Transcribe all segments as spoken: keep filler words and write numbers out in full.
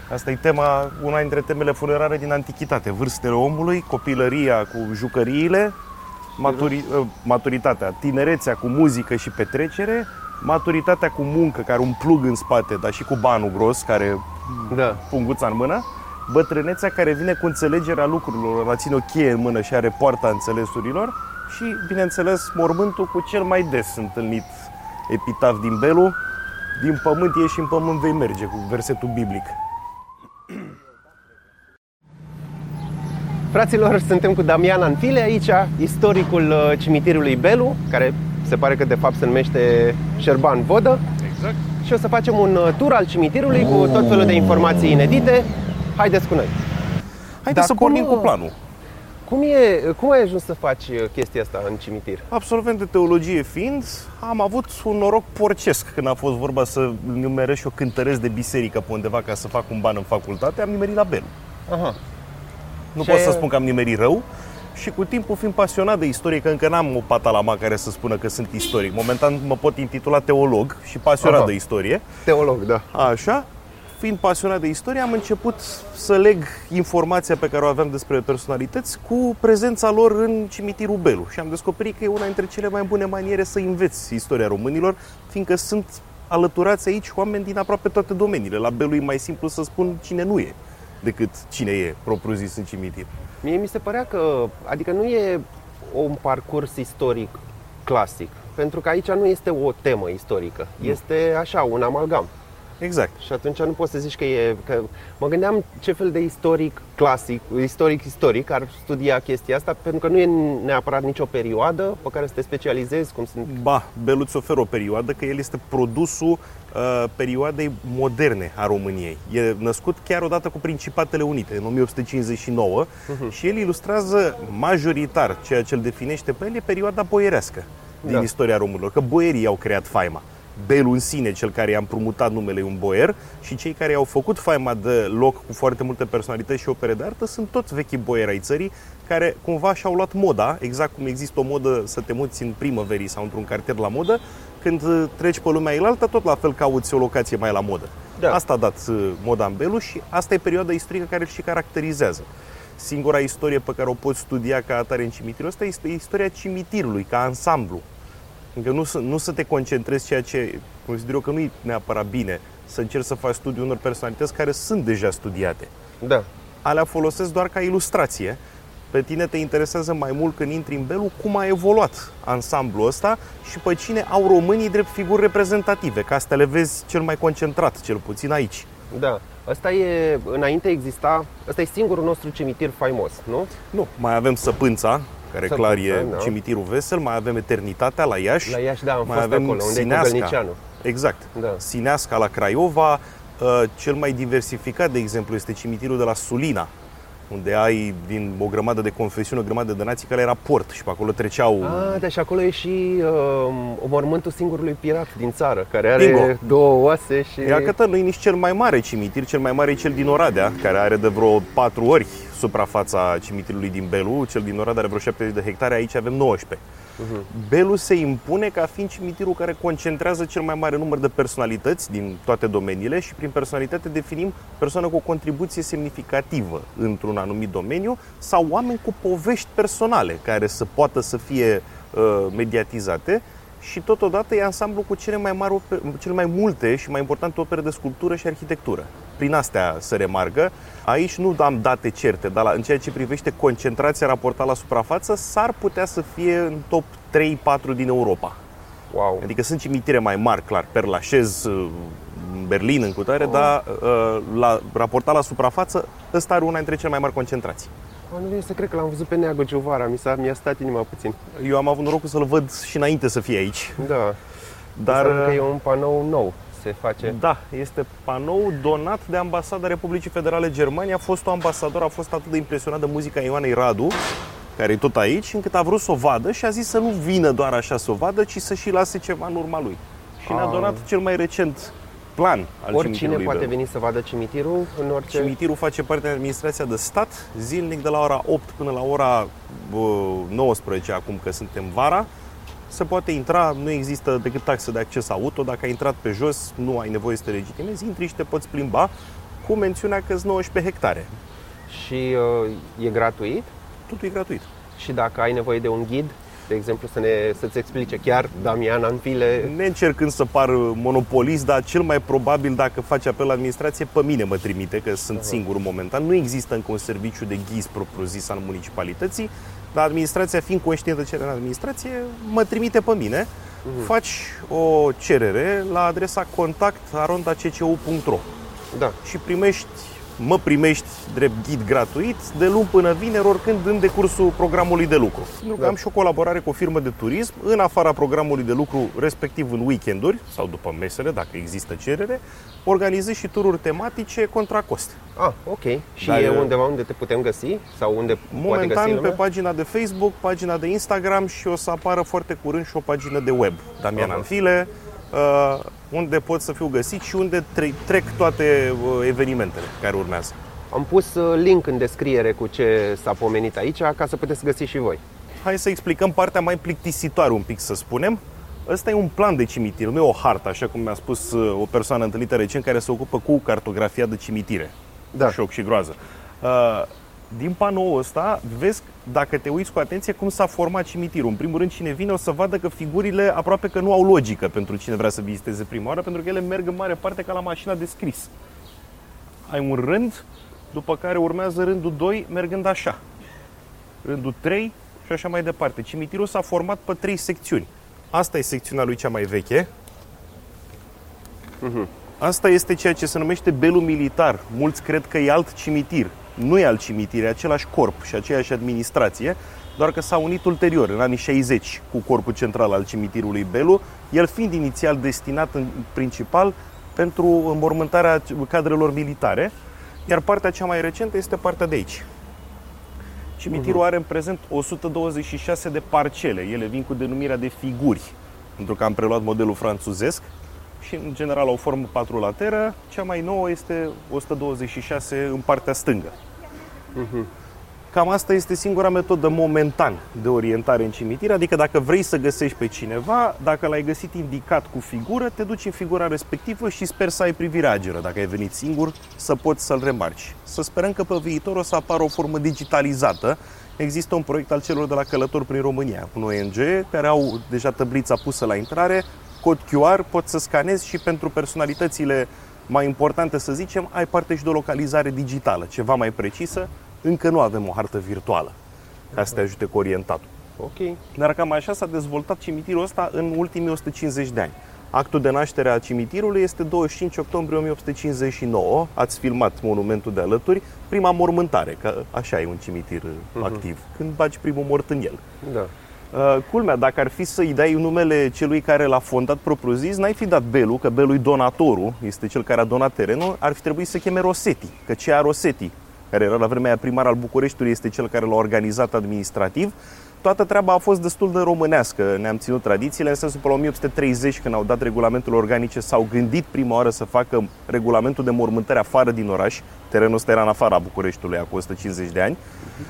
Asta e tema, una dintre temele funerare din antichitate. Vârstele omului, copilăria cu jucăriile, maturi, maturitatea, tinerețea cu muzică și petrecere, maturitatea cu muncă, care un plug în spate, dar și cu banul gros, care da. punguța în mână, bătrânețea care vine cu înțelegerea lucrurilor, la ține o cheie în mână și are poarta înțelesurilor și, bineînțeles, mormântul cu cel mai des întâlnit epitaf din Belu: din pământ ieși și în pământ vei merge, cu versetul biblic. Fraților, suntem cu Damian Anfile aici, istoricul cimitirului Belu, care se pare că de fapt se numește Șerban Vodă. Exact. Și o să facem un tur al cimitirului cu tot felul de informații inedite. Haideți cu noi! Haideți să pornim cu planul. Cum, e, cum ai ajuns să faci chestia asta în cimitir? Absolvent de teologie fiind, am avut un noroc porcesc când a fost vorba să nimeresc și o cântăresc de biserică pe undeva ca să fac un ban în facultate. Am nimerit la Belu. Aha. Nu Ce pot e... să spun că am nimerit rău. Și cu timpul, fiind pasionat de istorie, că încă n-am o patalama care să spună că sunt istoric. Momentan mă pot intitula teolog și pasionat Aha. de istorie. Teolog, da. Așa, fiind pasionat de istorie, am început să leg informația pe care o aveam despre personalități cu prezența lor în cimitirul Belu. Și am descoperit că e una dintre cele mai bune maniere să înveți istoria românilor, fiindcă sunt alăturați aici oameni din aproape toate domeniile. La Belu e mai simplu să spun cine nu e decât cine e, propriu-zis, în cimitir. Mie mi se părea că, adică nu e un parcurs istoric clasic, pentru că aici nu este o temă istorică, nu. Este așa, un amalgam. Exact. Și atunci nu poți să zici că e... Că mă gândeam ce fel de istoric clasic, istoric-istoric ar studia chestia asta, pentru că nu e neapărat nicio perioadă pe care să te specializezi, cum sunt... Ba, Belu îți oferă o perioadă, că el este produsul uh, perioadei moderne a României. E născut chiar odată cu Principatele Unite, în o mie opt sute cincizeci și nouă, uh-huh. și el ilustrează majoritar ceea ce îl definește pe el, e perioada boierească din da. istoria românilor, că boierii au creat faima. Belu în sine, cel care i-a împrumutat numele, un boier, și cei care i-au făcut faima de loc cu foarte multe personalități și opere de artă sunt toți vechi boieri ai țării, care cumva și-au luat moda, exact cum există o modă să te muți în primăverii sau într-un cartier la modă, când treci pe lumea ilaltă, tot la fel cauți o locație mai la modă. Da. Asta a dat moda în Belu și asta e perioada istorică care îl și caracterizează. Singura istorie pe care o poți studia ca atare în cimitirul ăsta este istoria cimitirului, ca ansamblu. Adică nu să, nu să te concentrezi, ceea ce consider eu că nu e neapărat bine, să încerci să faci studiul unor personalități care sunt deja studiate. Da. Alea folosesc doar ca ilustrație. Pe tine te interesează mai mult când intri în Belu cum a evoluat ansamblul ăsta și pe cine au românii drept figuri reprezentative, că astea le vezi cel mai concentrat, cel puțin aici. Da. Asta e, înainte exista, ăsta e singurul nostru cimitir faimos, nu? Nu, mai avem Săpânța, care Săpânța, clar e da. Cimitirul Vesel, mai avem Eternitatea la Iași. La Iași, da, am mai fost avem acolo, unde Sineasca. e Călnicianu. Exact. Da. Sineasca la Craiova, cel mai diversificat, de exemplu, este cimitirul de la Sulina, unde ai din o grămadă de confesiuni, o grămadă de nații, care era port și pe acolo treceau... Ah, deci acolo e și uh, mormântul singurului pirat din țară, care are Bingo. două oase și... Iată, nu e nici cel mai mare cimitir, cel mai mare e cel din Oradea, care are de vreo patru ori suprafața cimitirului din Belu. Cel din Oradea are vreo șaptezeci de hectare, aici avem nouăsprezece. Uh-huh. Belu se impune ca fiind cimitirul care concentrează cel mai mare număr de personalități din toate domeniile și prin personalitate definim persoane cu o contribuție semnificativă într-un anumit domeniu sau oameni cu povești personale care să poată să fie uh, mediatizate și totodată e ansamblu cu cele mai, mari, cele mai multe și mai importante opere de sculptură și arhitectură. Prin astea se remarcă. Aici nu am date certe, dar în ceea ce privește concentrația raportată la suprafață, s-ar putea să fie în top trei patru din Europa. Wow. Adică sunt cimitire mai mari, clar, Père Lachaise, Berlin, în cutare, oh. dar la, raportat la suprafață, ăsta are una dintre cele mai mari concentrații. Nu vine să cred că l-am văzut pe Neagu Giuvara, mi s-a, mi-a stat inima puțin. Eu am avut norocul să-l văd și înainte să fie aici. Da, dar că e un panou nou, se face. Da, este panou donat de Ambasada Republicii Federale Germania. Fostul ambasador a fost atât de impresionat de muzica Ioanei Radu, care e tot aici, încât a vrut să o vadă și a zis să nu vină doar așa să o vadă, ci să și lase ceva în urma lui. Și ne-a donat cel mai recent plan al Oricine poate Belu. veni să vadă cimitirul în orice... Cimitirul face parte din administrația de stat, zilnic de la ora opt până la ora nouăsprezece, acum că suntem vara. Se poate intra, nu există decât taxă de acces auto. Dacă ai intrat pe jos, nu ai nevoie să te legitimezi, intri și te poți plimba. cu mențiunea că sunt nouăsprezece hectare. Și uh, e gratuit? Totul e gratuit. Și dacă ai nevoie de un ghid, de exemplu, să ne, să-ți explice chiar Damian Anfile... Ne încercând să par monopolist, dar cel mai probabil, dacă faci apel la administrație, pe mine mă trimite, că sunt singur momentan. Nu există încă un serviciu de ghiz propriu-zis al municipalității, dar administrația, fiind conștientă de cererea în administrație, mă trimite pe mine. Uh-huh. Faci o cerere la adresa contact arond a c c u punct r o da. și primești, mă primești drept ghid gratuit de luni până vineri, oricând în decursul programului de lucru. Pentru că da. am și o colaborare cu o firmă de turism, în afara programului de lucru, respectiv în weekenduri sau după mesele, dacă există cerere, organizezi și tururi tematice contra cost. Ah, ok. Și Dar e undeva unde te putem găsi? Sau unde momentan poate găsi pe pagina de Facebook, pagina de Instagram și o să apară foarte curând și o pagină de web, Damian uh-huh. Anfile, uh, unde pot să fiu găsit și unde tre- trec toate uh, evenimentele care urmează. Am pus link în descriere cu ce s-a pomenit aici, ca să puteți găsi și voi. Hai să explicăm partea mai plictisitoare un pic, să spunem. Ăsta e un plan de cimitir, nu e o hartă, așa cum mi-a spus o persoană întâlnită recent care se ocupă cu cartografia de cimitire. Da. Șoc și groază. Uh, din panoul ăsta, vezi, dacă te uiți cu atenție, cum s-a format cimitirul. În primul rând, cine vine o să vadă că figurile aproape că nu au logică pentru cine vrea să viziteze prima oară, pentru că ele merg în mare parte ca la mașina de scris. Ai un rând, după care urmează rândul doi, mergând așa. Rândul trei și așa mai departe. Cimitirul s-a format pe trei secțiuni. Asta e secțiunea lui cea mai veche. Uh-huh. Asta este ceea ce se numește belul militar. Mulți cred că e alt cimitir. Nu e alt cimitir, e același corp și aceeași administrație, doar că s-a unit ulterior, în anii șaizeci, cu corpul central al cimitirului Belu, el fiind inițial destinat în principal pentru înmormântarea cadrelor militare, iar partea cea mai recentă este partea de aici. Cimitirul uh-huh. are în prezent o sută douăzeci și șase de parcele. Ele vin cu denumirea de figuri, pentru că am preluat modelul franțuzesc și în general au formă patrulateră. Cea mai nouă este o sută douăzeci și șase în partea stângă. Uh-huh. Cam asta este singura metodă momentan de orientare în cimitir, adică dacă vrei să găsești pe cineva, dacă l-ai găsit indicat cu figură, te duci în figura respectivă și sper să ai privirea ageră, dacă ai venit singur, să poți să-l remarci. Să sperăm că pe viitor o să apară o formă digitalizată. Există un proiect al celor de la Călători prin România, un O N G, care au deja tablița pusă la intrare, cod Q R, poți să scanezi și pentru personalitățile mai importante, să zicem, ai parte și de o localizare digitală, ceva mai precisă. Încă nu avem o hartă virtuală ca să te ajute cu orientatul. Ok. Dar cam așa s-a dezvoltat cimitirul ăsta în ultimii o sută cincizeci de ani. Actul de naștere a cimitirului este douăzeci și cinci octombrie o mie opt sute cincizeci și nouă. Ați filmat monumentul de alături, prima mormântare, că așa e un cimitir uh-huh. activ, când bagi primul mort în el. Da. Uh, culmea, dacă ar fi să-i dai numele celui care l-a fondat propriu-zis, n-ai fi dat Belu, că Belu e donatorul, este cel care a donat terenul, ar fi trebuit să cheme Rosetti, că Cea Rosetti, care era la vremea aia primar al Bucureștiului, este cel care l-a organizat administrativ. Toată treaba a fost destul de românească, ne-am ținut tradițiile, în sensul pe la o mie opt sute treizeci, când au dat regulamentul organice, s-au gândit prima oară să facă regulamentul de mormântare afară din oraș. Terenul ăsta era în afara Bucureștiului, acum o sută cincizeci de ani.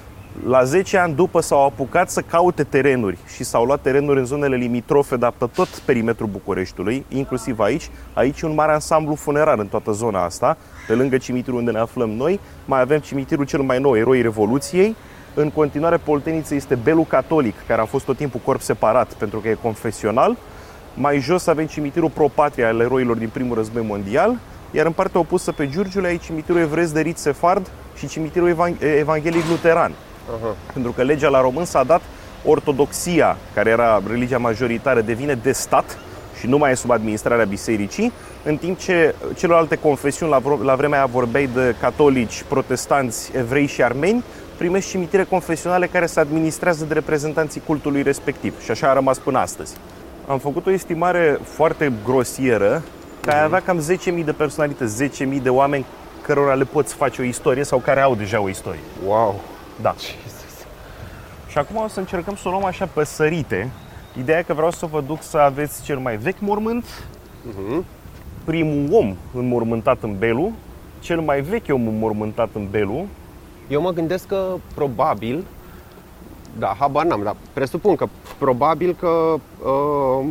La zece ani după s-au apucat să caute terenuri și s-au luat terenuri în zonele limitrofe, dar pe tot perimetrul Bucureștiului, inclusiv aici. Aici un mare ansamblu funerar în toată zona asta, pe lângă cimitirul unde ne aflăm noi. Mai avem cimitirul cel mai nou, Eroii Revoluției. În continuare, pe Olteniță este Belu Catolic, care a fost tot timpul corp separat pentru că e confesional. Mai jos avem cimitirul Pro Patria al eroilor din primul război mondial. Iar în partea opusă pe Giurgiule ai cimitirul Evreiesc de Rit Sefard și cimitirul Evang- Evanghelic Luteran. Uh-huh. Pentru că legea la român s-a dat, ortodoxia, care era religia majoritară, devine de stat și nu mai e sub administrarea bisericii, în timp ce celelalte confesiuni, la, la vremea aia vorbeai de catolici, protestanți, evrei și armeni, primești cimitire confesionale care se administrează de reprezentanții cultului respectiv. Și așa a rămas până astăzi. Am făcut o estimare foarte grosieră, că ai avea cam zece mii de personalități, zece mii de oameni cărora le poți face o istorie sau care au deja o istorie. Wow! Da. Jesus. Și acum o să încercăm să o luăm așa pe sărite. Ideea e că vreau să vă duc să aveți cel mai vechi mormânt, uh-huh. primul om înmormântat în Belu, cel mai vechi om înmormântat în Belu. Eu mă gândesc că probabil, da, habar n-am, dar presupun că probabil că uh,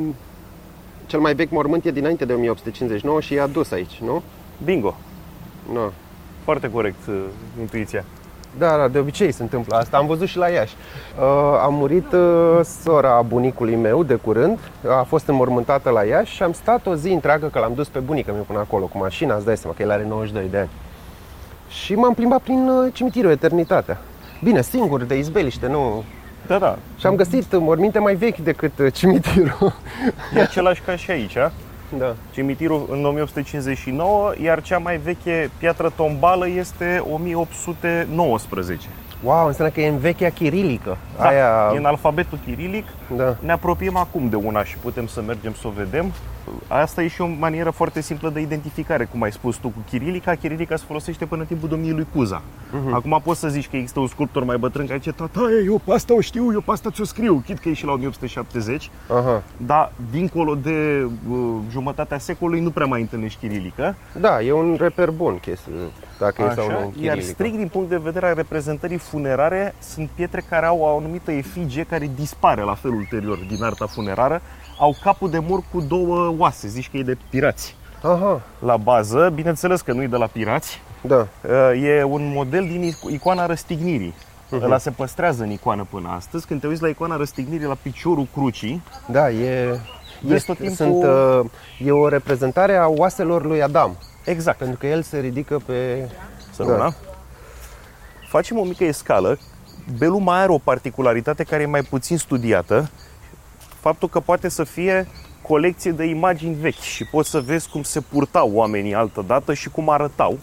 cel mai vechi mormânt e dinainte de o mie opt sute cincizeci și nouă și e adus aici, nu? Bingo! No. Foarte corect, intuiția. Da, da, de obicei se întâmplă asta. Am văzut și la Iași. Uh, a murit uh, sora bunicului meu de curând. A fost înmormântată la Iași și am stat o zi întreagă, că l-am dus pe bunica mea până acolo cu mașina, îți dai seama că el are nouăzeci și doi de ani. Și m-am plimbat prin uh, cimitirul Eternitatea. Bine, singur, de izbeliște, nu... Da, da. Și am găsit morminte mai vechi decât uh, cimitirul. E același ca și aici, a? Da. Cimitirul în o mie opt sute cincizeci și nouă, iar cea mai veche piatră tombală este o mie opt sute nouăsprezece. Wow, înseamnă că e în vechea chirilică. Da, Aia... e în alfabetul chirilic. Da. Ne apropiem acum de una și putem să mergem să o vedem. Asta e și o manieră foarte simplă de identificare, cum ai spus tu, cu chirilica. Chirilica se folosește până în timpul domniei lui Cuza. Uh-huh. Acum poți să zici că există un sculptor mai bătrân care zice: tataie, eu pe asta o știu, eu pe asta ți-o scriu. Chit că e și la o mie opt sute șaptezeci. Aha. Dar dincolo de uh, jumătatea secolului nu prea mai întâlnești chirilică. Da, e un reper bun chestia, dacă e sau nu Iar chirilică. strict din punct de vedere al reprezentării funerare, sunt pietre care au o anumită efigie care dispare la fel ulterior din arta funerară. Au capul de mor cu două oase, zici că e de pirați. Aha. La bază, bineînțeles că nu e de la pirați. Da. E un model din icoana Răstignirii. Uh-huh. Ăla se păstrează în icoană până astăzi. Când te uiți la icoana Răstignirii, la piciorul crucii, Da, e, Vezi tot timpul- sunt, uh, e o reprezentare a oaselor lui Adam. exact, Pentru că el se ridică pe... Săruna. Da. Facem o mică escală. Belul mai are o particularitate care e mai puțin studiată. Faptul că poate să fie colecție de imagini vechi și poți să vezi cum se purtau oamenii altădată și cum arătau.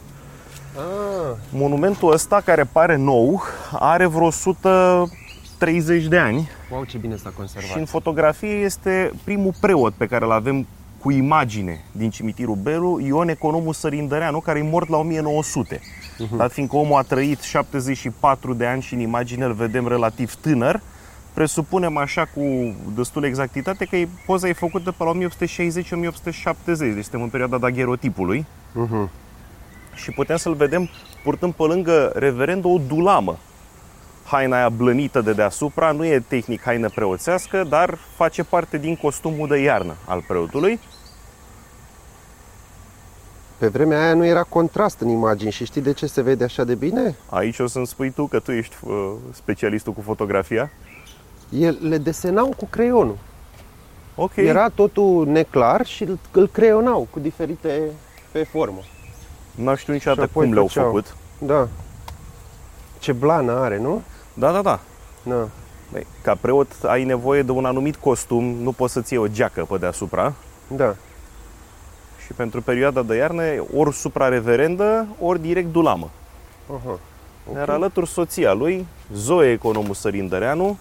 Ah, Monumentul ăsta, care pare nou, are vreo o sută treizeci de ani wow, ce bine s-a conservat. și în fotografie este primul preot pe care îl avem cu imagine din cimitirul Belu, Ion Economul Sărindăreanu, care e mort la o mie nouă sute. Uh-huh. Dar fiindcă omul a trăit șaptezeci și patru de ani și în imagine îl vedem relativ tânăr, presupunem așa cu destul exactitate că poza e făcută pe la o mie opt sute șaizeci - o mie opt sute șaptezeci, deci suntem în perioada dagherotipului. Uh-huh. Și putem să-l vedem purtând pe lângă reverend o dulamă. Haina aia blănită de deasupra nu e tehnic haină preoțească, dar face parte din costumul de iarnă al preotului. Pe vremea aia nu era contrast în imagini și știi de ce se vede așa de bine? Aici o să-mi spui tu că tu ești uh, specialistul cu fotografia. El, le desenau cu creionul. Ok. Era totul neclar și îl, îl creionau cu diferite pe formă. N-am știut niciodată Și apoi cum le-au făceau. făcut. Da. Ce blană are, nu? Da, da, da. Da. Băi, ca preot ai nevoie de un anumit costum, nu poți să-ți iei o geacă pe deasupra. Da. Și pentru perioada de iarnă, ori suprareverendă, ori direct dulamă. Aha. Okay. Iar alături soția lui, Zoe Economul Sărindăreanu,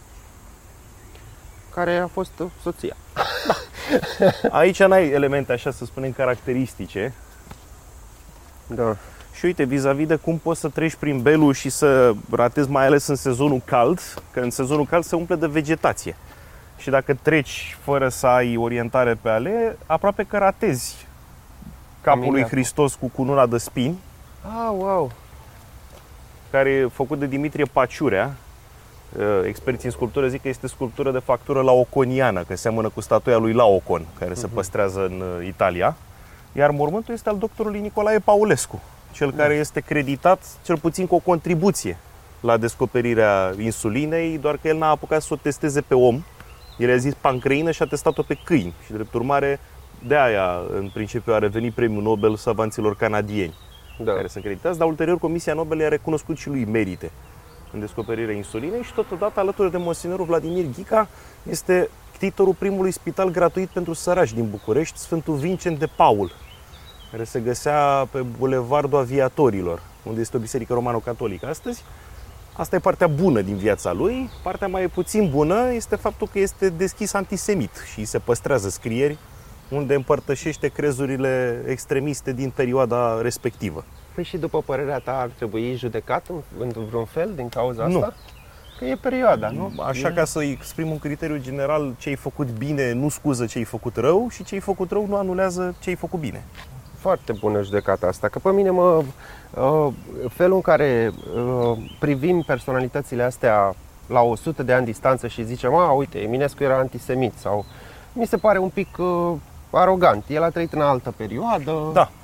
Care a fost soția. aici n-ai elemente, așa să spunem, caracteristice. Da. Și uite, vis-a-vis de cum poți să treci prin Belu și să ratezi, mai ales în sezonul cald, că în sezonul cald se umple de vegetație. Și dacă treci fără să ai orientare pe ale, aproape că ratezi capul lui Familia. Hristos cu cununa de spini, Ah, wow. care e făcut de Dimitrie Paciurea. Experții în sculptură zic că este sculptură de factură laoconiană, că seamănă cu statuia lui Laocon, care se păstrează în Italia. Iar mormântul este al doctorului Nicolae Paulescu, cel care este creditat cel puțin cu o contribuție la descoperirea insulinei, doar că el n-a apucat să o testeze pe om. El a zis pancreină și a testat-o pe câini și, drept urmare, de aia, în principiu, a revenit premiul Nobel savanților canadieni, Da. care sunt creditați, dar ulterior Comisia Nobel i-a recunoscut și lui merite în descoperirea insulinei și totodată alături de monsenorul Vladimir Ghica este titorul primului spital gratuit pentru săraci din București, Sfântul Vincent de Paul, care se găsea pe Bulevardul Aviatorilor, unde este o biserică romano-catolică astăzi. Asta e partea bună din viața lui. Partea mai puțin bună este faptul că este deschis antisemit și se păstrează scrieri unde împărtășește crezurile extremiste din perioada respectivă. Păi și după părerea ta ar trebui judecat în- într-un vreun fel din cauza Nu. asta? Că e perioada, nu? Așa, ca să exprim un criteriu general, ce ai făcut bine nu scuză ce ai făcut rău și ce ai făcut rău nu anulează ce ai făcut bine. Foarte bună judecata asta, că pe mine mă, uh, felul în care uh, privim personalitățile astea la o sută de ani distanță și zicem, a, uite, Eminescu era antisemit sau mi se pare un pic uh, arogant. El a trăit în altă perioadă. Da.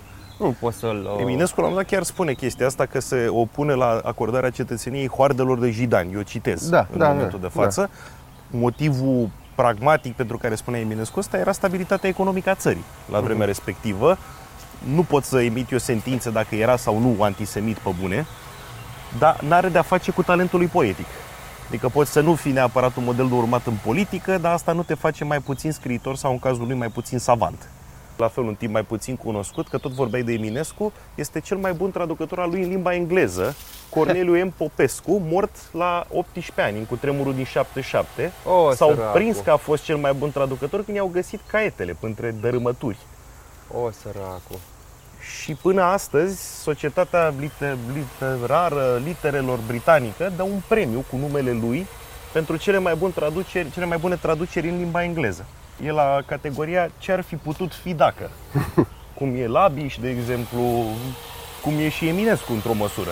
Nu poți să-l... Uh... Eminescu la un moment dat chiar spune chestia asta, că se opune la acordarea cetățeniei hoardelor de jidani. Eu citez da, în da, momentul da, de față. Da. Motivul pragmatic pentru care spunea Eminescu ăsta era stabilitatea economică a țării la vremea uh-huh. respectivă. Nu pot să emit eu sentințe dacă era sau nu antisemit pe bune, dar n-are de-a face cu talentul lui poetic. Adică poți să nu fii neapărat un model de urmat în politică, dar asta nu te face mai puțin scriitor sau în cazul lui mai puțin savant. La fel, un timp mai puțin cunoscut, că tot vorbeai de Eminescu, este cel mai bun traducător al lui în limba engleză, Corneliu M. Popescu, mort la optsprezece ani, în cutremurul din șaptezeci și șapte. Oh, S-au săracu. prins că a fost cel mai bun traducător când i-au găsit caietele între dărâmături. O, săracu. Și până astăzi, Societatea Literară Literelor Britanică dă un premiu cu numele lui pentru cele mai bune traduceri, cele mai bune traduceri în limba engleză. E la categoria ce ar fi putut fi dacă. Cum e Labiș, de exemplu, cum e și Eminescu într-o măsură.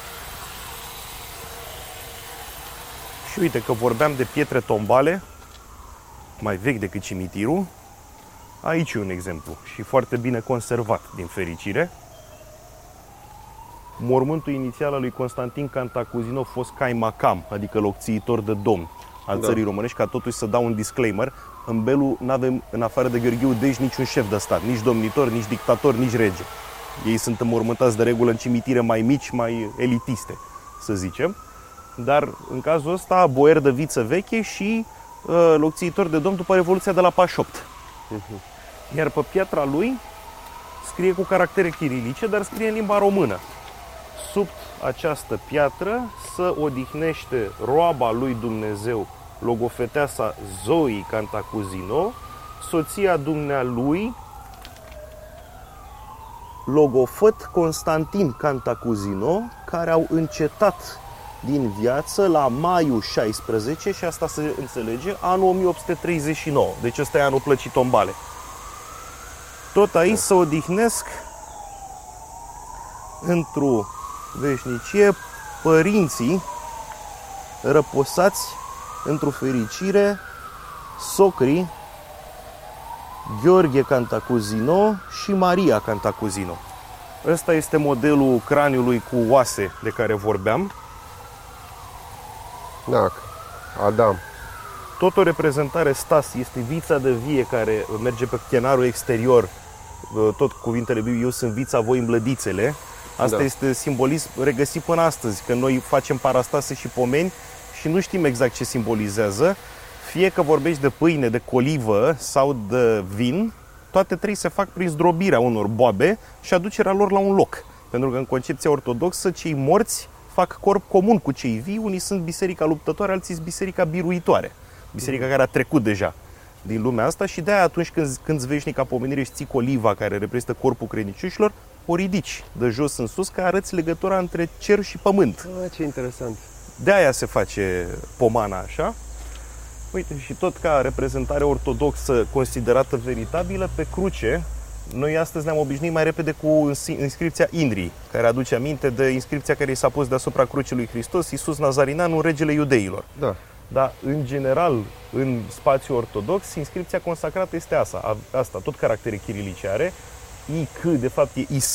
Și uite că vorbeam de pietre tombale, mai vechi decât cimitirul. Aici e un exemplu și foarte bine conservat, din fericire. Mormântul inițial al lui Constantin Cantacuzino, fost Caimakam, adică locțiitor de domn al da. țării românești, ca totuși să dau un disclaimer. În Belu n-avem, în afară de Gheorghiu Dej, niciun șef de stat, nici domnitor, nici dictator, nici rege. Ei sunt înmormântați de regulă în cimitire mai mici, mai elitiste, să zicem. Dar în cazul ăsta, boier de viță veche și uh, locțiitor de domn după Revoluția de la pașapte opt. Uh-huh. Iar pe piatra lui scrie cu caractere chirilice, dar scrie în limba română. Sub această piatră să odihnește roaba lui Dumnezeu, logofeteasa Zoe Cantacuzino, soția dumnealui, logofăt Constantin Cantacuzino, care au încetat din viață la maiul șaisprezece, și asta se înțelege, anul o mie opt sute treizeci și nouă. Deci ăsta e anul plăcii tombale. Tot aici se odihnesc într-o veșnicie părinții răposați într-o fericire, socrii Gheorghe Cantacuzino și Maria Cantacuzino. Ăsta este modelul craniului cu oase de care vorbeam. Da, Adam. Tot o reprezentare Stas, este vița de vie care merge pe chenarul exterior. Tot cuvintele Bibliei, eu sunt vița, voi îmblădițele. Asta da. Este simbolism regăsit până astăzi, că noi facem parastase și pomeni și nu știm exact ce simbolizează. Fie că vorbești de pâine, de colivă sau de vin, toate trei se fac prin zdrobirea unor boabe și aducerea lor la un loc. Pentru că în concepția ortodoxă, cei morți fac corp comun cu cei vii. Unii sunt biserica luptătoare, alții sunt biserica biruitoare. Biserica care a trecut deja din lumea asta și de-aia atunci când, când îți veșnic ca pomenire și ții coliva care reprezintă corpul credincioșilor, o ridici de jos în sus, că arăți legătura între cer și pământ. Ah, ce interesant. De-aia se face pomana așa. Uite, și tot ca reprezentare ortodoxă considerată veritabilă, pe cruce, noi astăzi ne-am obișnuit mai repede cu inscripția Indrii, care aduce aminte de inscripția care i s-a pus deasupra crucii lui Hristos, Iisus Nazarinanu, regele iudeilor. Da. Dar, în general, în spațiul ortodox, inscripția consacrată este asta, asta tot caractere chirilice are. I C, de fapt, e I S,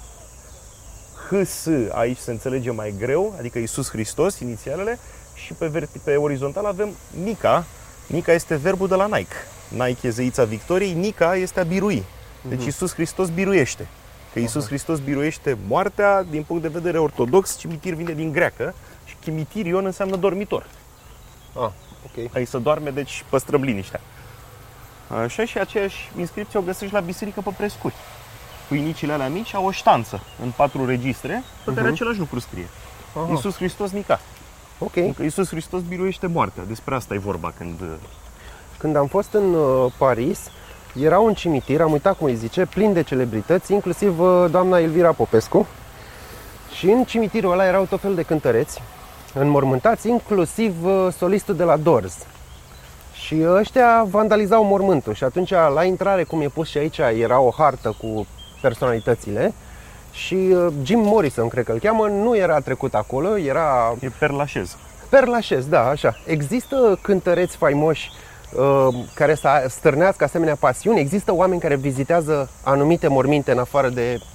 H S, aici se înțelege mai greu, adică Iisus Hristos, inițialele, și pe, verti, pe orizontal avem Nica. Nica este verbul de la Nike. Nike e zeița victoriei, Nica este a birui. Deci Iisus Hristos biruiește. Că Iisus Hristos biruiește moartea, din punct de vedere ortodox, cimitir vine din greacă și chimitirion înseamnă dormitor. Ah, ok. Aici se doarme, deci păstrăm liniștea. Așa, și aceeași inscripție o găsești la biserică pe Prescuri. Pâinicile alea mici au o ștanță în patru registre, pe care uh-huh. același lucru scrie. Aha. Iisus Hristos Nica. Ok. Că Iisus Hristos biruiește moartea. Despre asta e vorba când... Când am fost în uh, Paris, era un cimitir, am uitat cum îi zice, plin de celebrități, inclusiv uh, doamna Elvira Popescu. Și în cimitirul ăla erau tot fel de cântăreți înmormântați, inclusiv uh, solistul de la Doors. Și ăștia vandalizau mormântul și atunci la intrare, cum e pus și aici, era o hartă cu personalitățile și Jim Morrison, cred că îl cheamă, nu era trecut acolo, era... E Père Lachaise. Père Lachaise, da, așa. Există cântăreți faimoși uh, care să stârnească asemenea pasiuni? Există oameni care vizitează anumite morminte în afară de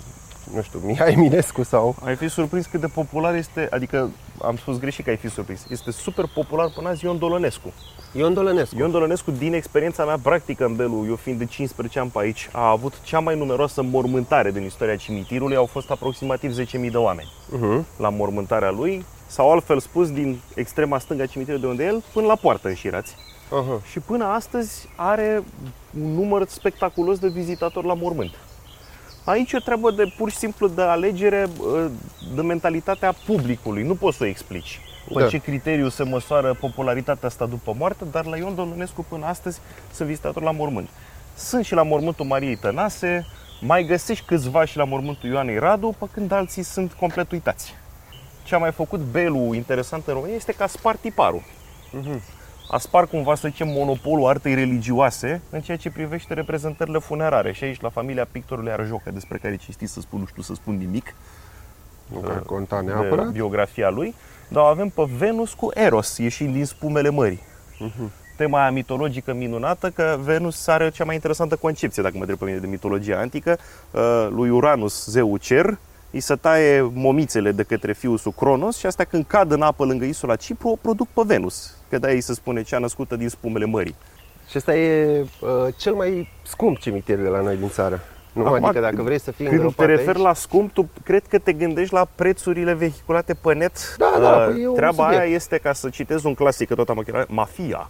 nu știu, Mihai Eminescu sau... Ai fi surprins cât de popular este, adică am spus greșit că ai fi surprins. Este super popular până azi Ion Dolănescu. Ion Dolănescu. Ion Dolănescu, din experiența mea practică în Belu, eu fiind de cincisprezece ani pe aici, a avut cea mai numeroasă mormântare din istoria cimitirului. Au fost aproximativ zece mii de oameni uh-huh. la mormântarea lui, sau altfel spus, din extrema stângă a cimitirului de unde e el, până la poartă înșirați. Uh-huh. Și până astăzi are un număr spectaculos de vizitatori la mormânt. Aici e o treabă de pur și simplu de alegere, de mentalitatea publicului, nu poți să o explici. Pe da. ce criteriu se măsoară popularitatea asta după moarte, dar la Ion Dolănescu până astăzi sunt vizitatori la mormânt. Sunt și la mormântul Mariei Tănase, mai găsești câțiva și la mormântul Ioanei Radu, pe când alții sunt complet uitați. Ce a mai făcut Belu interesant în România este că a spart tiparul. Uh-huh. A spart cumva, să zicem, monopolul artei religioase în ceea ce privește reprezentările funerare. Și aici, la familia pictorului Arjocă, despre care cistiți să spun, nu știu să spun nimic, nu că conta neapărat biografia lui, dar avem pe Venus cu Eros, ieșind din spumele mării. Uh-huh. Tema aia mitologică minunată, că Venus are cea mai interesantă concepție, dacă mă întreb pe mine, de mitologia antică. Lui Uranus, zeul cer, îi se taie momițele de către fiul său Cronos și astea când cad în apă lângă insula Cipru o produc pe Venus, că de-aia îi se spune cea născută din spumele mării. Și ăsta e uh, cel mai scump cimitir de la noi din țară. Nu, Acum, adică dacă vrei să fii când te referi aici la scump, tu cred că te gândești la prețurile vehiculate pe net. Da, da, uh, păi treaba aia este, ca să citez un clasic, că tot am chemat, Mafia.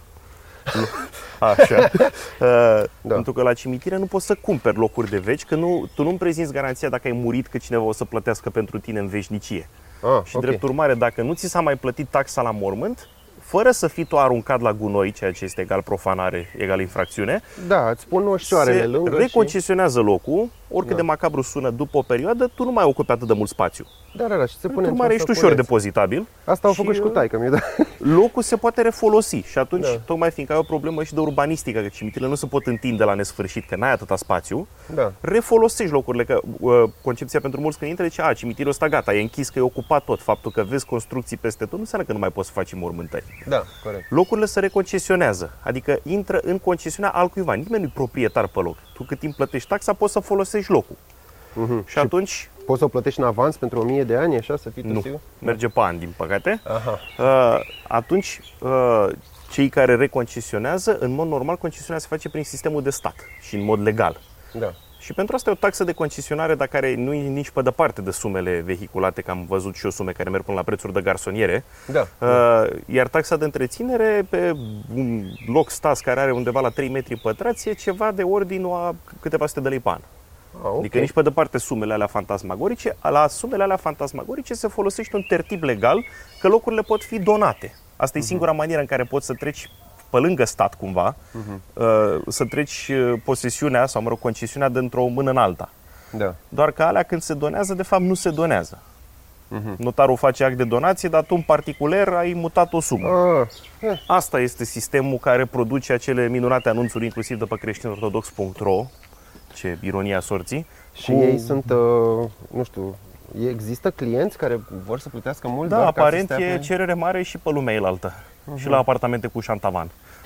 Așa. Uh, da. Pentru că la cimitire nu poți să cumperi locuri de veci, că nu, tu nu-mi prezinți garanția dacă ai murit că cineva o să plătească pentru tine în veșnicie. Ah, și okay. drept urmare, dacă nu ți s-a mai plătit taxa la mormânt, fără să fii tu aruncat la gunoi, ceea ce este egal profanare, egal infracțiune, da, îți pun oștioarele lângă reconcesionează și... locul, oricât da. de macabru sună, după o perioadă, tu nu mai ocupi atât de mult spațiu. Da, da, da, și se pune în urmare, ești ușor depozitabil. Asta au făcut și cu taică-miu, da. Locul se poate refolosi și atunci, da. tocmai fiindcă ai o problemă și de urbanistică, că cimitirele nu se pot întinde la nesfârșit, că n-ai atâta spațiu, da. refolosești locurile, că uh, concepția pentru mulți când intră zice, a, cimitirul ăsta gata, e închis, că e ocupat tot. Faptul că vezi construcții peste tot nu înseamnă că nu mai poți să faci mormântări. Da, corect. Locurile se reconcesionează, adică intră în concesiunea altcuiva, nimeni nu e proprietar pe loc. Tu cât timp plătești taxa, poți să folosești locul. Uh-huh. Și, și atunci... Poți să o plătești în avans pentru o mie de ani, așa, să fii nu, sigur? merge pe ani, din păcate. Aha. Uh, atunci, uh, cei care reconcesionează, în mod normal, concesionarea se face prin sistemul de stat și în mod legal. Da. Și pentru asta e o taxă de concesionare, dar care nu e nici pe departe de sumele vehiculate, că am văzut și eu sume care merg până la prețuri de garsoniere. Da. Uh, iar taxa de întreținere pe un loc stas care are undeva la trei metri pătrați e ceva de ordinul a câteva sute de lei pe an. Ah, okay. Adică nici pe departe sumele alea fantasmagorice. La sumele alea fantasmagorice se folosește un tertip legal că locurile pot fi donate. Asta e singura manieră în care poți să treci pe lângă stat cumva, uh-huh. să treci posesiunea sau, mă rog, concesiunea dintr-o mână în alta. Da. Doar că alea când se donează, de fapt nu se donează. Uh-huh. Notarul face act de donație, dar tu în particular ai mutat o sumă. Uh. Asta este sistemul care produce acele minunate anunțuri, inclusiv de pe creștinortodox punct ro. Ce ironia sorții. Și cu... ei sunt, uh, nu știu, există clienți care vor să plătească mult? Da, aparent e cerere mare și pe lumea elaltă. Uh-huh. Și la apartamente cu șantavan.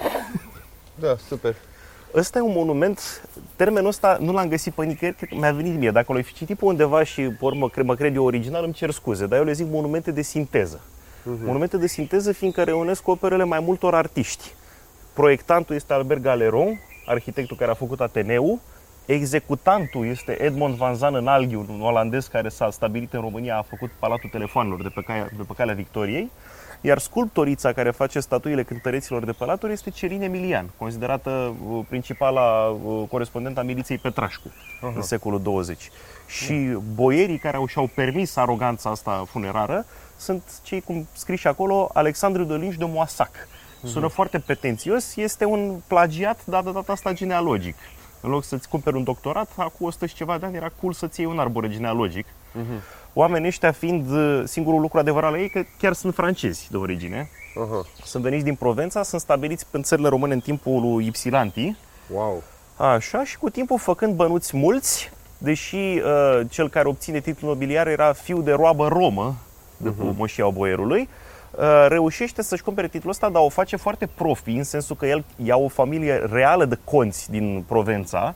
Da, super. Ăsta e un monument, termenul ăsta nu l-am găsit pe nicăieri, cred că mi-a venit mie. Dacă l-ai fi citit pe undeva și pe urmă mă cred eu original, îmi cer scuze, dar eu le zic monumente de sinteză. Uh-huh. Monumente de sinteză fiindcă reunesc operele mai multor artiști. Proiectantul este Albert Galeron, arhitectul care a făcut Ateneul. Executantul este Edmond van Zanenalghiu, un olandez care s-a stabilit în România, a făcut Palatul Telefoanelor de pe, calea, de pe calea Victoriei. Iar sculptorița care face statuile cântăreților de pe laturi este Cerin Emilian, considerată principala corespondenta miliției Petrașcu uh-huh. în secolul douăzeci. Și boierii care au, și-au permis aroganța asta funerară sunt cei, cum scriși acolo, Alexandru de Linș de Moissac. Sună uh-huh. foarte pretențios, este un plagiat, dar de data asta genealogic. În loc să-ți cumperi un doctorat, acum o sută și ceva de ani era cool să-ți iei un arbore genealogic. Uh-huh. Oamenii ăștia fiind singurul lucru adevărat la ei, că chiar sunt francezi de origine. Uh-huh. Sunt veniți din Provența, sunt stabiliți în țările române în timpul lui Ypsilanti. Wow. Așa, și cu timpul făcând bănuți mulți, deși uh, cel care obține titlul nobiliar era fiu de roabă romă, de uh-huh. moșia boierului, uh, reușește să-și cumpere titlul ăsta, dar o face foarte profi, în sensul că el ia o familie reală de conți din Provența,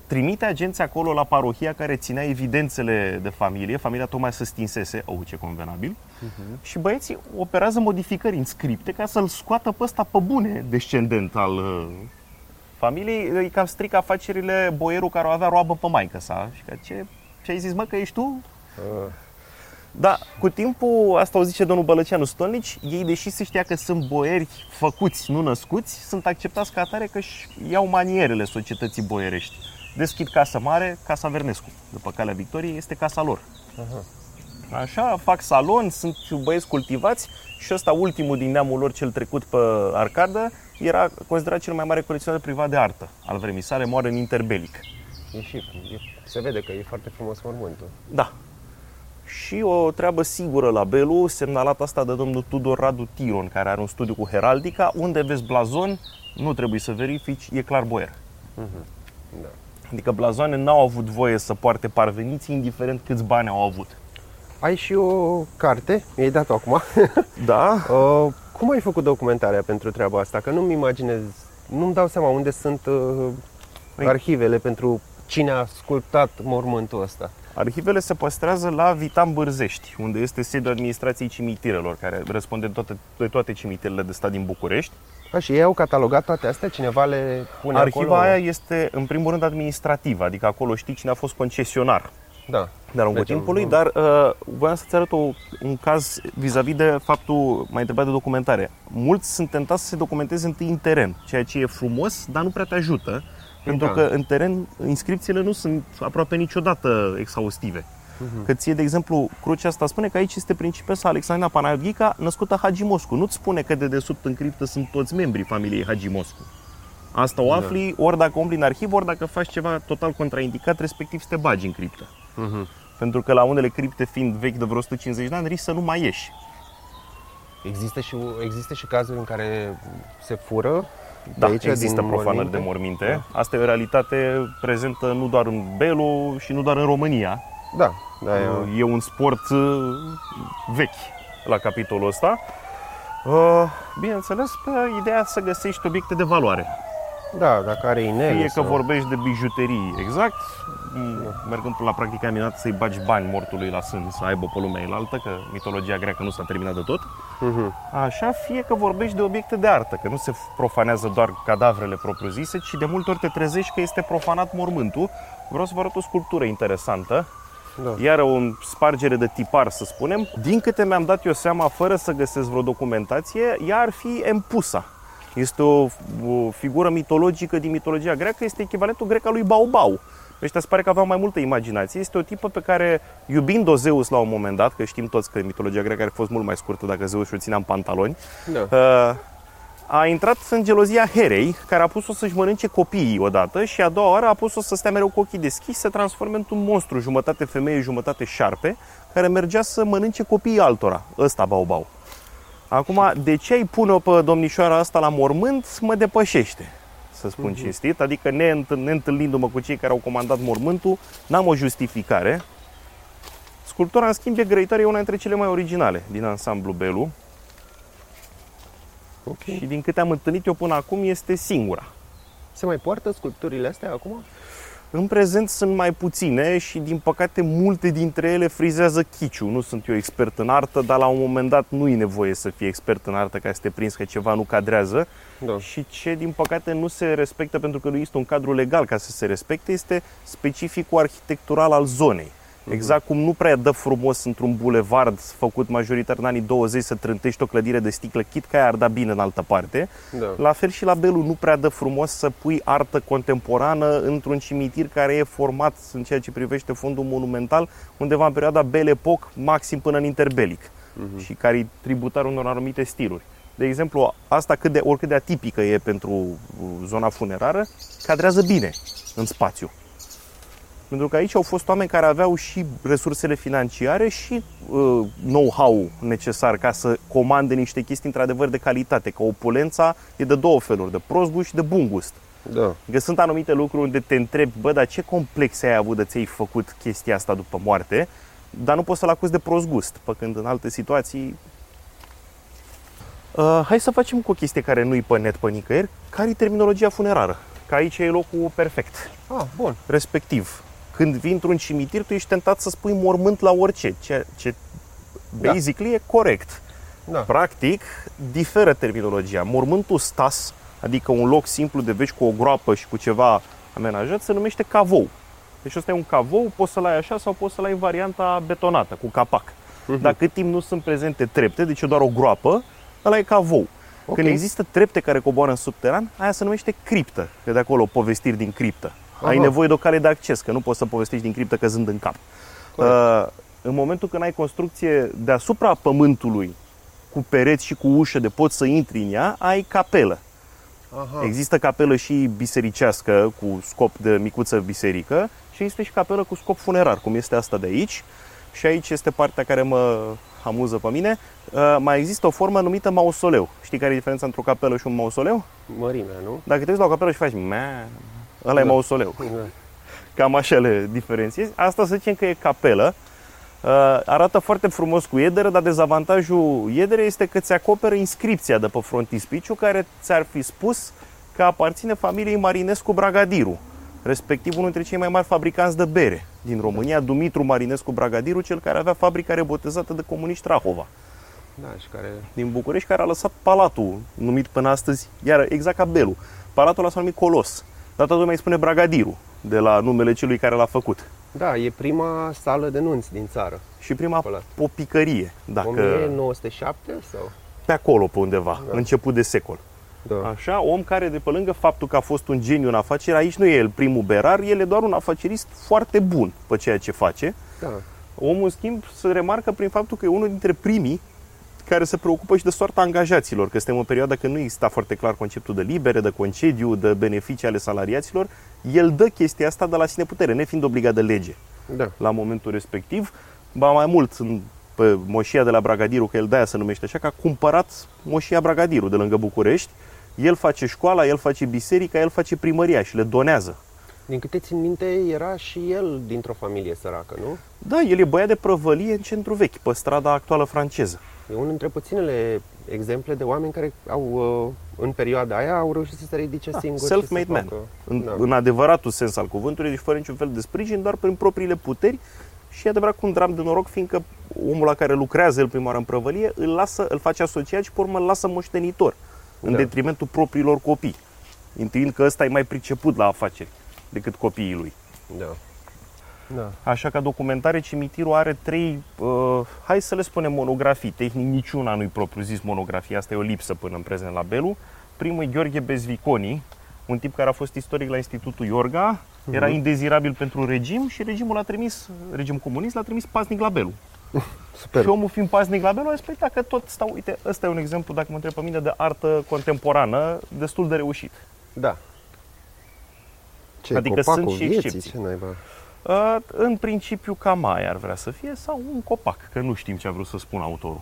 trimite agenți acolo la parohia care ținea evidențele de familie. Familia tocmai se stinsese, oh, ce convenabil. Uh-huh. Și băieții operează modificări în scripte ca să-l scoată pe ăsta pe bune descendent al uh, familiei. Îi cam strică afacerile boierul care o avea roabă pe maică sa. Și că ce, ce ai zis, mă, că ești tu? Uh. Da, cu timpul, asta o zice domnul Bălăceanu Stolnici, ei, deși se știa că sunt boieri făcuți, nu născuți, sunt acceptați ca atare că își iau manierele societății boierești. Deschid Casa Mare, Casa Vernescu. După Calea Victoriei este casa lor. Aha. Așa, fac salon, sunt băieți cultivați și ăsta, ultimul din neamul lor cel trecut pe Arcadă, era considerat cel mai mare colecționar privat de artă al vremii sale, moare în interbelic. E și, e, se vede că e foarte frumos mormântul. Da. Și o treabă sigură la Belu, semnalat asta de domnul Tudor Radu Tiron, care are un studiu cu heraldica, unde vezi blazon, nu trebuie să verifici, e clar boier. Uh-huh. Da. Adică blazoane n-au avut voie să poarte parveniți, indiferent câți bani au avut. Ai și o carte, mi-ai dat-o acum. Da. uh, cum ai făcut documentarea pentru treaba asta? Că nu-mi imaginez, nu-mi dau seama unde sunt uh, arhivele pentru cine a sculptat mormântul ăsta. Arhivele se păstrează la Vitan Bârzești, unde este sediul administrației cimitirelor, care răspunde de toate, de toate cimitirele de stat din București. A, și ei au catalogat toate astea? Cineva le pune Arhiva acolo? Arhiva aia este, în primul rând, administrativă, adică acolo știi cine a fost concesionar. Da. De-a lungul timpului, dar uh, voiam să-ți arăt o, un caz vis-a-vis de faptul, m-ai întrebat de documentare. Mulți sunt tentați să se documenteze întâi în teren, ceea ce e frumos, dar nu prea te ajută. Pentru că în teren inscripțiile nu sunt aproape niciodată exhaustive. Uh-huh. Că ție, de exemplu, crucea asta spune că aici este principesa Alexandrina Panaghica, născută Hagi Moscu. Nu-ți spune că de desubt în criptă sunt toți membrii familiei Hagi Moscu. Asta o afli ori dacă umbli în arhiv, ori dacă faci ceva total contraindicat, respectiv să te bagi în criptă. Uh-huh. Pentru că la unele cripte, fiind vechi de vreo o sută cincizeci de ani, risci să nu mai ieși. Există și, există și cazuri în care se fură? Da, aici, există profanări de morminte. Da. Asta e o realitate prezentă nu doar în Belu și nu doar în România. Da, da e, e un sport vechi la capitolul ăsta. Bineînțeles, pe ideea să găsești obiecte de valoare. Da, dacă are inele. Fie că sau... vorbești de bijuterii, exact, da. Mergând la practica minunată să-i bagi bani mortului la sân, să aibă pe lumea elaltă, că mitologia greacă nu s-a terminat de tot. Uh-huh. Așa, fie că vorbești de obiecte de artă, că nu se profanează doar cadavrele propriu-zise, ci de multe ori te trezești că este profanat mormântul. Vreau să vă arăt o sculptură interesantă. Da. Iar o spargere de tipar, să spunem. Din câte mi-am dat eu seama, fără să găsesc vreo documentație, ea ar fi Empusa. Este o, o figură mitologică din mitologia greacă, este echivalentul grec al lui Baubau. Ăștia se pare că aveau mai multă imaginație. Este o tipă pe care, iubind-o Zeus la un moment dat, că știm toți că mitologia greacă ar fi fost mult mai scurtă dacă Zeus și-o ținea în pantaloni, da. A intrat în gelozia Herei, care a pus-o să-și mănânce copiii odată și a doua oară a pus-o să stea mereu cu ochii deschiși, să transforme într-un monstru, jumătate femeie, jumătate șarpe, care mergea să mănânce copiii altora. Ăsta Baubau. Acum, de ce îi pune-o pe domnișoara asta la mormânt, mă depășește, să spun uh-huh. cinstit. Adică neîntâlnindu-mă cu cei care au comandat mormântul, n-am o justificare. Sculptura, în schimb, e grăitoare, e una dintre cele mai originale din ansamblu Belu. Okay. Și din câte am întâlnit eu până acum, este singura. Se mai poartă sculpturile astea acum? În prezent sunt mai puține și, din păcate, multe dintre ele frizează chiciu. Nu sunt eu expert în artă, dar la un moment dat nu e nevoie să fii expert în artă ca să te prinzi că ceva nu cadrează. Da. Și ce, din păcate, nu se respectă pentru că nu este un cadru legal ca să se respecte, este specificul arhitectural al zonei. Exact cum nu prea dă frumos într-un bulevard făcut majoritar în anii douăzeci să trântești o clădire de sticlă, chit că aia ar da bine în altă parte. Da. La fel și la Belu nu prea dă frumos să pui artă contemporană într-un cimitir care e format în ceea ce privește fondul monumental undeva în perioada Belle Époque, maxim până în interbelic, uh-huh. și care e tributar unor anumite stiluri. De exemplu, asta cât de, oricât de atipică e pentru zona funerară, cadrează bine în spațiu. Pentru că aici au fost oameni care aveau și resursele financiare și uh, know-how necesar ca să comande niște chestii într-adevăr de calitate. Că opulența e de două feluri, de prost gust și de bun gust. Da. Că sunt anumite lucruri unde te întrebi, bă, dar ce complexe ai avut de ți-ai făcut chestia asta după moarte, dar nu poți să-l acuzi de prost gust, pe când în alte situații... Uh, hai să facem cu o chestie care nu-i pe net, pe nicăieri. Care e terminologia funerară? Că aici e locul perfect. Ah, bun. Respectiv, când vii într-un cimitir, tu ești tentat să spui mormânt la orice, ceea ce basically da. e corect. Da. Practic, diferă terminologia. Mormântul stas, adică un loc simplu de veci cu o groapă și cu ceva amenajat, se numește cavou. Deci ăsta e un cavou, poți să-l ai așa sau poți să-l ai în varianta betonată, cu capac. Uh-huh. Dar cât timp nu sunt prezente trepte, deci e doar o groapă, ăla e cavou. Okay. Când există trepte care coboară în subteran, aia se numește criptă, că de acolo povestiri din criptă. Aha. Ai nevoie de o cale de acces, că nu poți să povestești din criptă căzând în cap. Uh, în momentul când ai construcție deasupra pământului, cu pereți și cu ușă de poți să intri în ea, ai capelă. Aha. Există capelă și bisericească cu scop de micuță biserică și există și capelă cu scop funerar, cum este asta de aici. Și aici este partea care mă amuză pe mine. Uh, mai există o formă numită mausoleu. Știi care e diferența între o capelă și un mausoleu? Mărimea, nu? Dacă te uiți la o capelă și faci mea, ăla da. e mausoleu. Da. Cam așa le diferențiezi. Asta să zicem că e capelă. Uh, arată foarte frumos cu iederă, dar dezavantajul iederei este că ți acoperă inscripția de pe frontispiciu care ți-ar fi spus că aparține familiei Marinescu Bragadiru, respectiv unul dintre cei mai mari fabricanți de bere din România, Dumitru Marinescu Bragadiru, cel care avea fabrica rebotezată de comuniști Rahova. Da, și care... din București, care a lăsat palatul, numit până astăzi, iar exact ca Belu. Palatul ăla s-a numit Colos, dar toată lumea îi spune Bragadiru, de la numele celui care l-a făcut. Da, e prima sală de nunți din țară. Și prima Palat. popicărie. Dacă... o mie nouă sute șapte sau? Pe acolo, pe undeva, da. început de secol. Da. Așa, om care, de pe lângă faptul că a fost un geniu în afaceri, aici nu e el primul berar, el e doar un afacerist foarte bun pe ceea ce face. Da. Omul, în schimb, se remarcă prin faptul că e unul dintre primii care se preocupă și de soarta angajaților, că suntem în perioada când nu exista foarte clar conceptul de libere, de concediu, de beneficii ale salariaților. El dă chestia asta de la sine putere, nefiind obligat de lege. Da. La momentul respectiv, ba mai mult, pe moșia de la Bragadiru, că el de-aia se numește așa, că a cumpărat moșia Bragadiru de lângă București. El face școala, el face biserica, el face primăria și le donează. Din câte țin minte, era și el dintr-o familie săracă, nu? Da, el e băiat de prăvălie în centru vechi, pe strada actuală franceză. E unul dintre puținele exemple de oameni care au, în perioada aia, au reușit să se ridice da, singuri. Self-made man. Facă... În, da. în adevăratul sens al cuvântului, deci fără niciun fel de sprijin, doar prin propriile puteri. Și e adevărat cu un dram de noroc, fiindcă omul la care lucrează el prima oară în prăvălie, îl, lasă, îl face asociat și pe urmă îl lasă moștenitor, în da. detrimentul propriilor copii, intuind că ăsta e mai priceput la afaceri decât copiii lui. Da. Da. Așa că documentare, cimitirul are trei, uh, hai să le spunem monografii, tehnic niciuna nu-i propriu zis monografie, asta e o lipsă până în prezent la Belu. Primul e Gheorghe Bezviconi, un tip care a fost istoric la Institutul Iorga, uh-huh. era indezirabil pentru regim și regimul l-a trimis, regimul comunist l-a trimis paznic la Belu. Super. Și omul fiind paznic la Belu a spus, dacă tot stau, uite, ăsta e un exemplu, dacă mă întreb pe mine, de artă contemporană destul de reușit. Da. Ce, adică sunt și vieții, excepții. Ce naiba? Uh, în principiu cam aia ar vrea să fie, sau un copac, că nu știm ce a vrut să spună autorul.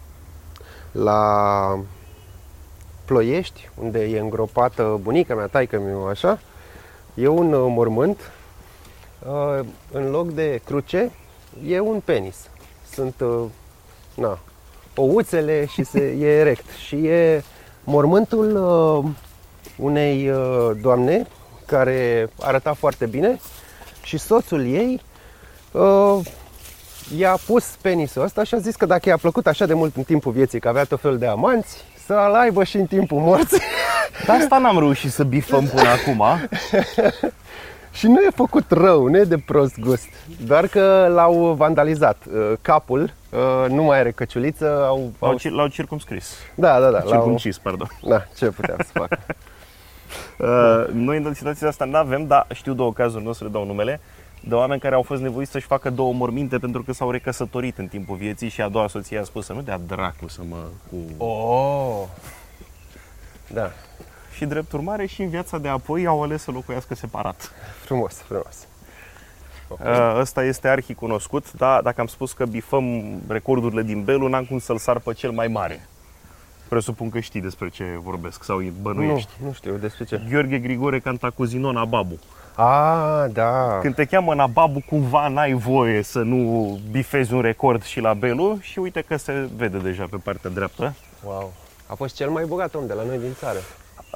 La Ploiești, unde e îngropată bunica mea, taică-miu, așa, e un uh, mormânt, uh, în loc de cruce, e un penis. Sunt, uh, na, ouțele și se, e erect. Și e mormântul uh, unei uh, doamne care arăta foarte bine și soțul ei uh, i-a pus penisul ăsta și a zis că dacă i-a plăcut așa de mult în timpul vieții, că avea tot felul de amanți, să-l aibă și în timpul morții. Dar asta n-am reușit să bifăm până acum. Și nu e făcut rău, nu e de prost gust, doar că l-au vandalizat. Capul nu mai are căciuliță. Au, l-au, au... l-au circumscris. Da, da, da. Circumcis, pardon. Da, ce puteam să fac. uh, noi în situația asta nu avem, dar știu două cazuri, nu o să le dau numele, de oameni care au fost nevoiți să-și facă două morminte pentru că s-au recăsătorit în timpul vieții și a doua soție a spus să nu dea dracu să mă... Cu... Oh! Da. Și drept urmare și în viața de apoi au ales să locuiască separat. Frumos, frumos. Okay. Ăsta este arhicunoscut, dar dacă am spus că bifăm recordurile din Belu, n-am cum să-l sar pe cel mai mare. Presupun că știi despre ce vorbesc sau bănuiești. Nu, nu știu despre ce. Gheorghe Grigore Cantacuzino Nababu. Ah, da. Când te cheamă Nababu, cumva n-ai voie să nu bifezi un record și la Belu și uite că se vede deja pe partea dreaptă. Wow. A fost cel mai bogat om de la noi din țară.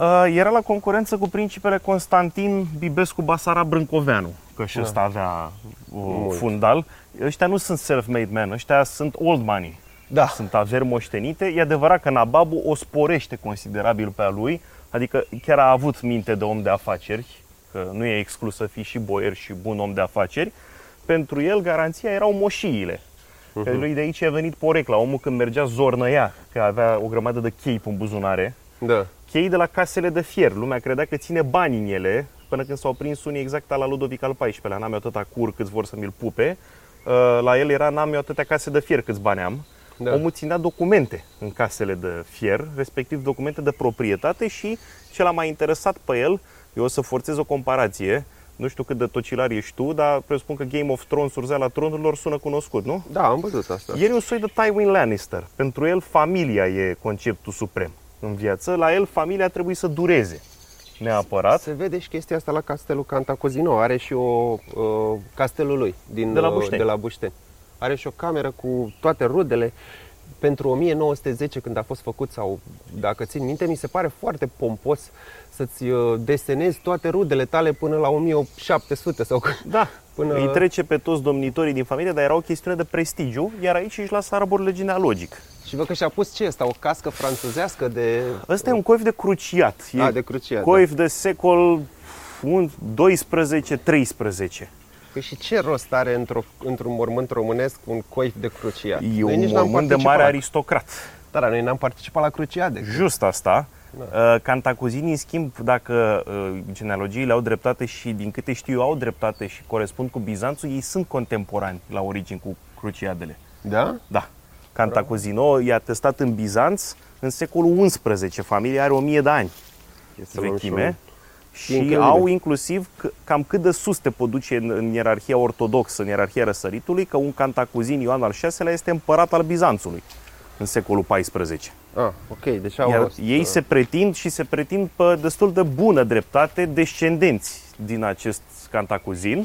Uh, era la concurență cu principele Constantin Bibescu Basarab Brâncoveanu, că și ăsta avea uh, fundal. Ăștia nu sunt self-made men, ăștia sunt old money. Da. Sunt averi moștenite. E adevărat că Nababu o sporește considerabil pe a lui, adică chiar a avut minte de om de afaceri, că nu e exclus să fii și boier și bun om de afaceri. Pentru el garanția erau moșiile. Uh-huh. Că lui de aici a venit porecla, omul când mergea zornăia, că avea o grămadă de chei în buzunare. Da. Chei de la casele de fier. Lumea credea că ține bani în ele, până când s-au prins unii exact la Ludovic al paisprezecelea. N-am eu atâta cur câți vor să mi-l pupe. La el era n-am eu atâtea case de fier câți bani am. Da. Omul ținea documente în casele de fier, respectiv documente de proprietate și ce l-a mai interesat pe el, eu o să forțez o comparație, nu știu cât de tocilar ești tu, dar presupun că Game of Thrones, Urzeala tronurilor, sună cunoscut, nu? Da, am văzut asta. El e un soi de Tywin Lannister. Pentru el familia e conceptul suprem în viață. La el familia trebuie să dureze neapărat. Se vede și chestia asta la castelul Cantacuzino. Are și o uh, castelul lui din, de la Bușteni. De la Bușteni. Are și o cameră cu toate rudele. Pentru o mie nouă sute zece, când a fost făcut, sau dacă țin minte, mi se pare foarte pompos să-ți desenezi toate rudele tale până la o mie șapte sute sau da, până... îi trece pe toți domnitorii din familie, dar era o chestiune de prestigiu, iar aici își lasă arborele genealogic. Și văd că și-a pus ce asta, o cască franțuzească de... Ăsta e un coif de cruciat. E a, de cruciat, coif da. de secol doisprezece treisprezece. Păi și ce rost are într-o, într-un mormânt românesc un coif de cruciat? E un mormânt de mare aristocrat. Da, dar noi n-am participat la cruciade. Just asta. Da. Cantacuzini, în schimb, dacă genealogiile au dreptate și din câte știu eu au dreptate și corespund cu Bizanțul, ei sunt contemporani la origini cu cruciadele. Da? Da. Cantacuzino e atestat în Bizanț în secolul unsprezece. Familia are o mie de ani vechime. Și incredibil. Au inclusiv cam cât de sus te pot duce în, în ierarhia ortodoxă, în ierarhia răsăritului, că un Cantacuzin Ioan al șaselea este împărat al Bizanțului în secolul paisprezece. Ah, ok, deci au Iar rost. ei se pretind și se pretind pe destul de bună dreptate descendenți din acest Cantacuzin,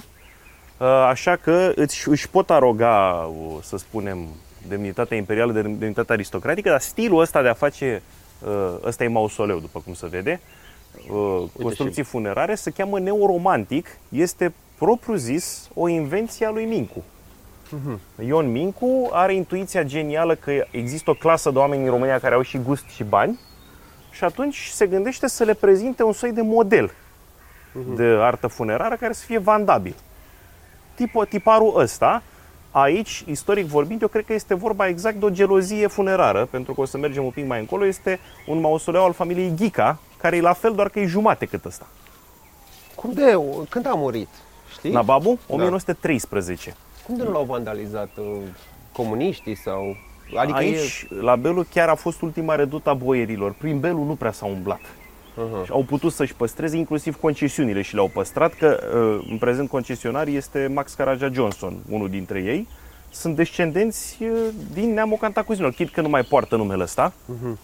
așa că îți, își pot aroga, să spunem, demnitatea imperială, demnitatea aristocratică, dar stilul ăsta de a face, ăsta e mausoleu, după cum se vede, construcții și... funerare, se cheamă neoromantic, este propriu-zis o invenție a lui Mincu. Uh-huh. Ion Mincu are intuiția genială că există o clasă de oameni în România care au și gust și bani și atunci se gândește să le prezinte un soi de model uh-huh. de artă funerară care să fie vandabil. Tipo, tiparul ăsta, aici, istoric vorbind, eu cred că este vorba exact de o gelozie funerară, pentru că o să mergem un pic mai încolo, este un mausoleu al familiei Ghica, care e la fel, doar că e jumate cât ăsta. Cum de? Când a murit? Știi? Nababu? o mie nouă sute treisprezece. Cum de nu l-au vandalizat comuniștii sau... Adică aici, e... la Belu, chiar a fost ultima redută a boierilor. Prin Belu nu prea s-au umblat. Uh-huh. Și au putut să-și păstreze inclusiv concesiunile și le-au păstrat, că în prezent concesionar este Max Caragia Johnson, unul dintre ei. Sunt descendenți din neamul Cantacuzinilor, chit că nu mai poartă numele ăsta. Uh-huh.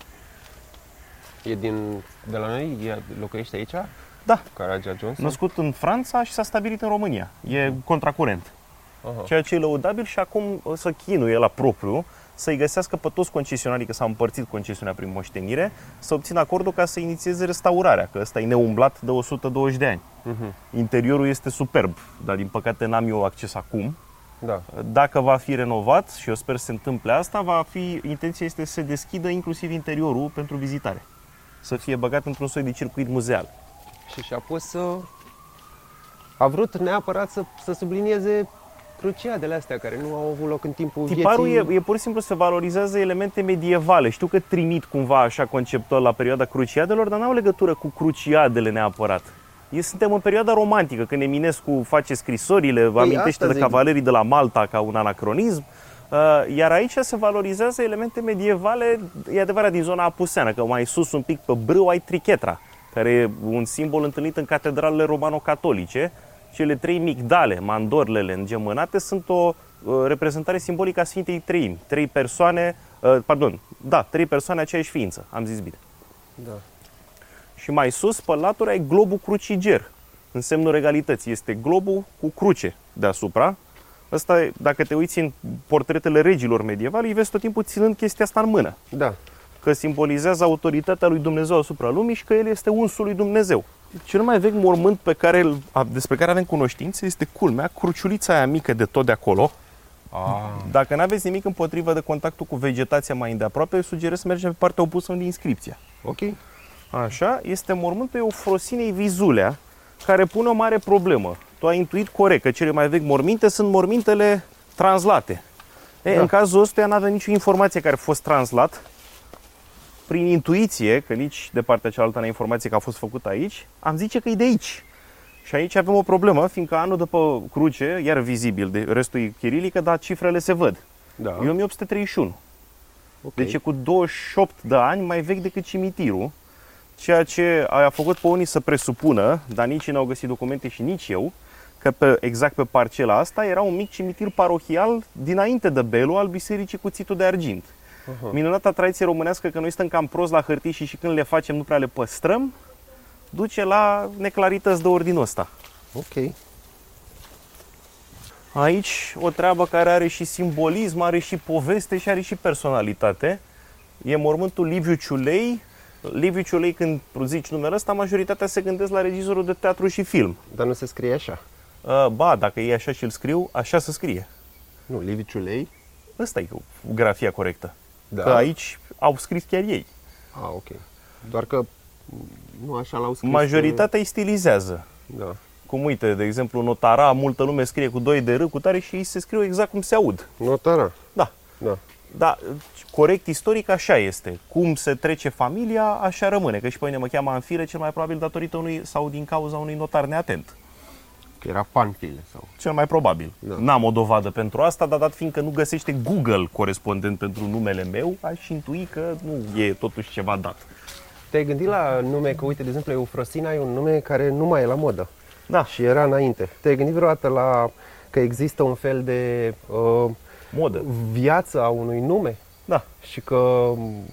E din, de la noi? E, locuiește aici? Da. Caragia Johnson? Născut în Franța și s-a stabilit în România. E contracurent. Uh-huh. Ceea ce e lăudabil și acum o să chinuie la propriu să-i găsească pe toți concesionarii, că s-a împărțit concesiunea prin moștenire, să obțină acordul ca să inițieze restaurarea, că ăsta e neumblat de o sută douăzeci de ani. Uh-huh. Interiorul este superb, dar din păcate n-am eu acces acum. Da. Dacă va fi renovat, și eu sper să se întâmple asta, va fi, intenția este să se deschidă inclusiv interiorul pentru vizitare. Să fie băgat într-un soi de circuit muzeal. Și și-a pus să... A vrut neapărat să, să sublinieze cruciadele astea care nu au avut loc în timpul Tiparul vieții. e, e pur și simplu să valorizează elemente medievale. Știu că trimit cumva așa conceptual la perioada cruciadelor, dar n-au legătură cu cruciadele neapărat. Eu suntem în perioada romantică, când Eminescu face scrisorile, vă amintește de cavalerii de la Malta ca un anacronism, iar aici se valorizează elemente medievale, e adevărat, din zona apuseană, că mai sus un pic pe brâu ai trichetra, care e un simbol întâlnit în catedralele romano-catolice. Cele trei migdale, mandorlele îngemânate, sunt o reprezentare simbolică a Sfintei Treimi. Trei persoane, pardon, da, trei persoane aceeași ființă, am zis bine. Da. Și mai sus, pe laturi, ai globul cruciger, în semnul regalității. Este globul cu cruce deasupra. Ăsta, dacă te uiți în portretele regilor medievale, îi vezi tot timpul ținând chestia asta în mână. Da. că simbolizează autoritatea lui Dumnezeu asupra lumii și că el este unsul lui Dumnezeu. Cel mai vechi mormânt pe care, despre care avem cunoștință este, culmea, cruciulița aia mică de tot de acolo. Ah. Dacă nu aveți nimic împotrivă de contactul cu vegetația mai îndeaproape, sugerez să mergem pe partea opusă unde e inscripția. Ok. Așa, este mormântul Eufrosinei Vizulea, care pune o mare problemă. Tu ai intuit corect că cele mai vechi morminte sunt mormintele translate. E, da. În cazul ăsta nu avem nicio informație care a fost translat. Prin intuiție, că nici de partea cealaltă nu ai informație că a fost făcut aici, am zice că e de aici. Și aici avem o problemă, fiindcă anul după cruce, iar vizibil, de restul e chirilică, dar cifrele se văd. Da. E o mie opt sute treizeci și unu. Okay. Deci e cu douăzeci și opt de ani mai vechi decât cimitirul, ceea ce a făcut pe unii să presupună, dar nici n-au găsit documente și nici eu, că pe, exact pe parcela asta era un mic cimitir parohial dinainte de Belu al Bisericii Cuțitul de Argint. Uh-huh. Minunata tradiție românească, că noi stăm cam prost la hârtii și și când le facem nu prea le păstrăm, duce la neclarități de ordinul ăsta. Ok. Aici o treabă care are și simbolism, are și poveste și are și personalitate. E mormântul Liviu Ciulei. Liviu Ciulei, când zici numele ăsta, majoritatea se gândesc la regizorul de teatru și film. Dar nu se scrie așa. Uh, ba, dacă e așa și îl scriu, așa se scrie. Nu, Liviu Ciulei? Ăsta e grafia corectă. Da. Că aici au scris chiar ei. Ah, ok. Doar că nu așa l-au scris. Majoritatea îi stilizează. Da. Cum uite, de exemplu, notara, multă lume scrie cu doi de R, cu tare și ei se scriu exact cum se aud. Notara? Da. Da. Da, corect istoric așa este. Cum se trece familia, așa rămâne. Că și pe mine mă cheamă Anfire, cel mai probabil datorită unui sau din cauza unui notar neatent. Că era Panfile sau... Cel mai probabil. Da. N-am o dovadă pentru asta, dar dat fiindcă nu găsește Google corespondent pentru numele meu, aș intui că nu e totuși ceva dat. Te-ai gândit la nume, că uite, de exemplu, Eufrosina e un nume care nu mai e la modă. Da. Și era înainte. Te-ai gândit vreodată la că există un fel de uh, modă, viață a unui nume? Da. Și că,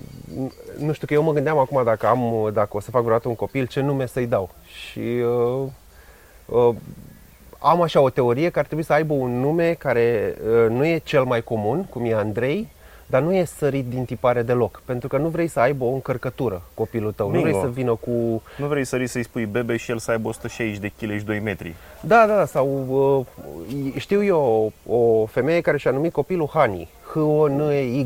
nu știu, că eu mă gândeam acum dacă am, dacă o să fac vreodată un copil, ce nume să-i dau. Și uh, uh, am așa o teorie că ar trebui să aibă un nume care uh, nu e cel mai comun, cum e Andrei, dar nu e sărit din tipare deloc, pentru că nu vrei să aibă o încărcătură copilul tău, Bingo. Nu vrei să vină cu... Nu vrei să să-i spui bebe și el să aibă o sută șaizeci de kilograme și doi metri. Da, da, sau uh, știu eu o femeie care și-a numit copilul Hani, H O N E Y.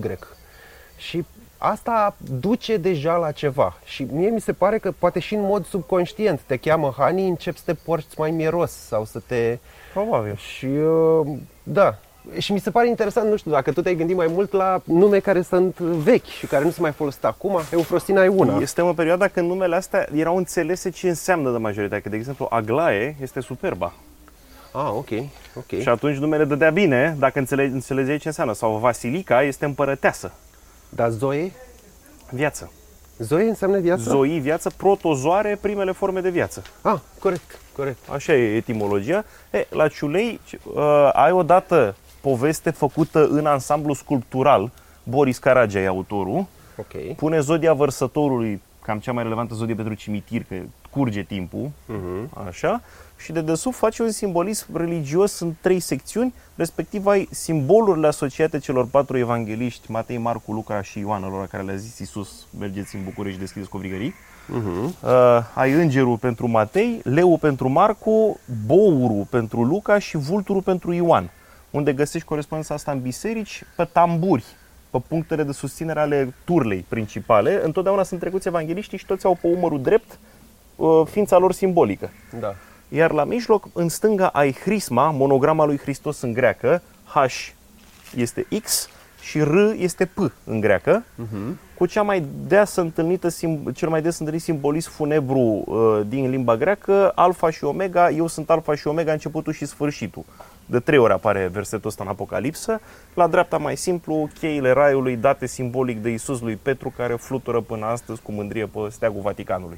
Și asta duce deja la ceva. Și mie mi se pare că poate și în mod subconștient te cheamă Hani, începi să te porți mai mieros sau să te... Probabil. Și uh, da. Și mi se pare interesant, nu știu, dacă tu te-ai gândit mai mult la nume care sunt vechi și care nu se mai folosesc acum. Eufrosina e una. Este o perioadă când numele astea erau înțelese ce înseamnă de majoritate. Că, de exemplu, Aglae este superba. Ah, ok, ok. Și atunci numele dădea bine dacă înțelege, înțelegeai ce înseamnă. Sau Vasilica este împărăteasă. Dar Zoe? Viață. Zoe înseamnă viață? Zoe, viață, protozoare, primele forme de viață. Ah, corect, corect. Așa e etimologia. E, la Ciulei uh, ai odată poveste făcută în ansamblu sculptural. Boris Caragea e autorul. Okay. Pune zodia vărsătorului, cam cea mai relevantă zodie pentru cimitir, că curge timpul, uh-huh. Așa, și de desubt face un simbolism religios în trei secțiuni, respectiv ai simbolurile asociate celor patru evangeliști, Matei, Marcu, Luca și Ioan, lor care le-a zis Iisus, mergeți în București și deschideți covrigării. Uh-huh. Uh, ai îngerul pentru Matei, leul pentru Marcu, bourul pentru Luca și vulturul pentru Ioan, unde găsești corespondența asta în biserici, pe tamburi, pe punctele de susținere ale turlei principale. Întotdeauna sunt trecuți evangeliștii și toți au pe umărul drept ființa lor simbolică. Da. Iar la mijloc, în stânga, ai Hrisma, monograma lui Hristos în greacă, H este X și R este P în greacă, uh-huh. Cu cea mai des întâlnită, cel mai des întâlnit simbolism funebru uh, din limba greacă, Alfa și Omega, eu sunt Alfa și Omega, începutul și sfârșitul. De trei ori apare versetul ăsta în Apocalipsă. La dreapta, mai simplu, cheile raiului date simbolic de Iisus lui Petru, care flutură până astăzi cu mândrie pe steagul Vaticanului.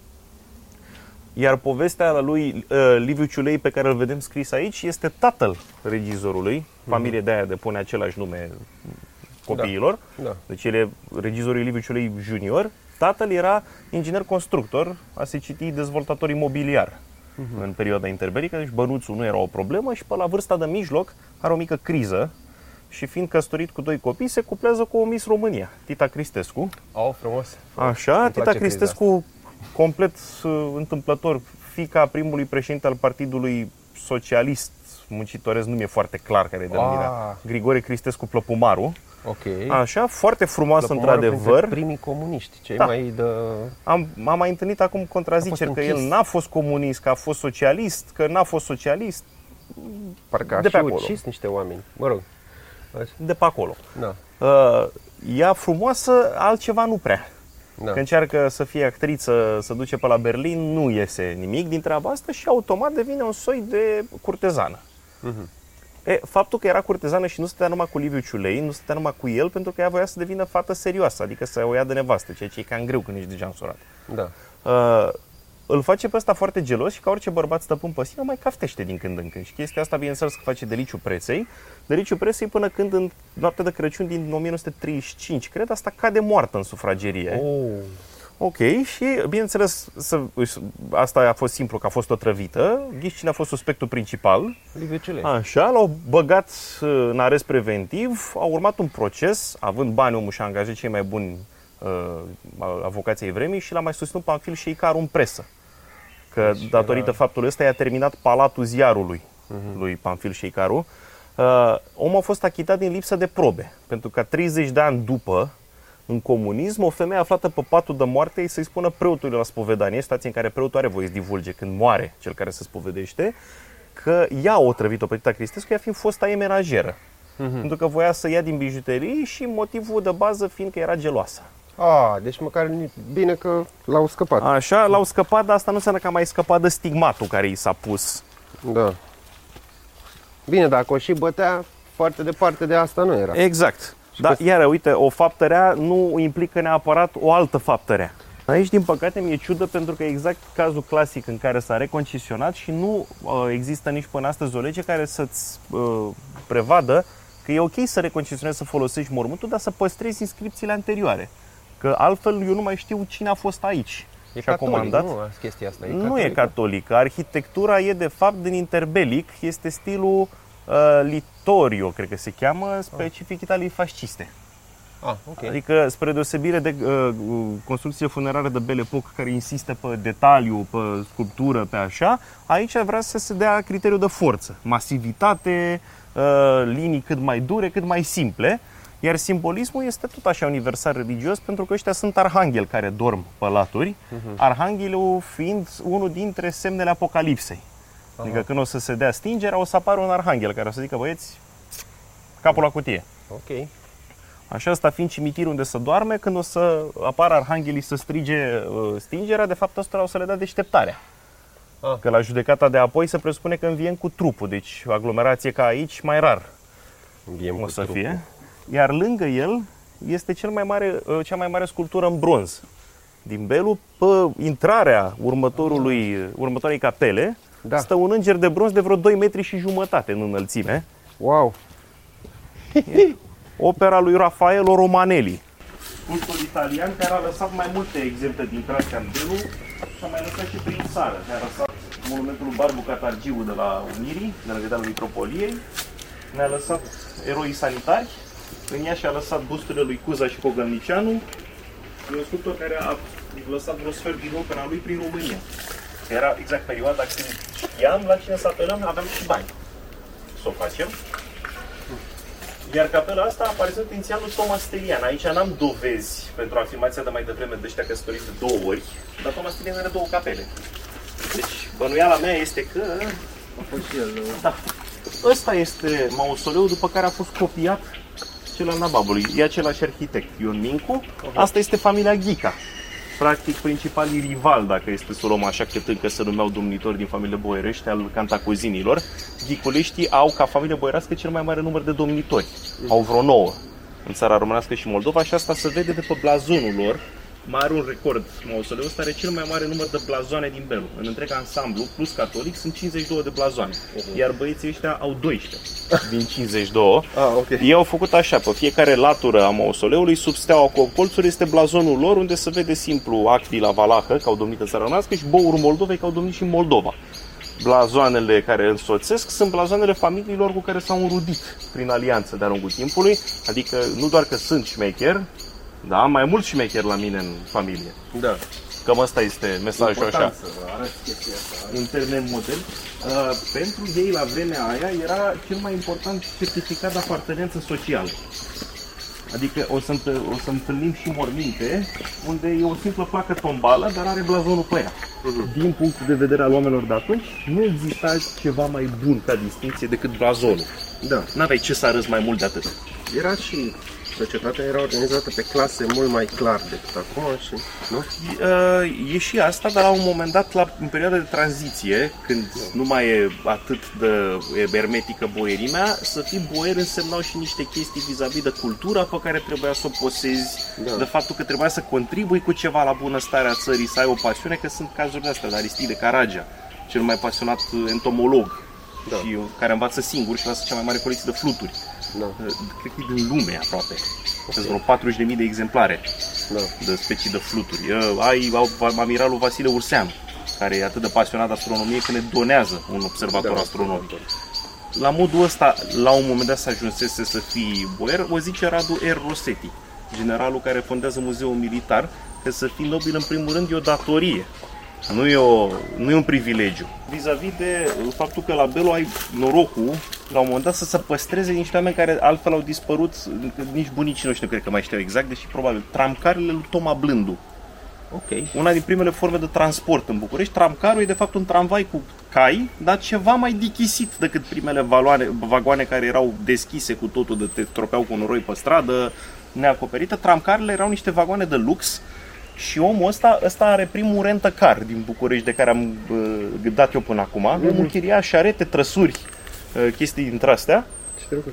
Iar povestea lui uh, Liviu Ciulei, pe care îl vedem scris aici, este tatăl regizorului, mm-hmm. Familie de aia de pune același nume copiilor. Da. Da. Deci el e regizorul Liviu Ciulei junior. Tatăl era inginer constructor, a se citi dezvoltator imobiliar uh-huh. În perioada interbelică, deci bănuțul nu era o problemă și pe la vârsta de mijloc are o mică criză și fiind căsătorit cu doi copii, se cuplează cu o Miss România, Tita Cristescu. Oh, frumos. Așa, Tita Cristescu, complet uh, întâmplător, fiica primului președinte al Partidului Socialist Muncitoresc, nu mi-e foarte clar care e denumirea, Ah. Grigore Cristescu Plăpumaru. Ok. Așa, foarte frumoasă Plăpumaru într-adevăr. printre primii comuniști, cei Da. mai de... Am, am mai întâlnit acum contraziceri A că fost el închis. n-a fost comunist, că a fost socialist, că n-a fost socialist, Parcă a de și pe acolo. ucis niște oameni. Mă rog. de pe acolo. Da. Uh, ea frumoasă, altceva nu prea. Da. Că încearcă să fie actriță, să duce pe la Berlin, nu iese nimic din treaba asta și automat devine un soi de curtezană. Mhm. E, faptul că era curtezană și nu stătea numai cu Liviu Ciulei, nu stătea numai cu el, pentru că ea voia să devină fată serioasă, adică să o ia de nevastă, ceea ce e cam greu când ești deja însurat. Da. Uh, îl face pe ăsta foarte gelos și ca orice bărbat stăpân pe sine, mai caftește din când în când. Și chestia asta, bineînțeles, că face Deliciu Preței. Deliciu Preței până când în noaptea de Crăciun din nouăsprezece treizeci și cinci, cred, asta cade moartă în sufragerie. Oh. Ok, și bineînțeles, să, asta a fost simplu, că a fost otrăvită. Ghiși cine a fost suspectul principal? Liviu Ciulei. Așa, l-au băgat în arest preventiv, a urmat un proces, având bani omul și-a angajat cei mai buni uh, avocații ai vremii și l-a mai susținut Pamfil Șeicaru în presă. Că Deci datorită era... faptului ăsta i-a terminat palatul ziarului uh-huh. lui Pamfil Șeicaru. Uh, omul a fost achitat din lipsă de probe, pentru că treizeci de ani după, în comunism, o femeie aflată pe patul de moarte îi să-i spună preotului la spovedanie, situație în care preotul are voie să divulge când moare cel care se spovedește, că ea a otrăvit-o pe Tita Cristescu, ea fiind fosta ei menajeră. Uh-huh. Pentru că voia să ia din bijuterii și motivul de bază fiind că era geloasă. Ah, deci măcar bine că l-au scăpat. Așa, l-au scăpat, dar asta nu înseamnă că a mai scăpat de stigmatul care i s-a pus. Da. Bine, dacă o și bătea, foarte departe de asta nu era. Exact. Dar, iară, uite, o faptă rea nu implică neapărat o altă faptă rea. Aici, din păcate, mi-e ciudă pentru că e exact cazul clasic în care s-a reconcesionat și nu uh, există nici până astăzi o lege care să-ți uh, prevadă că e ok să reconcesionezi, să folosești mormântul, dar să păstrezi inscripțiile anterioare. Că altfel eu nu mai știu cine a fost aici. E și a catolic, comandat. nu? Chestia asta. E nu catolică. e catolică. Arhitectura e, de fapt, din interbelic. Este stilul uh, Littorio, cred că se cheamă, specific Italiei fasciste. Ah, ok. Adică, spre deosebire de uh, construcțiile funerare de Belle Époque, care insistă pe detaliu, pe sculptură, pe așa, aici vrea să se dea criteriul de forță. Masivitate, uh, linii cât mai dure, cât mai simple. Iar simbolismul este tot așa universal religios, pentru că ăștia sunt arhangheli care dorm pe laturi, uh-huh. Arhanghelul fiind unul dintre semnele Apocalipsei. Uh-huh. Adică când o să se dea stingerea, o să apară un arhanghel care o să zică, băieți, capul la cutie. Ok. Așa, asta fiind cimitirul unde se doarme, când o să apară arhanghelii să strige uh, stingerea, de fapt ăsta o să le dea deșteptarea. Ah. Că la judecata de apoi se presupune că înviem cu trupul, deci aglomerație ca aici mai rar Înviem o cu să trupul. fie. Iar lângă el este cel mai mare, cea mai mare sculptură în bronz din Belu. Pe intrarea următorului, următoarei capele, Da. stă un înger de bronz de vreo doi metri și jumătate în înălțime. Wow. Opera lui Raffaello Romanelli, sculptor italian care a lăsat mai multe exemple din creația în Belu și a mai lăsat și prin țară. Ne-a lăsat monumentul lui Barbu Catargiu de la Unirii, de la Catedrala Mitropoliei. Ne-a lăsat eroi sanitari. În ea și-a lăsat busturile lui Cuza și Pogălnicianu. E un sculptor care a lăsat vreo sfert din opera lui prin România. Era exact perioada când știam la cine să apelăm, aveam și bani să o facem. Iar capela asta a aparținut inițial lui Thomas Stelian. Aici n-am dovezi pentru afirmația de mai devreme de ăștia căsătoriți de două ori, dar Thomas Stelian are două capele. Deci bănuiala mea este că... A fost și el. Da. Ăsta este mausoleul după care a fost copiat cel al Nababului. E același arhitect, Ion Mincu. Asta este familia Ghica. Practic, principalii rival, dacă este să o luăm așa, cât încă se numeau domnitori din familie boierești, al cantacozinilor. Ghiculeștii au, ca familie boierească, cel mai mare număr de domnitori. Au vreo nouă în țara românească și Moldova și asta se vede de pe blazonul lor. Mai are un record. Mausoleul ăsta are cel mai mare număr de blazoane din Belu. În întreg ansamblu, plus catolic, sunt cincizeci și două de blazoane. Iar băieții ăștia au doisprezece din cincizeci și doi. Ah, ok. Ei au făcut așa, pe fiecare latură a mausoleului, sub steaua cu colțuri, este blazonul lor, unde se vede simplu Acvila Valahă, că au domnit în țara noastră, și Bourul Moldovei, că au domnit și în Moldova. blazoanele care însoțesc sunt blazoanele familiilor cu care s-au înrudit prin alianță de-a lungul timpului. Adică nu doar că sunt șmecher, da, mai mult șmecher la mine în familie. Da. Cam asta este mesajul așa. În termen model. Uh, pentru ei la vremea aia era cel mai important certificat de apartenență socială. Adică o să, o să întâlnim și morminte unde e o simplă placă tombală, dar are blazonul pe ea. Uh-huh. Din punctul de vedere al oamenilor de atunci, nu exista ceva mai bun ca distinție decât blazonul. Da. N-aveai ce să arăți mai mult de atât. Era și societatea era organizată pe clase mult mai clar decât acum și, nu? E, e și asta, dar la un moment dat, la, în perioada de tranziție, când nu mai e atât de hermetică boierimea, să fii boier însemnau și niște chestii vis-a-vis de cultura pe care trebuia să o posezi, da. De faptul că trebuia să contribui cu ceva la bunăstarea țării, să ai o pasiune, că sunt cazurile astea de Aristide Caragea, cel mai pasionat entomolog, da. Și care învață singur și lasă cea mai mare colecție de fluturi. Da. Cred că e din lume aproape. Okay. Sunt vreo patruzeci de mii de exemplare, da. De specii de fluturi. Ai amiralul Vasile Urseanu, care e atât de pasionat de astronomie că ne donează un observator da, astronomic. La modul ăsta, la un moment dat să ajunsese să fii boier, o zice Radu R. Rossetti, generalul care fondează muzeul militar, că să fii nobil în primul rând e o datorie. Nu e, o, nu e un privilegiu. Vis-a-vis de faptul că la Belo ai norocul, la un moment dat, să se păstreze niște oameni care altfel au dispărut, nici bunicii noștri nu cred că mai știu exact, deși probabil, tramcarele lui Toma Blându. Ok. Una din primele forme de transport în București. Tramcarul e de fapt un tramvai cu cai, dar ceva mai dichisit decât primele valoane, vagoane care erau deschise cu totul, de te tropeau cu noroi pe stradă, neacoperită. Tramcarele erau niște vagoane de lux. Și omul ăsta, ăsta are primul rent-a-car din București de care am uh, dat eu până acum. Mm-hmm. Omul chiria șarete, trăsuri, uh, chestii dintre astea. Ce drăguț.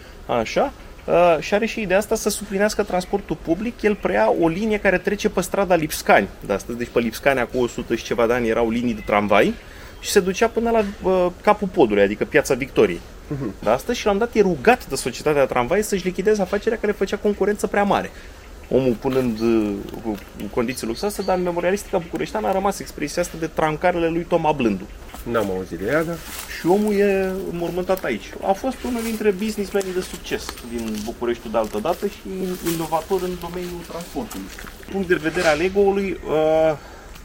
Așa. Uh, și are și ideea asta să suplinească transportul public. El preia o linie care trece pe strada Lipscani. De astăzi, deci pe Lipscani, acum o sută și ceva de ani, erau linii de tramvai. Și se ducea până la uh, capul podului, adică Piața Victoriei. Mm-hmm. De astăzi, și la un dat e rugat de societatea de tramvai să-și lichideze afacerea care făcea concurență prea mare. Omul punând uh, cu condiții luxoase, dar în memorialistica bucureșteană a rămas expresia asta de tramcarele lui Toma Blându. N-am auzit de ea, dar... Și omul e mormântat aici. A fost unul dintre businessmenii de succes din Bucureștiul de altă dată și inovator în domeniul transportului. Din punct de vedere al ego-ului, uh,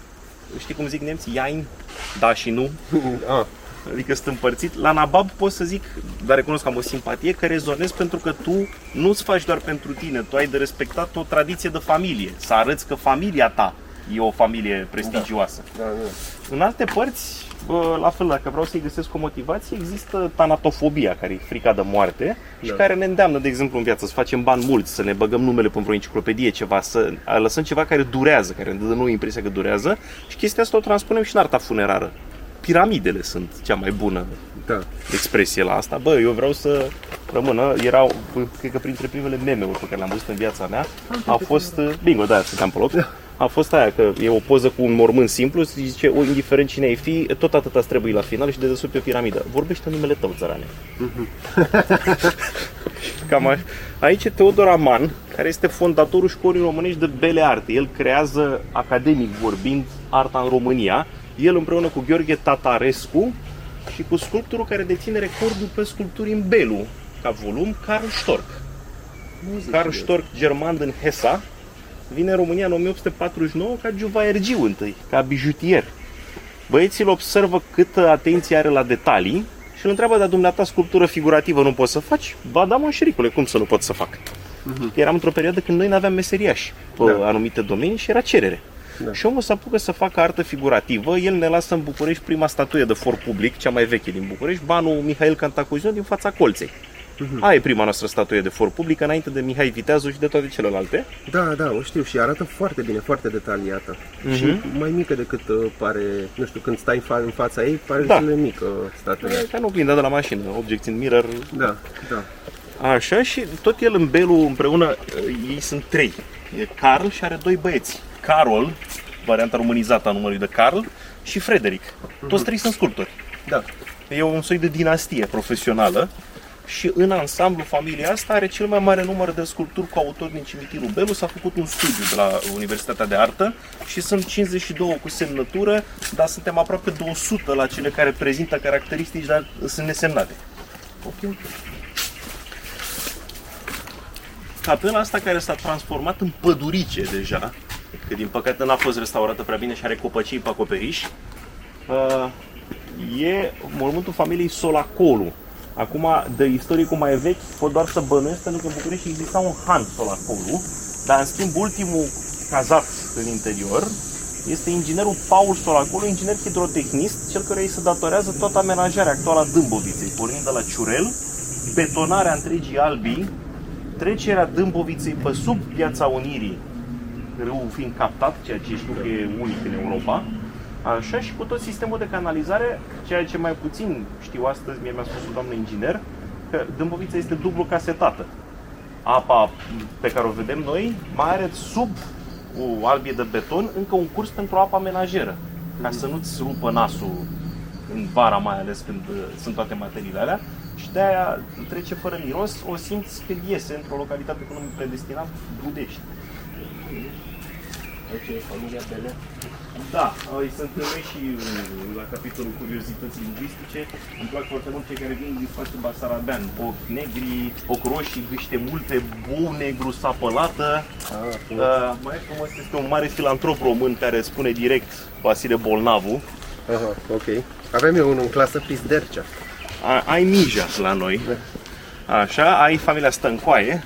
știi cum zic nemții? Jain, da și nu. Ah. Adică sunt împărțit. La Nabab pot să zic, dar recunosc că am o simpatie, că rezonez pentru că tu nu-ți faci doar pentru tine, tu ai de respectat o tradiție de familie, să arăți că familia ta e o familie prestigioasă. Da. Da, da. În alte părți, bă, la fel, dacă vreau să-i găsesc o motivație, există tanatofobia, care e frica de moarte, da. Și care ne îndeamnă, de exemplu, în viață, să facem bani mulți, să ne băgăm numele pe vreo enciclopedie, ceva, să lăsăm ceva care durează, care ne dă nouă impresia că durează, și chestia asta o transpunem și în arta funerară. Piramidele sunt cea mai bună, da. Expresie la asta. Bă, eu vreau să rămână, erau, cred că printre primele meme-uri pe care le-am văzut în viața mea, a fost, bingo, da, stăteam pe loc, a fost aia, că e o poză cu un mormânt simplu, și zice, o, indiferent cine ai fi, tot atâta îți trebuie la final și de desubt pe o piramidă. Vorbește numele tău, țărane. Cam așa. Aici e Teodor Aman, care este fondatorul Școlii Românești de Bele Arte. El creează, academic vorbind, arta în România. El împreună cu Gheorghe Tatarescu și cu sculptorul care deține recordul pe sculpturi în Belu, ca volum, Karl Stork. Karl Stork, german din Hesa, vine în România în o mie opt sute patruzeci și nouă ca juvaergiu întâi, ca bijutier. Băieții îl observă câtă atenție are la detalii și îl întreabă, dar dumneata sculptură figurativă nu poți să faci? Ba da, mă, șericule, cum să nu pot să fac? Uh-huh. Eram într-o perioadă când noi n-aveam meseriași pe da. Anumite domenii și era cerere. Da. Și omul se apucă să facă artă figurativă. El ne lasă în București prima statuie de for public, cea mai veche din București, banul Mihail Cantacuzino din fața Colței. Uh-huh. Aia e prima noastră statuie de for public, înainte de Mihai Viteazu și de toate celelalte. Da, da, o știu și arată foarte bine, foarte detaliată. Uh-huh. Și mai mică decât uh, pare, nu știu, când stai în, fa- în fața ei, pare da. Destul de mică statuia. E ca nu prindă de la mașină, object in mirror. Da, da. Așa, și tot el în Belu împreună, ei sunt trei. E Carl și are doi băieți. Carol, varianta românizată a numelui de Carl, și Frederic. Toți trei sunt sculptori. Da. E un soi de dinastie profesională. și în ansamblu familia asta are cel mai mare număr de sculpturi cu autori din cimitirul Belu. S-a făcut un studiu de la Universitatea de Artă și sunt cincizeci și doi cu semnătură, dar suntem aproape de o sută la cele care prezintă caracteristici, dar sunt nesemnate. Okay. Capela asta care s-a transformat în pădurice deja, că din păcate n-a fost restaurată prea bine și are copăcii pe acoperiș, e mormântul familiei Solacolu. Acum, de istoricul mai vechi, pot doar să bănuiesc, pentru că în București exista un han Solacolu, dar în schimb ultimul cazat în interior este inginerul Paul Solacolu, inginer hidrotehnist, cel care îi se datorează toată amenajarea actuală a Dâmboviței, pornind de la Ciurel, betonarea întregii Albii, trecerea Dâmboviței pe sub Piața Unirii, râul fiind captat, ceea ce știu că e unic în Europa, așa, și cu tot sistemul de canalizare, ceea ce mai puțin știu astăzi, mie mi-a spus un doamnă inginer, că Dâmbovița este dublu casetată. Apa pe care o vedem noi mai are sub o albie de beton încă un curs pentru apa menajeră, ca să nu-ți rupă nasul în vara, mai ales când sunt toate materiile alea, și de-aia trece fără miros, o simți când iese într-o localitate cu nume predestinat, Budești. Ok, familia Bele. Da, îi se întâlnește și la capitolul curiozități lingvistice. Îmi plac foarte mult cei care vin din spațiul basarabean. Ochi negri, ochi roșii, niște multe, bou negru, sapălată. Ah, uh, mai frumos este un mare filantrop român care spune direct Vasile Bolnavu. Aha, ok. Avem eu unul în clasă, Pisdercea. A, ai Mija la noi. Așa, ai familia Stăncoaie.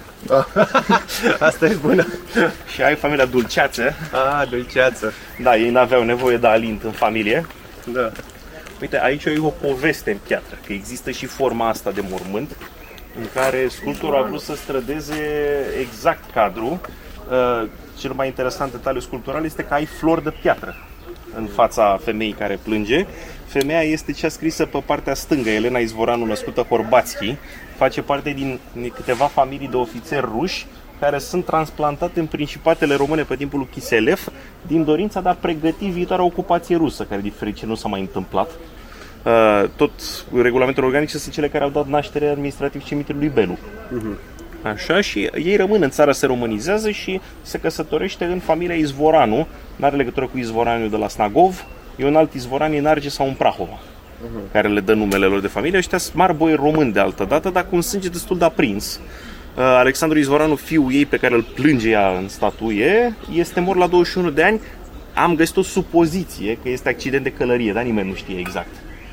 Asta e bună. Și ai familia Dulceață. Ah, Dulceață. Da, ei n-aveau nevoie de alint în familie. Da. Uite, aici e o poveste în piatră, că există și forma asta de mormânt, în care sculptorul a vrut să strădeze exact cadrul. Cel mai interesant detaliu sculptural este că ai flori de piatră în fața femeii care plânge. Femeia este cea scrisă pe partea stângă, Elena Izvoranu, născută Horbatski, face parte din câteva familii de ofițeri ruși care sunt transplantate în principatele române pe timpul lui Kiselev, din dorința de a pregăti viitoarea ocupație rusă, care din fericire nu s-a mai întâmplat. Tot regulamentele organice sunt cele care au dat naștere administrativ cimitirului Belu. Așa, și ei rămân în țară, se românizează și se căsătorește în familia Izvoranu. N-are legătură cu Izvoranu de la Snagov, e un alt Izvoran în Arge sau în Prahova, uh-huh. care le dă numele lor de familie. Ăștia sunt mari boi români de altă dată, dar cu un sânge destul de aprins. Alexandru Izvoranu, fiul ei pe care îl plânge ea în statuie, este mort la douăzeci și unu de ani. Am găsit o supoziție că este accident de călărie, dar nimeni nu știe exact.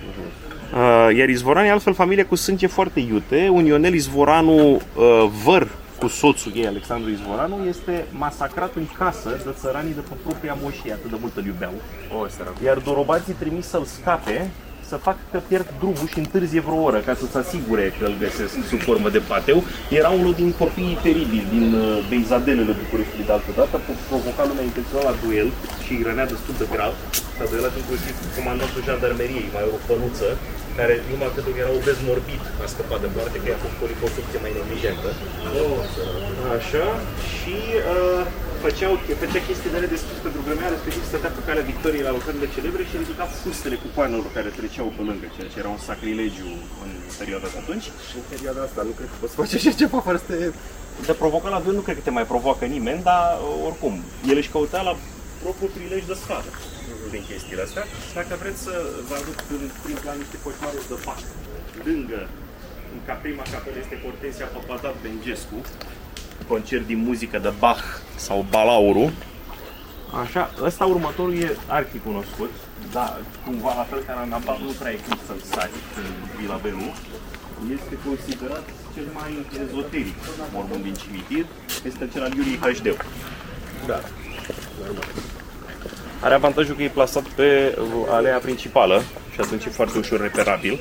Uh, iar Izvoranu e altfel familie cu sânge foarte iute. Un Ionel Izvoranu, uh, văr cu soțul ei, Alexandru Izvoranu, este masacrat în casă de țăranii de pe propria moșie, atât de mult îl iubeau. Oh, iar dorobații trimis să-l scape, să facă că pierd drumul și întârzie vreo oră ca să-ți asigure că îl găsesc sub formă de pateu. Era unul din copiii teribili din uh, beizadelele Bucureștiului de altă dată, provoca lumea intențional la duel și îi rănea destul de grav. S-a duelat inclusiv cu comandantul jandarmeriei, mai o pănuță, care numai pentru că era obez morbid a scăpat de moarte, că i-a fost o liposucție mai neglijentă. Oh, așa, și uh, făceau, făcea chestii de ele de spus pentru vremea, respectiv stătea pe calea victoriei la lucrările celebre și ridica fustele cu coanelor care treceau pe lângă, ceea ce era un sacrilegiu în perioada de atunci. Și în perioada asta nu cred că poți face și ceva fără să te... De provocat la duel nu cred că te mai provoacă nimeni, dar oricum, el își căuta la propriul prilej de sfadă prin chestiile astea. Dacă vreți să vă aduc prin plan niște coșmaruri de Bach, lângă, în ca prima capelă este Hortensia Papadat Bengescu, concert din muzică de Bach sau Balauru. Așa, ăsta următorul e arhicunoscut, dar cumva la fel ca în Anambab nu prea e cum să-l sari în Vila Belu. Este considerat cel mai ezoteric mormânt din cimitir, este cel al Iuliei H D. Da, normal. Are avantajul că e plasat pe alea principală și atunci e foarte ușor reperabil.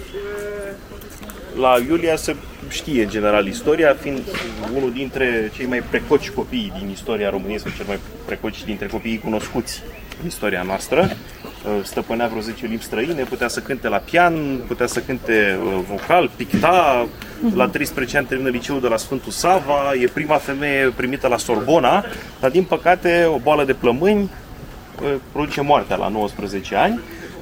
La Iulia se știe în general istoria, fiind unul dintre cei mai precoci copii din istoria României, sau cel mai precoci dintre copiii cunoscuți în istoria noastră. Stăpânea vreo zece limbi străine, putea să cânte la pian, putea să cânte vocal, picta. La treisprezece ani termină liceul de la Sfântul Sava, e prima femeie primită la Sorbona, dar din păcate o boală de plămâni produce moartea la nouăsprezece ani.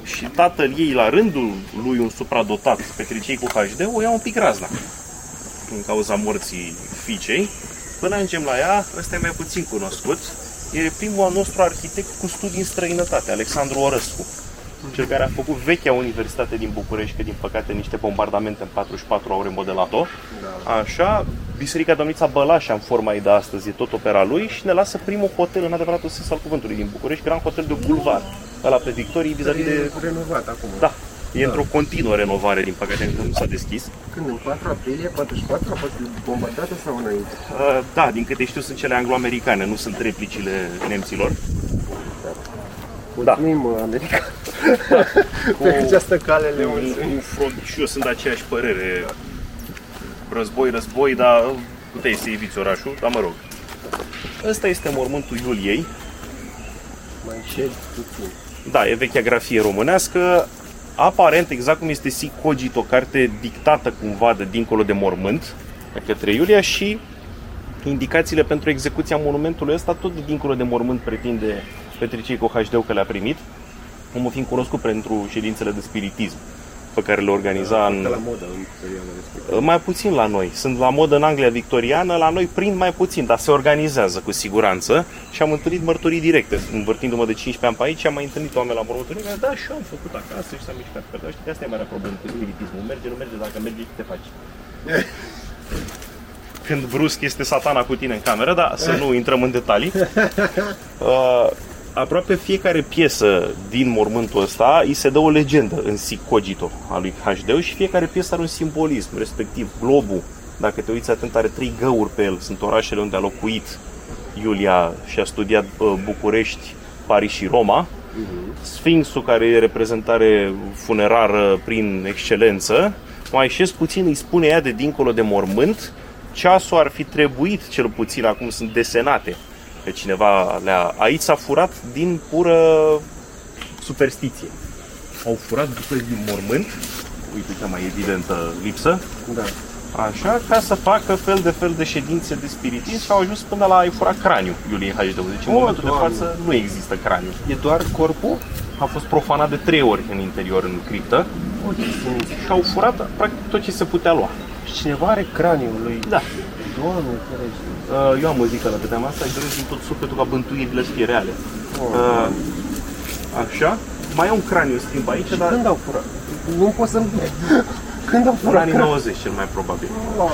și tatăl ei, la rândul lui un supradotat, Petricei cu H D, o ia un pic razna din cauza morții fiicei. Până ajungem la ea, ăsta e mai puțin cunoscut, e primul nostru arhitect cu studii în străinătate, Alexandru Orăscu, cel care a făcut vechea Universitate din București, că din păcate niște bombardamente în patruzeci și patru au remodelat-o. Așa, Biserica Domnița Bălașa, în forma ei de astăzi, e tot opera lui și ne lasă primul hotel, în adevăratul sens al cuvântului, din București, Grand Hotel de Boulevard, ăla pe Victorii, vis-a-vis de... renovat acum. Da, e da. într-o continuă renovare, din păcate, nu s-a deschis. Când, în patru aprilie patruzeci și patru a fost bombardată sau înainte? Uh, da, din câte știu, sunt cele anglo-americane, nu sunt replicile nemților. Mulțumim, da. America. Pe această cale le mulțumim. Cu front și eu sunt de aceeași părere. Război, război, dar puteai să eviți orașul, dar mă rog. Ăsta este mormântul Iuliei. Mai șed puțin. Da, e vechea grafie românească. Aparent, exact cum este Sic Cogito, o carte dictată cumva de dincolo de mormânt, de către Iulia, și indicațiile pentru execuția monumentului ăsta, tot de dincolo de mormânt, pretinde Petricei cu H D că le-a primit, omul fiind cunoscut pentru ședințele de spiritism pe care le organiza în... la modă în perioada respectivă. Mai puțin la noi. Sunt la modă în Anglia victoriană, la noi prind mai puțin, dar se organizează cu siguranță și am întâlnit mărturii directe. Învârtindu-mă de cincisprezece ani pe aici, am mai întâlnit oameni la mormânturi, mi-a da, și eu am făcut acasă și s-a mișcat pe știi că asta e marea problemă cu spiritismul. Merge, nu merge, dacă merge, ce te faci? Când brusc este satana cu tine în cameră, dar să nu intrăm în detalii. Uh, aproape fiecare piesă din mormântul ăsta îi se dă o legendă în Sic Cogito a lui H D și fiecare piesă are un simbolism, respectiv globul. Dacă te uiți atent, are trei găuri pe el, sunt orașele unde a locuit Iulia și a studiat uh, București, Paris și Roma. Sfinxul, care e reprezentare funerară prin excelență. Mai șez puțin, îi spune ea de dincolo de mormânt. Ceasul ar fi trebuit, cel puțin, acum sunt desenate pe cineva le-a... Aici s-a furat din pură superstiție. Au furat bucăți din mormânt, uite cea mai evidentă lipsă, da. Așa, ca să facă fel de fel de ședințe de spiritism și au ajuns până la a-i fura craniul Iuliei H D. Deci în o, momentul Doamne. de față nu există craniu. E doar corpul? A fost profanat de trei ori în interior, în criptă, și au furat practic tot ce se putea lua. Și cineva are craniul lui. Da. Doamne, ferește. Eu am muzică la pe tema asta, îi doresc din tot sufletul ca bântuirile să fie reale. Oh, Așa. Mai e un craniu schimb aici, și dar... când au furat? Nu pot să... Când au În furat? anii nouăzeci, cel mai probabil. Oh.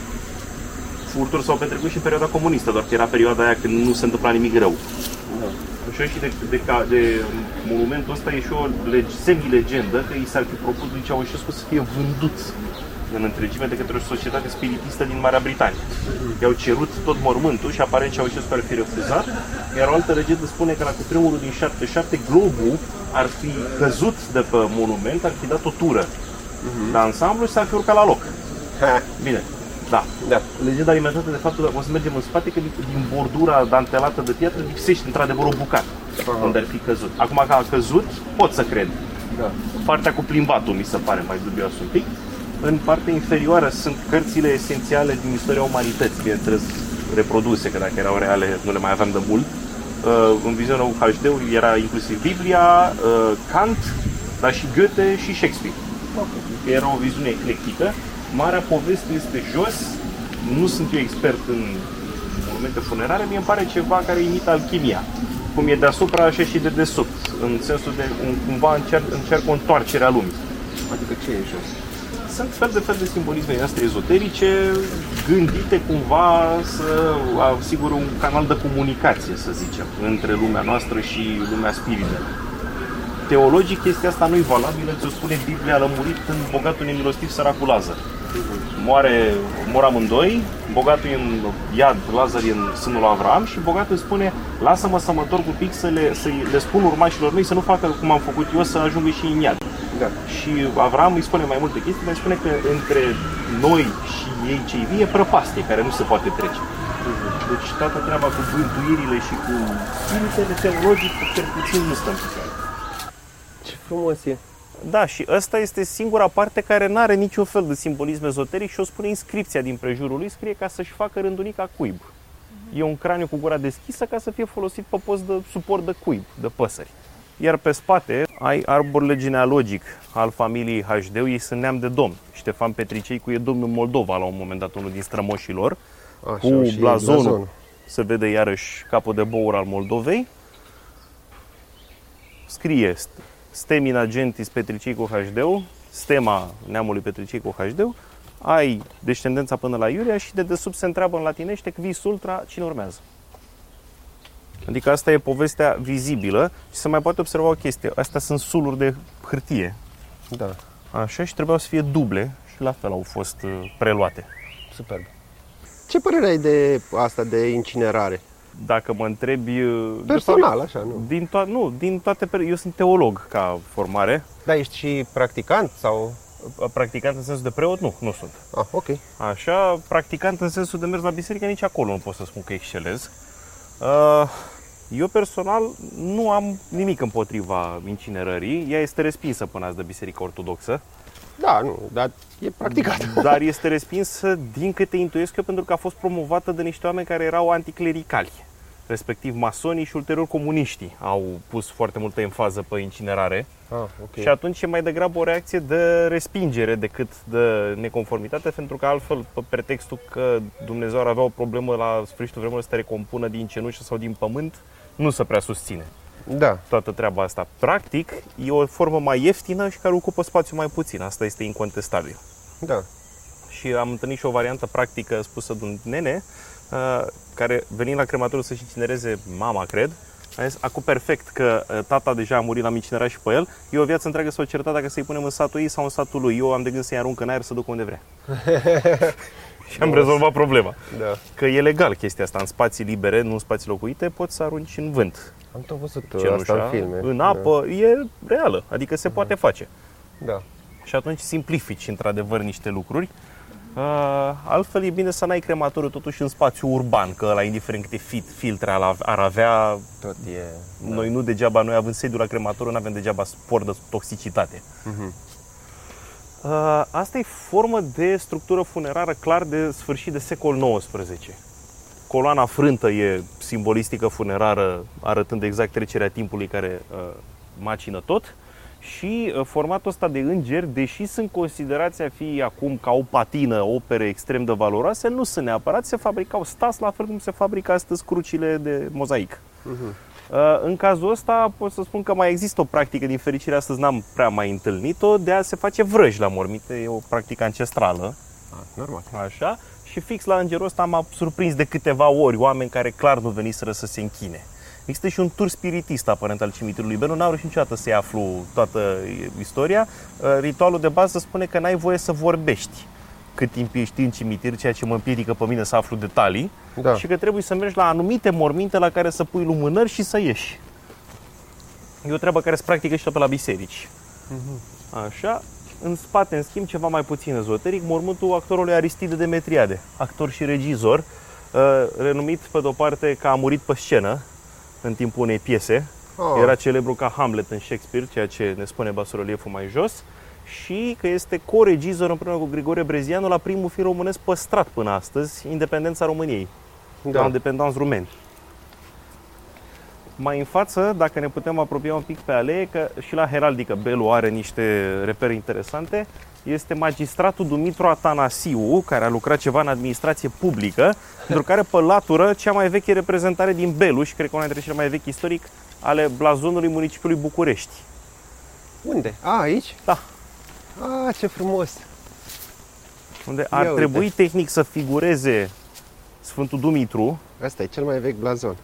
Furturi s-au petrecut și în perioada comunistă, doar că era perioada aia când nu se întâmpla nimic rău. Da. Așa și de, de, de, de monumentul ăsta e și o leg, semi-legendă că i s-ar fi propus lui Ceaușescu să fie vândut în întregime de către o societate spiritistă din Marea Britanie. I-au cerut tot mormântul și aparent Ceaușescu ar fi refuzat, iar o altă legendă spune că la cutremurul din șaptezeci și șapte globul ar fi căzut de pe monument, ar fi dat o tură de ansamblu și s-ar fi urcat la loc. Ha. Bine, da. Da. Legenda alimentată de faptul că o să mergem în spate, că din bordura dantelată de piatră lipsește într-adevăr o bucată unde ar fi căzut. Acum că a căzut, pot să cred. Da. Partea cu plimbatul mi se pare mai dubios un pic. În partea inferioară sunt cărțile esențiale din istoria umanității, bineînțeles reproduse, că dacă erau reale nu le mai aveam de mult. În viziunea H D era inclusiv Biblia, Kant, dar și Goethe și Shakespeare. Okay. Era o viziune eclectică. Marea poveste este jos, nu sunt eu expert în monumente funerare, mie îmi pare ceva care imită alchimia. Cum e deasupra, așa și de desubt, în sensul de un, cumva încerc, încerc o întoarcere a lumii. Adică ce e jos? Sunt fel de fel de simbolisme astea ezoterice, gândite cumva să asigure un canal de comunicație, să zicem, între lumea noastră și lumea spiritelor. Teologic, chestia asta nu e valabilă, ți-o spune Biblia, lămurit în bogatul nemilostiv, săracul Lazar. Moare, mor amândoi, bogatul e în iad, Lazar e în sânul lui Avram și bogatul spune: lasă-mă să mă întorc un pic să le, să le spun urmașilor mei să nu facă cum am făcut eu, să ajungă și în iad. Da. Și Avram îi spune mai multe chestii, dar îi spune că între noi și ei cei vii e prăpastie care nu se poate trece. Deci toată treaba cu bântuirile și cu spiritele teologic, cel puțin nu stăm pe care. Ce frumos e! Da, și ăsta este singura parte care nu are niciun fel de simbolism ezoteric și o spune inscripția din prejurul lui, scrie ca să-și facă rândunica cuib. E un craniu cu gura deschisă ca să fie folosit pe post de suport de cuib, de păsări. Iar pe spate ai arborele genealogic al familiei Hașdeu. Ei sunt neam de domn. Ștefan Petriceicu e domn în Moldova la un moment dat, unul din strămoșilor. Așa, cu blazonul, blazonul. se vede iarăși capul de bour al Moldovei. Scrie Stemina Gentis Petriceicu Hașdeu, stema neamului Petriceicu Hașdeu. Ai descendența până la Iuria și de desubt se întreabă în latinește quis ultra, cine urmează. Adică asta e povestea vizibilă și se mai poate observa o chestie. Astea sunt suluri de hârtie. Da. Așa, și trebuiau să fie duble și la fel au fost preluate. Superb. Ce părere ai de asta de incinerare? Dacă mă întrebi... Personal, așa, nu? Din to- nu, din toate... Eu sunt teolog ca formare. Da, ești și practicant sau... Practicant în sensul de preot? Nu, nu sunt. Ah, ok. Așa, practicant în sensul de mers la biserică, nici acolo nu pot să spun că excelez. Uh, Eu personal nu am nimic împotriva incinerării. Ea este respinsă până azi de Biserica Ortodoxă. Da, nu, dar e practicat. Dar este respinsă, din câte intuiesc eu, pentru că a fost promovată de niște oameni care erau anticlericali. Respectiv masonii și ulterior comuniștii au pus foarte multă enfază pe incinerare. Ah, okay. Și atunci e mai degrabă o reacție de respingere decât de neconformitate, pentru că altfel, pe pretextul că Dumnezeu ar avea o problemă la sfârșitul vremurilor să te recompună din cenușă sau din pământ, nu se prea susține da. toată treaba asta. Practic, e o formă mai ieftină și care ocupă spațiu mai puțin. Asta este incontestabil. Da. Și am întâlnit și o variantă practică spusă de un nene, care venind la crematoriu să-și incinereze mama, cred, a zis, acu perfect că tata deja a murit, l-am incinerat și pe el, e o viață întreagă s-o certat dacă să-i punem în satul ei sau în satul lui. Eu am de gând să-i arunc în aer să duc unde vrea. Și am rezolvat problema. Da. Că e legal chestia asta, în spații libere, nu în spații locuite, poți să arunci în vânt. Am tot văzut Cenușa, asta în filme. în apă, da. E reală, adică se poate face. Da. Și atunci simplifici într-adevăr niște lucruri. Uh, altfel e bine să n-ai crematoriu totuși în spațiu urban, că ăla, indiferent câte fit, filtre ar avea, tot e... Noi nu degeaba, noi având sediul la crematoriu, nu avem degeaba spor de toxicitate. Uh-huh. Uh, asta e formă de structură funerară clar de sfârșit de secol nouăsprezece. Coloana frântă e simbolistică funerară, arătând exact trecerea timpului care uh, macină tot. Și formatul ăsta de îngeri, deși sunt considerați a fi acum ca o patină, opere extrem de valoroase, nu sunt neapărat, se fabricau stas la fel cum se fabrică astăzi crucile de mozaic. Uh-huh. În cazul ăsta pot să spun că mai există o practică, din fericire astăzi n-am prea mai întâlnit-o, de a se face vrăji la morminte, e o practică ancestrală. Ah, normal. Așa, și fix la îngerul ăsta m-a surprins de câteva ori oameni care clar nu veniseră să se închine. Există și un tur spiritist aparent al cimitirului Belu, n-am reușit niciodată să-i aflu toată istoria. Ritualul de bază spune că n-ai voie să vorbești cât timp ești în cimitir, ceea ce mă împiedică pe mine să aflu detalii, da. Și că trebuie să mergi la anumite morminte la care să pui lumânări și să ieși. E o treabă care se practică și tot pe la biserici. Uh-huh. Așa. În spate, în schimb, ceva mai puțin ezoteric, mormântul actorului Aristide Demetriade, actor și regizor, renumit pe de-o parte că a murit pe scenă în timpul unei piese. Oh. Era celebru ca Hamlet în Shakespeare, ceea ce ne spune basorelieful mai jos, și că este co-regizor împreună cu Grigore Brezianu la primul film românesc păstrat până astăzi, Independența României, da. La Independența Rumeni. Mai în față, dacă ne putem apropia un pic pe alee, că și la heraldică Belu are niște repere interesante, este magistratul Dumitru Atanasiu, care a lucrat ceva în administrație publică, pentru care pe latură cea mai veche reprezentare din Belu și cred că una dintre cele mai vechi istoric ale blazonului municipiului București. Unde? A, aici? Da. A, ce frumos! Unde ar Ia trebui uite. tehnic să figureze Sfântul Dumitru. Asta e cel mai vechi blazon.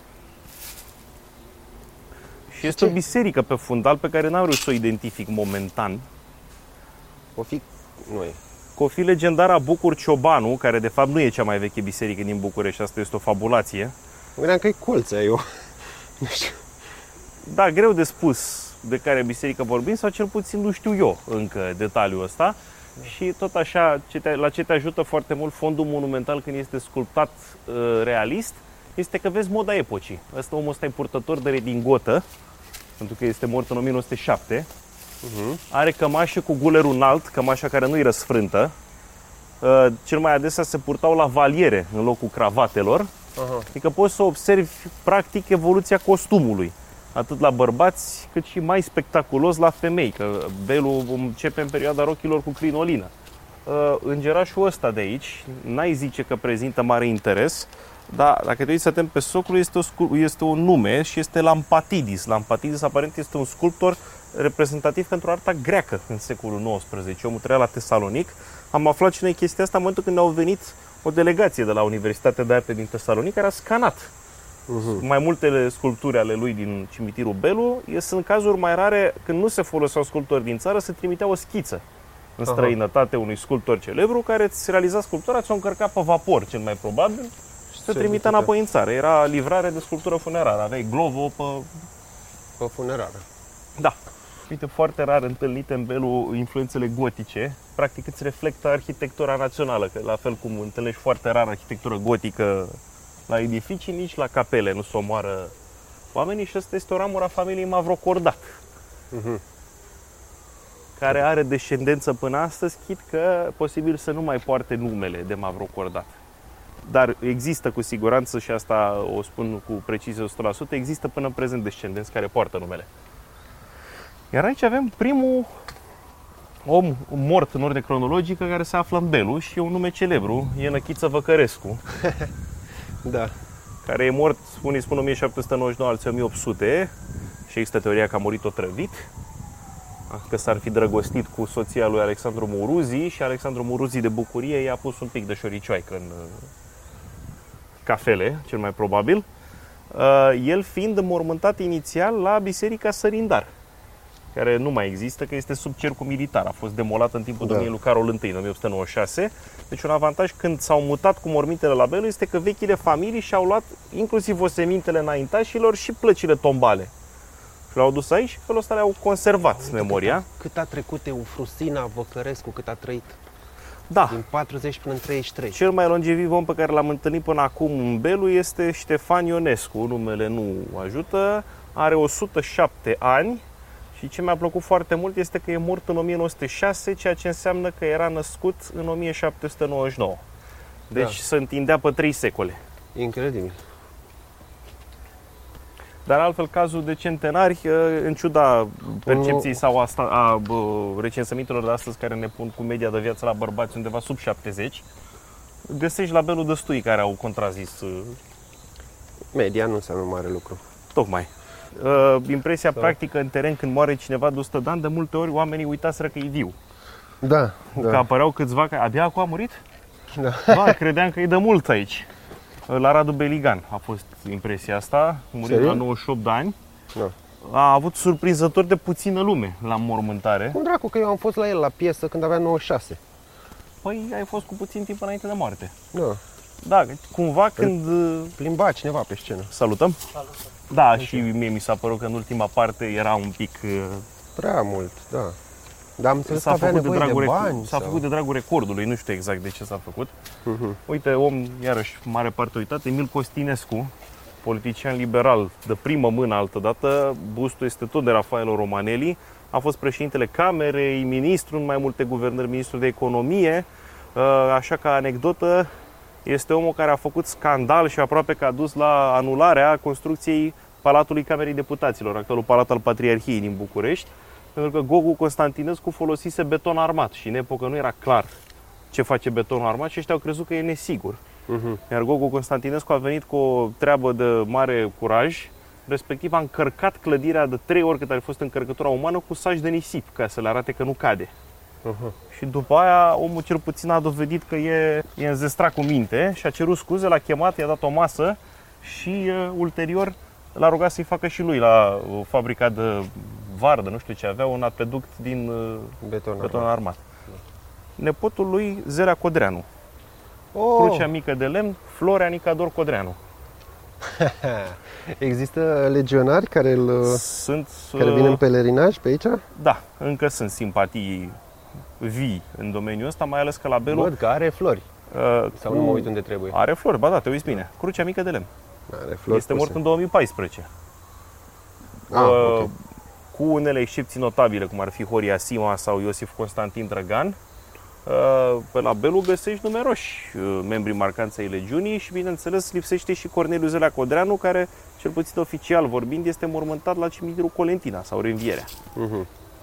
Și este ce? O biserică pe fundal pe care n-am reușit să o identific momentan. O fi... nu e. Că o fi legendara Bucur Ciobanu, care de fapt nu e cea mai veche biserică din București, asta este o fabulație. Gândeam că e Colțea, eu nu știu. Da, greu de spus de care biserică vorbim, sau cel puțin nu știu eu încă detaliul ăsta. Și tot așa, ce te, la ce te ajută foarte mult fondul monumental când este sculptat uh, realist, este că vezi moda epocii. Ăsta omul ăsta e purtător de redingotă, pentru că este mort în o mie nouă sute șapte. Uh-huh. Are cămașă cu gulerul înalt, cămașa care nu-i răsfrântă. Uh, cel mai adesea se purtau la valiere în locul cravatelor. Uh-huh. Adică poți să observi practic evoluția costumului. atât la bărbați, cât și mai spectaculos la femei, că Belu începe în perioada rochilor cu crinolină. Îngerașul ăsta de aici, n-ai zice că prezintă mare interes, dar dacă te uiți atent pe socul, este, o, este un nume și este Lampatidis. Lampatidis aparent este un sculptor reprezentativ pentru arta greacă în secolul nouăsprezece. Omul trăia la Tesalonic. Am aflat și noi chestia asta în momentul când au venit o delegație de la Universitatea de Arte din Tesalonic care a scanat uh-huh. mai multe sculpturi ale lui din cimitirul Belu. Sunt cazuri mai rare când nu se foloseau sculptori din țară, se trimitea o schiță în străinătate unui sculptor celebru care îți realiza sculptura, ți-o încărca pe vapor, cel mai probabil, și se trimitea înapoi în țară. Era livrare de sculptură funerară, aveai glovo pe... pe funerară. Da. Uite, foarte rar întâlnite în Belu influențele gotice. Practic îți reflectă arhitectura națională, că la fel cum întâlnești foarte rar arhitectură gotică la edificii, nici la capele nu se omoară oamenii și asta este o ramură a familiei Mavrocordat. Uh-huh. Care are descendență până astăzi, chit că posibil să nu mai poarte numele de Mavrocordat. Dar există cu siguranță, și asta o spun cu precizie o sută la sută, există până în prezent descendenți care poartă numele. Iar aici avem primul om mort în ordine cronologică care se află în Belu și e un nume celebru, e Năchiță Văcărescu. Da. Care e mort, unii spun o mie șapte sute nouăzeci și nouă, alții o mie opt sute și există teoria că a murit otrăvit, că s-ar fi drăgostit cu soția lui Alexandru Muruzi și Alexandru Muruzi de bucurie i-a pus un pic de șoricioaică în cafele, cel mai probabil, el fiind înmormântat inițial la Biserica Sărindar, care nu mai există, că este sub cercul militar. A fost demolat în timpul da. domniei lui Carol I în o mie opt sute nouăzeci și șase. Deci un avantaj când s-au mutat cu mormintele la Belu este că vechile familii și-au luat inclusiv osemintele înaintașilor și plăcile tombale. Și l-au dus aici și felul ăsta le-au conservat Uite memoria. Cât a, cât a trecut Eufrosina Văcărescu, cât a trăit? Da. Din patruzeci până în treizeci și trei. Cel mai longeviv om pe care l-am întâlnit până acum în Belu este Ștefan Ionescu. Numele nu ajută. Are o sută șapte ani. Și ce mi-a plăcut foarte mult este că e mort în o mie nouă sute șase, ceea ce înseamnă că era născut în o mie șapte sute nouăzeci și nouă. Deci da. se întindea pe trei secole. Incredibil. Dar altfel, cazul de centenari, în ciuda percepției sau a, a, a recensămintelor de astăzi care ne pun cu media de viață la bărbați undeva sub șaptezeci, găsești la Belu destui care au contrazis. Media nu înseamnă mare lucru. Tocmai. Uh, impresia da. practică în teren când moare cineva de o sută de ani, de multe ori oamenii uitaseră că e viu. Da, da. Că apăreau câțiva care abia acum a murit? Da. Ba, credeam că e de mult aici. La Radu Beligan a fost impresia asta, a murit la nouăzeci și opt de ani. Da. A avut surprinzător de puțină lume la mormântare. Cum dracu, că eu am fost la el la piesă când avea nouăzeci și șase. Păi ai fost cu puțin timp înainte de moarte. Da. Da, cumva când... Plimba cineva pe scenă. Salutăm? Salut. Da, și mie mi s-a părut că în ultima parte era un pic... Prea mult, da. Dar am înțeles că s-a avea făcut de dragul, de bani. S-a sau... făcut de dragul recordului, nu știu exact de ce s-a făcut. Uh-huh. Uite, om, iarăși, mare parte uitat, Emil Costinescu, politician liberal de primă mână altădată, bustul este tot de Rafaelo Romanelli, a fost președintele Camerei, ministru în mai multe guvernări, ministru de economie, așa ca anecdotă, este omul care a făcut scandal și aproape că a dus la anularea construcției Palatului Camerei Deputaților, actualul Palat al Patriarhiei din București, pentru că Gogu Constantinescu folosise beton armat și în epocă nu era clar ce face betonul armat și ăștia au crezut că e nesigur. Uh-huh. Iar Gogu Constantinescu a venit cu o treabă de mare curaj, respectiv a încărcat clădirea de trei ori cât a fost încărcătura umană cu saci de nisip, ca să le arate că nu cade. Uh-huh. Și după aia omul cel puțin a dovedit că e, e înzestrat cu minte și a cerut scuze, l-a chemat, i-a dat o masă și uh, ulterior l-a rugat să-i facă și lui la o fabrica de vardă, nu știu ce, avea un apeduct din uh, beton, beton armat. armat. Nepotul lui, Zerea Codreanu. Oh. Crucea mică de lemn, Florea Nicador Codreanu. Există legionari care, îl, sunt, care vin în pelerinaj pe aici? Da, încă sunt simpatii vii în domeniul ăsta, mai ales că la Belu... Văd că are flori. Uh, Sau nu mă uit unde trebuie. Are flori, ba da, te uiți bine. Crucea mică de lemn. Are flori. Este mort în două mii paisprezece. Ah, uh, okay. Cu unele excepții notabile, cum ar fi Horia Sima sau Iosif Constantin Drăgan. Pe la Belu găsești numeroși membri marcanți ai legiunii și, bineînțeles, lipsește și Corneliu Zelea Codreanu, care, cel puțin oficial vorbind, este mormântat la cimitirul Colentina sau Reînvierea. Uh-huh.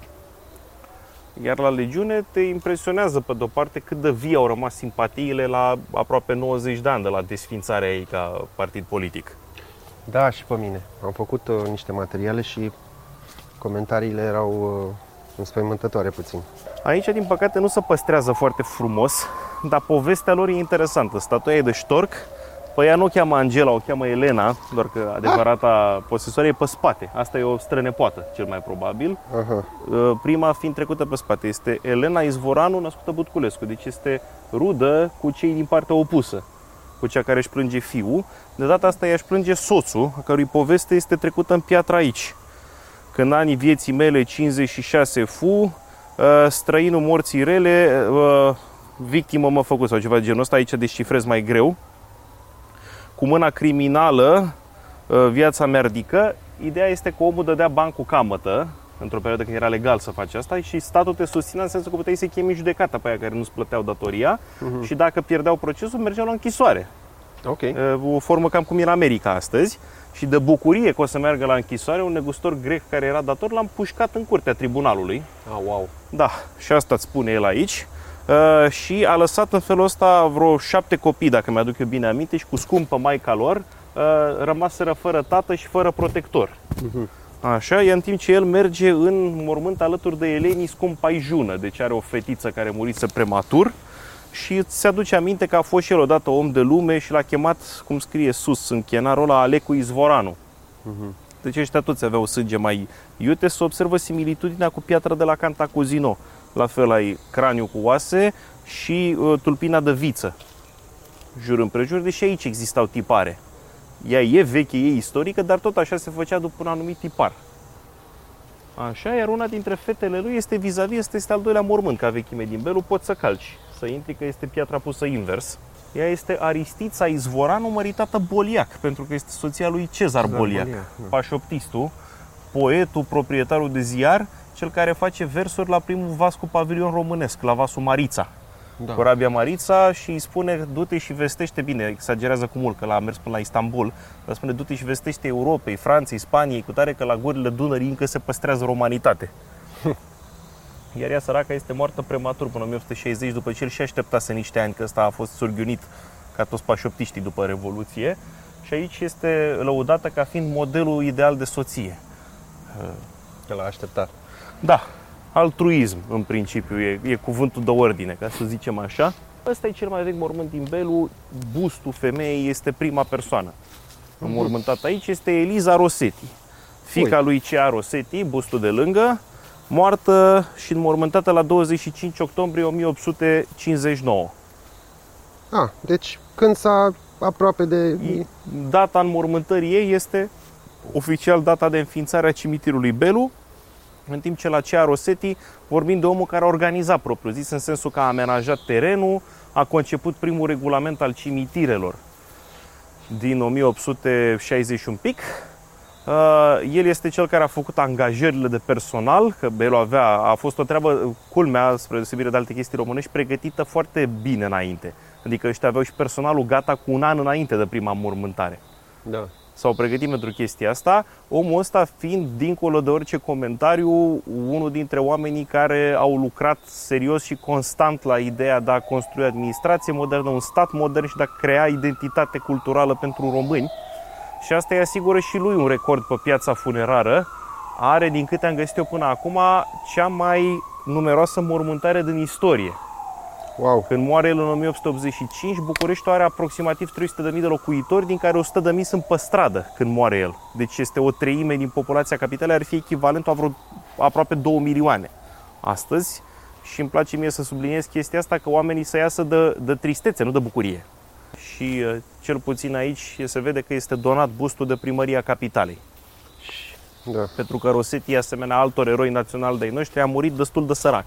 Iar la legiune te impresionează, pe de-o parte, cât de vii au rămas simpatiile la aproape nouăzeci de ani de la desființarea ei ca partid politic. Da, și pe mine. Am făcut uh, niște materiale și comentariile erau uh, înspăimântătoare puțin. Aici, din păcate, nu se păstrează foarte frumos, dar povestea lor e interesantă. Statuia e de ștorc, pe ea nu o cheamă Angela, o cheamă Elena, doar că adevărata posesoare e pe spate. Asta e o strănepoată, cel mai probabil. Aha. Prima fiind trecută pe spate. Este Elena Izvoranu, născută Butculescu, deci este rudă cu cei din partea opusă, cu cea care își plânge fiul. De data asta ea își plânge soțul, a cărui poveste este trecută în piatră aici. Când anii vieții mele cincizeci și șase fu, străinul morții rele, victimă mă făcut sau ceva de genul ăsta, aici descifrez mai greu. Cu mâna criminală, viața merdică. Ideea este că omul dădea bani cu camătă, într-o perioadă când era legal să faci asta, și statul te susținea în sensul că puteai să chemi judecata pe aia care nu-ți plăteau datoria, uh-huh. și dacă pierdeau procesul, mergeau la închisoare. Okay. O formă cam cum e în America astăzi. Și de bucurie că o să meargă la închisoare, un negustor grec care era dator l-a împușcat în curtea tribunalului. Ah, wow. Da, și asta îți spune el aici. Uh, și a lăsat în felul ăsta vreo șapte copii, dacă mi-aduc eu bine aminte, și cu scumpă maica lor, uh, rămaseră fără tată și fără protector. Uh-huh. Așa, e în timp ce el merge în mormânt alături de Eleni scumpa Jună, deci are o fetiță care murise prematur. Și se aduce aminte că a fost și el odată om de lume și l-a chemat, cum scrie sus în chenarul ăla, Alecu Izvoranu. Uh-huh. Deci ăștia toți aveau sânge mai iute. Se observă similitudinea cu piatra de la Cantacuzino. La fel ai craniu cu oase și uh, tulpina de viță, jur împrejur, deși aici existau tipare. Ea e veche, e istorică, dar tot așa se făcea după un anumit tipar. Așa, iar una dintre fetele lui este vis-a-vis, este, este al doilea mormânt ca vechime din Belu, poți să calci, să intri că este piatra pusă invers. Ea este Aristița Izvoranu, măritată Boliac, pentru că este soția lui Cezar, Cezar Boliac, Boliac, pașoptistul, poetul, proprietarul de ziar, cel care face versuri la primul vas cu pavilion românesc, la vasul Marița. Da. Corabia Marița, și îi spune, du-te și vestește, bine, exagerează cu mult că l-a mers până la Istanbul, dar spune, du-te și vestește Europei, Franței, Spaniei, cu tare că la gurile Dunării încă se păstrează romanitate. Iar ea, săraca, este moartă prematur până în o mie opt sute șaizeci, după ce el și așteptase niște ani, că ăsta a fost surghiunit ca toți pașoptiștii după Revoluție, și aici este lăudată ca fiind modelul ideal de soție. Că l-a așteptat. Da. Altruism, în principiu, e, e cuvântul de ordine, ca să zicem așa. Ăsta e cel mai vechi mormânt din Belu. Bustul femeii este prima persoană. Înmormântat aici este Eliza Rosetti, fiica Ui. lui C A Rosetti, bustul de lângă, moartă și înmormântată la douăzeci și cinci octombrie o mie opt sute cincizeci și nouă. Ah, deci când s-a aproape de... Data înmormântării ei este oficial data de înființare a cimitirului Belu, în timp ce la C A Rosetti vorbim de omul care a organizat propriu zis, în sensul că a amenajat terenul, a conceput primul regulament al cimitirelor din o mie opt sute șaizeci și un pic. El este cel care a făcut angajările de personal, că Belu avea, a fost o treabă, culmea, spre deosebire de alte chestii românești, pregătită foarte bine înainte. Adică ăștia aveau și personalul gata cu un an înainte de prima înmormântare. Da. S-au pregătit pentru chestia asta, omul ăsta fiind, dincolo de orice comentariu, unul dintre oamenii care au lucrat serios și constant la ideea de a construi administrație modernă, un stat modern și de a crea identitate culturală pentru români. Și asta îi asigură și lui un record pe piața funerară. Are, din câte am găsit eu până acum, cea mai numeroasă mormântare din istorie. Wow. Când moare el în o mie opt sute optzeci și cinci, Bucureștiul are aproximativ trei sute de mii de locuitori, din care o sută de mii sunt pe stradă când moare el. Deci este o treime din populația capitalei, ar fi echivalentul a vreo aproape două milioane astăzi. Și îmi place mie să subliniez chestia asta, că oamenii să iasă de, de tristețe, nu de bucurie. Și cel puțin aici se vede că este donat bustul de primăria capitalei. Da. Pentru că Rosetti, asemenea altor eroi naționali de-ai noștri, a murit destul de sărac.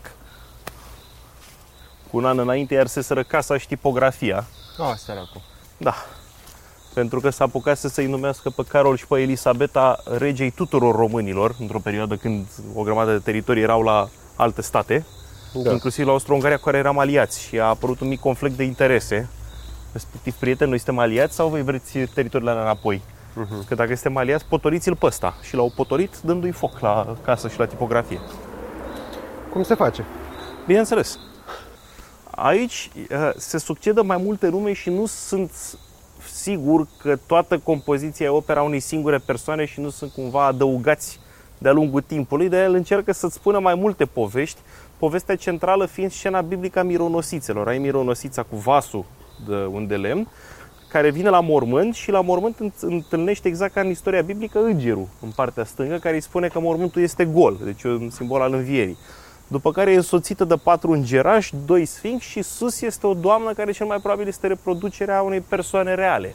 Cu un an înainte i-a arseseră casa și tipografia. Ah, săracul. Da. Pentru că s-a apucat să se-i numească pe Carol și pe Elisabeta regei tuturor românilor, într-o perioadă când o grămadă de teritorii erau la alte state. da. Inclusiv la Austro-Ungaria, cu care eram aliați și a apărut un mic conflict de interese. Respectiv, prieteni, noi suntem aliați sau voi vreți teritoriile alea înapoi? Uh-huh. Că dacă suntem aliați, potoriți-l pe ăsta. Și l-au potorit dându-i foc la casă și la tipografie. Cum se face? Bineînțeles. Aici se succedă mai multe nume și nu sunt sigur că toată compoziția e opera unei singure persoane și nu sunt cumva adăugați de-a lungul timpului, dar el încearcă să-ți spună mai multe povești, povestea centrală fiind scena biblică a mironosițelor. Ai mironosița cu vasul de un de lemn, care vine la mormânt și la mormânt întâlnește exact ca în istoria biblică îngerul în partea stângă, care îi spune că mormântul este gol, deci un simbol al învierii. După care e însoțită de patru îngerași, doi sfinxi și sus este o doamnă care cel mai probabil este reproducerea unei persoane reale.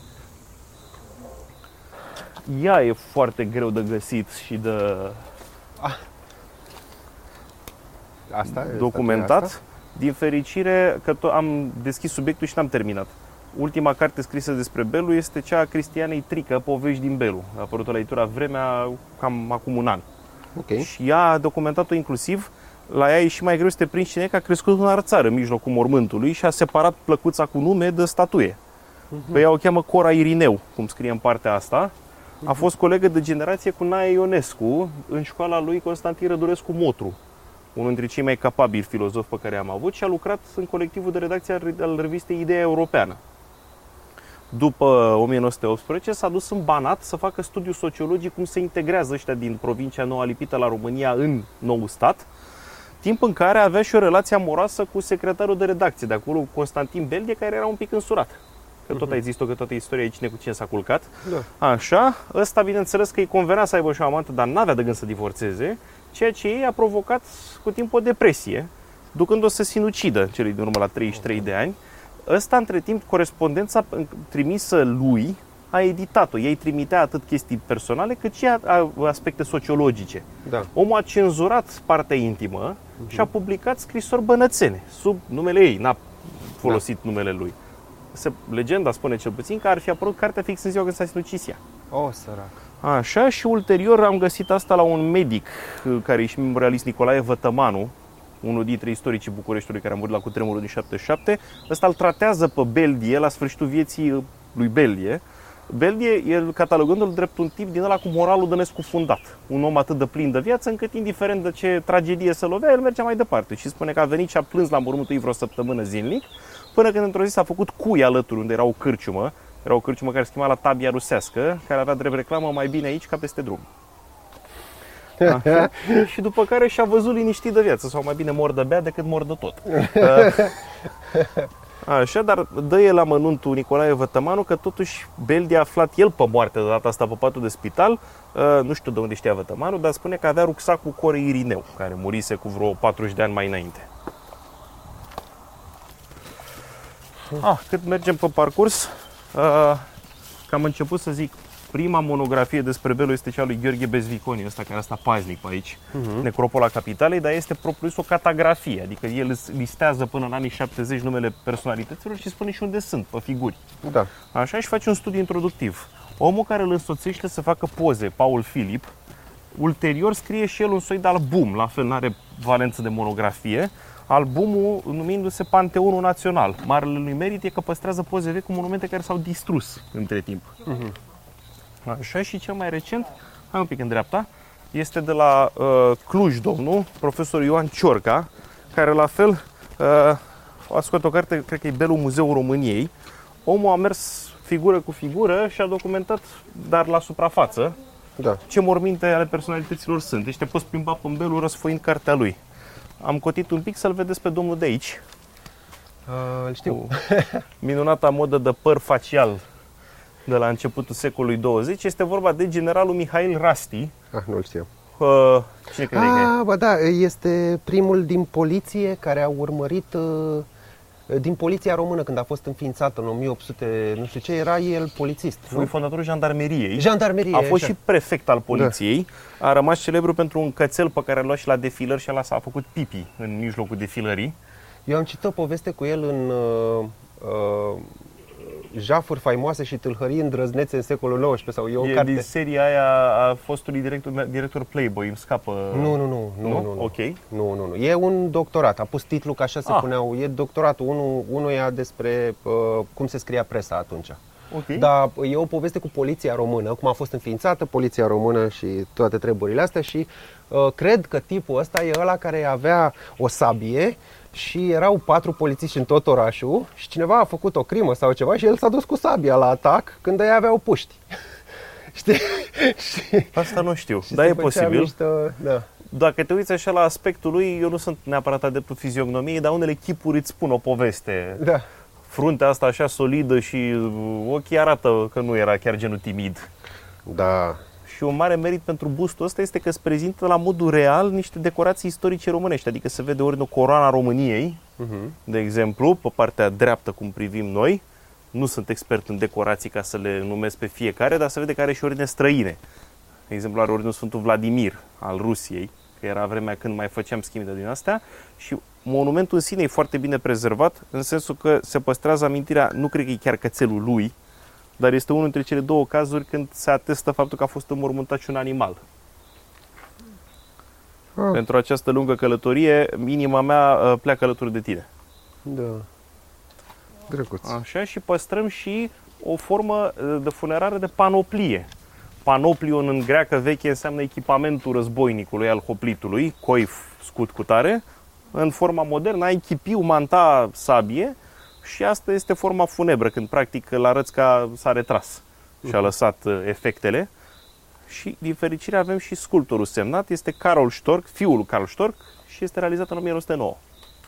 Ea e foarte greu de găsit și de ah. asta documentat. Asta? Din fericire că am deschis subiectul și n-am terminat. Ultima carte scrisă despre Belu este cea a Cristianei Trică, Povești din Belu. A apărut la editura Vremea cam acum un an. Okay. Și ea a documentat-o inclusiv. La ea e și mai greu să te prinzi cine că a crescut în arțară în mijlocul mormântului și a separat plăcuța cu nume de statuie. Uh-huh. Pe ea o cheamă Cora Irineu, cum scrie în partea asta. Uh-huh. A fost colegă de generație cu Nae Ionescu în școala lui Constantin Rădulescu Motru, unul dintre cei mai capabili filozofi pe care am avut, și a lucrat în colectivul de redacție al revistei Ideea Europeană. După o mie nouă sute optsprezece s-a dus în Banat să facă studiu sociologic cum se integrează ăștia din provincia nouă lipită la România în nou stat, timp în care avea și o relație amoroasă cu secretarul de redacție de acolo, Constantin Beldie, care era un pic însurat. Că tot ai zis-o, că toată istoria e cine cu cine s-a culcat. Da. Așa, ăsta bineînțeles că îi convenea să aibă și o amantă, dar n-avea de gând să divorțeze, ceea ce ei a provocat cu timp o depresie, ducând-o să sinucidă celui din urmă la treizeci și trei de ani. Ăsta, între timp, corespondența trimisă lui a editat-o. Ei trimitea atât chestii personale, cât și aspecte sociologice. Da. Omul a cenzurat partea intimă uh-huh. și a publicat scrisori bănățene, sub numele ei, n-a folosit da. numele lui. Se, legenda spune cel puțin că ar fi apărut cartea fix în ziua când s-a sinucis ea. O, sărac. Așa, și ulterior am găsit asta la un medic, care e și memorialist, Nicolae Vătămanu, unul dintre istoricii Bucureștiului care a murit la cutremurul din șaptezeci și șapte. Ăsta îl tratează pe Beldie la sfârșitul vieții lui Beldie. Beldie, el catalogându-l drept un tip din ăla cu moralul de nescufundat. Un om atât de plin de viață, încât indiferent de ce tragedie se lovea, el mergea mai departe. Și spune că a venit și a plâns la mormântul ei vreo săptămână zilnic, până când într-o zi s-a făcut cui alături, unde era o cârciumă. Era o cârciumă care schimba la Tabia Rusească, care avea drept reclamă mai bine aici ca peste drum. Așa. Și după care și-a văzut liniștit de viață, sau mai bine mor de bea decât mor de tot. Așa, dar dă el amănuntul Nicolae Vătămanu că totuși Beldie a aflat el pe moarte de data asta pe patul de spital. Nu știu de unde știa Vătămanu, dar spune că avea rucsacul Corei Irineu, care murise cu vreo patruzeci de ani mai înainte. Ah, cât mergem pe parcurs, că am început să zic, prima monografie despre Belu este cea lui Gheorghe Bezviconi, ăsta care asta paznic pe aici, uh-huh. Necropola Capitalei, dar este propriu-zis o catagrafie, adică el listează până în anii șaptezeci numele personalităților și spune și unde sunt, pe figuri. Da. Așa, și face un studiu introductiv. Omul care îl însoțește să facă poze, Paul Filip, ulterior scrie și el un soi de album, la fel n-are valență de monografie, albumul numindu-se Panteonul Național. Marele lui merit e că păstrează poze vechi cu monumente care s-au distrus între timp. Uh-huh. Așa, și cel mai recent, hai un pic în dreapta, este de la uh, Cluj, domnul, profesorul Ioan Ciorca, care la fel uh, a scos o carte, cred că e Belu Muzeul României. Omul a mers figură cu figură și a documentat, dar la suprafață, da. ce morminte ale personalităților sunt. Deci te poți plimba pe Belu răsfoind cartea lui. Am cotit un pic să-l vedeți pe domnul de aici. Uh, îl știu. Minunata modă de păr facial de la începutul secolului douăzeci. Este vorba de generalul Mihail Rasti. Ah, nu-l știu. Uh, cine crede ah, că e? Bă, da, este primul din poliție care a urmărit, uh, din poliția română, când a fost înființată în o mie opt sute, nu știu ce, era el polițist. Foi fondatorul jandarmeriei. Jandarmeriei. A fost așa. și prefect al poliției. Da. A rămas celebru pentru un cățel pe care l-a luat și la defilări și ăla s-a făcut pipi în mijlocul defilării. Eu am citit o poveste cu el în... Uh, uh, Jafuri faimoase și tâlhării îndrăznețe în secolul nouăsprezece sau e o E carte. din seria aia a fostului director, director Playboy, îmi scapă... Nu, nu, nu, nu, nu, nu. Ok. Nu, nu, nu. E un doctorat, a pus titlul că așa se Ah. puneau, e doctoratul unul, unuia despre uh, cum se scria presa atunci. Ok. Dar e o poveste cu poliția română, cum a fost înființată poliția română și toate treburile astea și uh, cred că tipul ăsta e ăla care avea o sabie și erau patru polițiști în tot orașul și cineva a făcut o crimă sau ceva și el s-a dus cu sabia la atac când ei aveau puști. Știi? Și, Asta nu știu, și dar se e făcea posibil. Mișto, da. Dacă te uiți așa la aspectul lui, eu nu sunt neapărat adeptul fiziognomiei, dar unele chipuri îți spun o poveste. Da. Fruntea asta așa solidă și ochii arată că nu era chiar genul timid. Da. Și un mare merit pentru bustul ăsta este că îți prezintă la modul real niște decorații istorice românești. Adică se vede ori o coroana României, Uh-huh. de exemplu, pe partea dreaptă cum privim noi. Nu sunt expert în decorații ca să le numesc pe fiecare, dar se vede că are și ordine străine. De exemplu, are ordinul Sfântul Vladimir al Rusiei, că era vremea când mai făceam schimb de din astea. Și monumentul în sine e foarte bine prezervat, în sensul că se păstrează amintirea, nu cred că e chiar cățelul lui, dar este unul dintre cele două cazuri când se atestă faptul că a fost înmormântat și un animal. Ah. Pentru această lungă călătorie, inima mea pleacă alături de tine. Da. Drăguț. Așa, și păstrăm și o formă de funerare de panoplie. Panoplion în greacă veche înseamnă echipamentul războinicului, al hoplitului, coif, scut cu tare. În forma modernă ai chipiu, manta, sabie și asta este forma funebră, când practic îl arăți că s-a retras și a lăsat efectele. Și din fericire avem și sculptorul semnat, este Carol Stork, fiul lui Carl Stork și este realizat în o mie nouă sute nouă.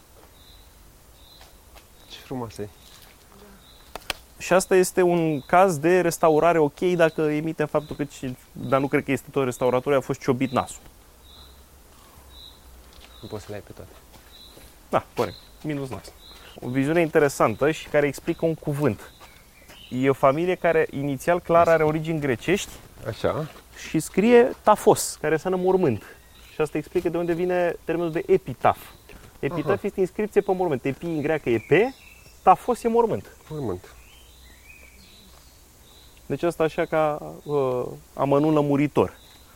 Ce frumos e. Și asta este un caz de restaurare ok dacă emite faptul că, dar nu cred că este tot restauratorul, a fost ciobit nasul. Nu poți să le ai pe toate. Da, corect, minus nas. O viziune interesantă și care explică un cuvânt. E o familie care inițial clar are origini grecești Așa. și scrie tafos, care înseamnă mormânt. Și asta explică de unde vine termenul de epitaf. Epitaf Aha. este inscripție pe mormânt. Epi în greacă e pe, tafos e mormânt. Mormânt. Deci asta așa ca uh, amănunt lămuritor.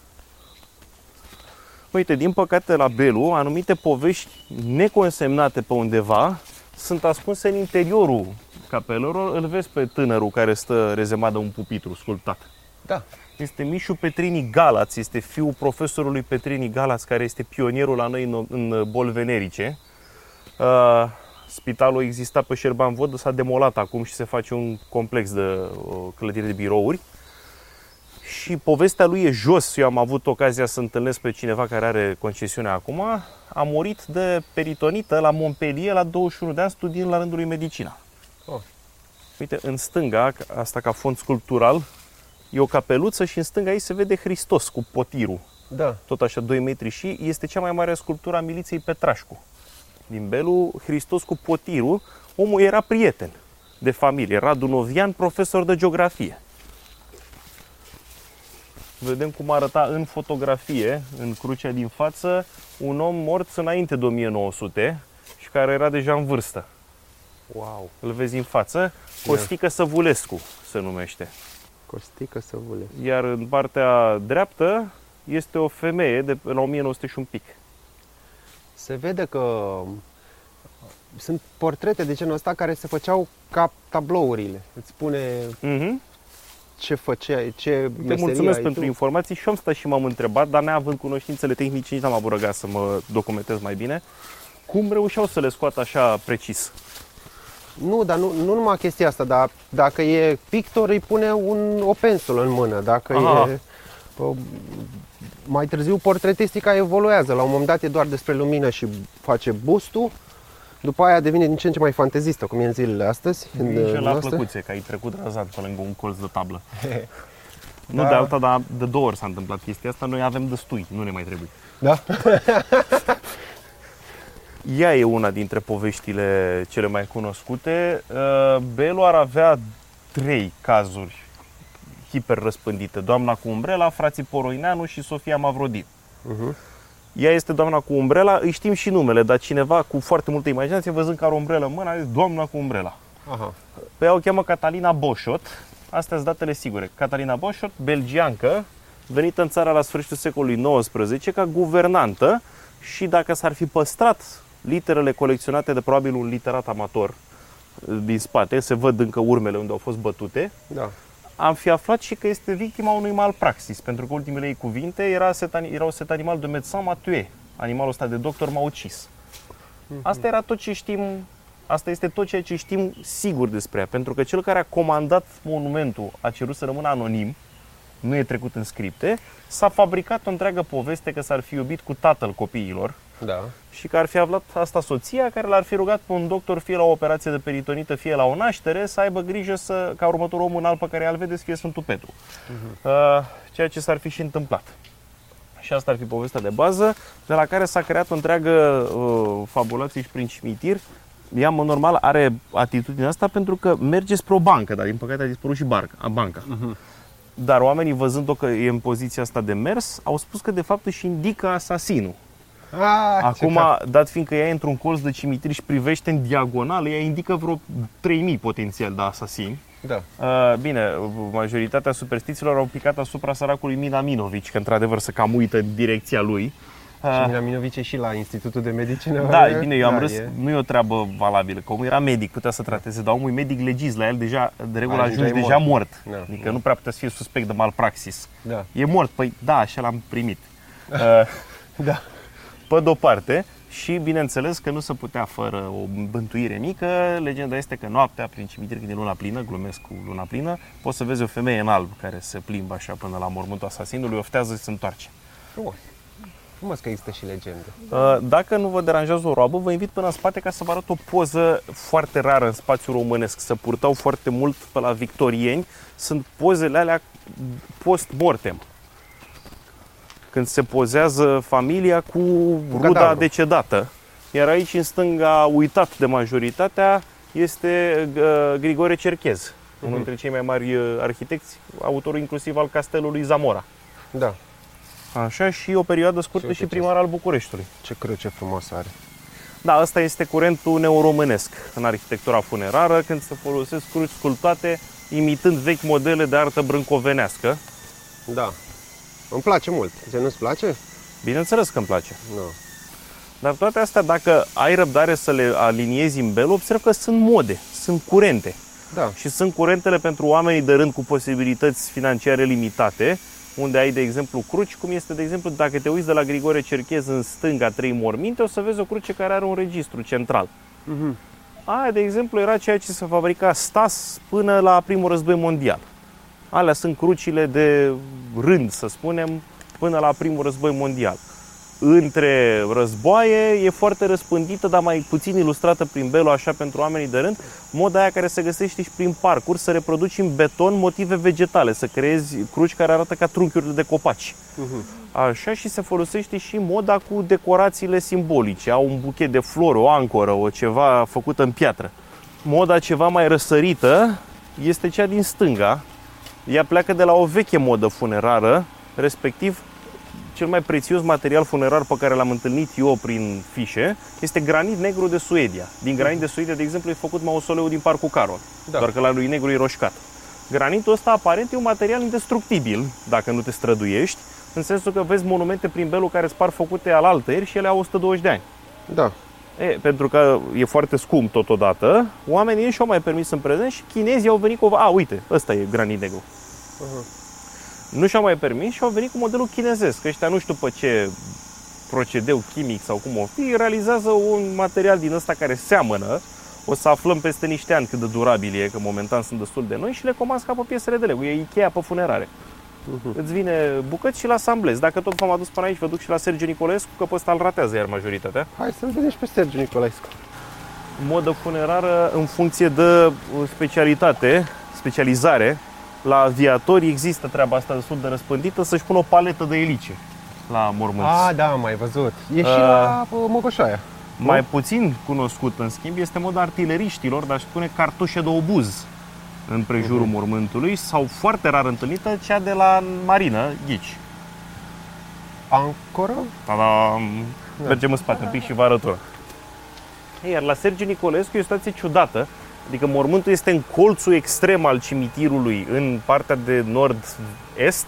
Uite, din păcate la Belu, anumite povești neconsemnate pe undeva sunt ascunse în interiorul capelelor. Îl vezi pe tânărul care stă rezemat de un pupitru sculptat. Da. Este Mișu Petrini Galaț, este fiul profesorului Petrini Galaț, care este pionierul la noi în, în boli venerice. Uh, spitalul exista pe Șerban Vodă, s-a demolat acum și se face un complex de uh, clădire de birouri. Și povestea lui e jos. Eu am avut ocazia să întâlnesc pe cineva care are concesiunea acum. A murit de peritonită la Montpellier la douăzeci și unu de ani, studiind la rândul lui medicina. Oh. Uite, în stânga, asta ca fond sculptural, e o capeluță și în stânga ei se vede Hristos cu potirul. Da. Tot așa doi metri și este cea mai mare sculptură a miliției Petrașcu. Din Belu, Hristos cu potirul. Omul era prieten de familie, Radu Novian, profesor de geografie. Vedem cum arăta în fotografie, în crucea din față, un om mort înainte de o mie nouă sute și care era deja în vârstă. Wow. Îl vezi în față, Costică Săvulescu se numește. Costică Săvule. Iar în partea dreaptă este o femeie de la o mie nouă sute și un pic. Se vede că sunt portrete de genul ăsta care se făceau ca tablourile. Îți spune Mm-hmm. ce făceai, ce Te meserie mulțumesc ai pentru tu. informații și eu am stat și m-am întrebat, dar neavând cunoștințele tehnice, nici n-am avut răgaz să mă documentez mai bine. Cum reușeau să le scoată așa precis? Nu, dar nu, nu numai chestia asta, dar dacă e pictor îi pune un, o pensulă în mână. Dacă Aha. e o, mai târziu portretistica evoluează. La un moment dat e doar despre lumină și face bustul. După aia devine din ce în ce mai fantezistă, cum e în zilele astăzi. Nici în la noastre. plăcuțe, că ai trecut razant pe lângă un colț de tablă. Nu Da. de alta, dar de două ori s-a întâmplat chestia asta. Noi avem destui, nu ne mai trebuie. Da? Ea e una dintre poveștile cele mai cunoscute. Belu ar avea trei cazuri hiper răspândite. Doamna cu umbrela, frații Poroineanu și Sofia Mavrodin. Uh-huh. Ea este doamna cu umbrela, îi știm și numele, dar cineva cu foarte multă imaginație, văzând că are o umbrelă în mână, a zis doamna cu umbrela. Aha. Pe ea o cheamă Catalina Boschot. Astea sunt datele sigure. Catalina Boschot, belgiancă, venită în țara la sfârșitul secolului nouăsprezece ca guvernantă și dacă s-ar fi păstrat literele colecționate de probabil un literat amator din spate, se văd încă urmele unde au fost bătute, Da. am fi aflat și că este victima unui malpraxis, pentru că ultimele ei cuvinte era set, erau cet animal de médecin m'a tué, animalul ăsta de doctor m-a ucis. Asta era tot ce știm, asta este tot ceea ce știm sigur despre ea, pentru că cel care a comandat monumentul a cerut să rămână anonim, nu e trecut în scripte, s-a fabricat o întreagă poveste că s-ar fi iubit cu tatăl copiilor Da. și că ar fi aflat asta soția, care l-ar fi rugat pe un doctor, fie la o operație de peritonită, fie la o naștere, să aibă grijă să, ca următorul om înalt pe care îl vedeți, fie Sfântul Petru. Uh-huh. Uh, ceea ce s-ar fi și întâmplat. Și asta ar fi povestea de bază, de la care s-a creat o întreagă uh, fabulație și prin cimitir. Ea, mă, normal, are atitudinea asta pentru că merge spre o bancă, dar din păcate a dispărut și barca, banca. Uh-huh. Dar oamenii, văzând-o că e în poziția asta de mers, au spus că de fapt își indică asasinul. Ah, Acum, dat fiindcă ea e într-un colț de cimitir și privește în diagonală, ea indică vreo trei mii potențial de asasini. Da. Uh, bine, majoritatea superstițiilor au picat asupra săracului Mina Minovici, că într-adevăr se cam uită în direcția lui. Și Mina Minovici e și la Institutul de Medicină. Da, e bine, eu am da, râs, e... nu e o treabă valabilă, că omul era medic, putea să trateze, dar omul e medic legist, la el deja, de regulă, Ajungeai ajungi deja mort. mort. Da. Adică nu prea putea să fie suspect de malpraxis. Da. E mort, păi da, așa l-am primit. Uh, Da. Pe de-o parte, și bineînțeles că nu se putea fără o bântuire mică. Legenda este că noaptea, prin cimitir, când e luna plină, glumesc cu luna plină, poți să vezi o femeie în alb care se plimbă așa până la mormântul asasinului, oftează și se întoarce. Frumos. Frumos că există și legende. Dacă nu vă deranjează o roabă, vă invit până în spate ca să vă arăt o poză foarte rară în spațiul românesc. Se purtau foarte mult pe la victorieni. Sunt pozele alea post-mortem, când se pozează familia cu, cu ruda cadavru decedată. Iar aici, în stânga, uitat de majoritatea, este uh, Grigore Cerchez, uh-huh. unul dintre cei mai mari uh, arhitecți, autorul inclusiv al castelului Zamora. Da. Așa, și o perioadă scurtă și, și primar al Bucureștiului. Ce cruce frumos are. Da, ăsta este curentul neoromânesc în arhitectura funerară, când se folosesc cruci sculptate imitând vechi modele de artă brâncovenească. Da. Îmi place mult. Ce, nu-ți place? Bineînțeles că îmi place. Nu. Dar toate astea, dacă ai răbdare să le aliniezi în bel, observ că sunt mode, sunt curente. Da. Și sunt curentele pentru oamenii de rând cu posibilități financiare limitate, unde ai, de exemplu, cruci, cum este, de exemplu, dacă te uiți de la Grigore Cerchez în stânga trei morminte, o să vezi o cruce care are un registru central. Uh-huh. Aia, de exemplu, era ceea ce se fabrica Stas până la primul război mondial. Alea sunt crucile de rând, să spunem, până la primul război mondial. Între războaie e foarte răspândită, dar mai puțin ilustrată prin belo, așa, pentru oamenii de rând, moda aia care se găsește și prin parcuri, să reproduci în beton motive vegetale, să creezi cruci care arată ca trunchiuri de copaci. Uh-huh. Așa, și se folosește și moda cu decorațiile simbolice. Au un buchet de flori, o ancoră, o ceva făcută în piatră. Moda ceva mai răsărită este cea din stânga. Ea pleacă de la o veche modă funerară, respectiv cel mai prețios material funerar pe care l-am întâlnit eu prin fișe este granit negru de Suedia. Din granit de Suedia, de exemplu, e făcut mausoleul din Parcul Carol, da. Doar că la lui negru e roșcat. Granitul ăsta, aparent, e un material indestructibil dacă nu te străduiești, în sensul că vezi monumente prin belul care spar făcute alaltăieri și ele au o sută douăzeci de ani. Da. E, pentru că e foarte scump totodată, oamenii nu și-au mai permis în prezent și chinezii au venit cu... A, uite, ăsta e granit negru. Uh-huh. Nu și-au mai permis și au venit cu modelul chinezesc. Ăștia nu știu pe ce procedeu chimic sau cum o fi, realizează un material din ăsta care seamănă. O să aflăm peste niște ani cât de durabil e, că momentan sunt destul de noi, și le comanzi ca pe piesele de Lego. E Ikea pe funerare. Uh-huh. Îți vine bucăți și la asamblezi. Dacă tot v-am adus până aici, vă duc și la Sergiu Nicolescu, că pe ăsta îl ratează iar majoritatea. Hai să-l vedem și pe Sergiu Nicolescu. Modă funerară în funcție de specialitate, specializare. La aviatori există treaba asta destul de răspândită, să-și pună o paletă de elice la mormânt. Ah, da, am mai văzut. E și uh, la Mogoșoaia. Mai nu? Puțin cunoscut, în schimb, este moda artileriștilor, dar aș spune cartușe de obuz în prejurul uh-huh. mormântului, sau foarte rar întâlnită, cea de la marină, ghici. Ancoră? Ta-da! Mergem în spate un pic și vă arăt. Iar la Sergiu Nicolescu e o situație ciudată, Adică mormântul este în colțul extrem al cimitirului, în partea de nord-est,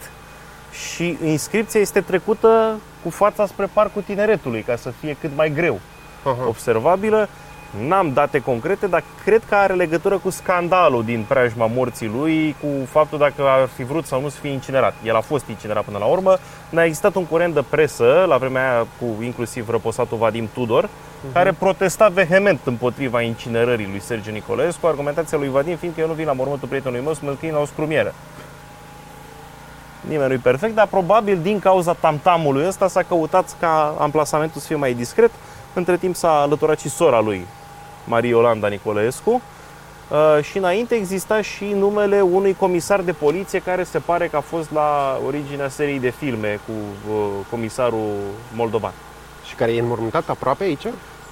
și inscripția este trecută cu fața spre Parcul Tineretului, ca să fie cât mai greu uh-huh. observabilă. N-am date concrete, dar cred că are legătură cu scandalul din preajma morții lui, cu faptul dacă ar fi vrut sau nu să fie incinerat. El a fost incinerat până la urmă, dar a existat un curent de presă, la vremea aia cu inclusiv răposatul Vadim Tudor, uh-huh. care protesta vehement împotriva incinerării lui Sergiu Nicolaescu, argumentația lui Vadim fiind că eu nu vin la mormântul prietenului meu să mă înclin la o scrumieră. Nimeni nu-i perfect, dar probabil din cauza tamtamului ăsta s-a căutat ca amplasamentul să fie mai discret. Între timp s-a alăturat și sora lui, Marie Iolanda Nicolaescu, și înainte exista și numele unui comisar de poliție care se pare că a fost la originea seriei de filme cu comisarul moldovan. Și care e înmormântat aproape aici?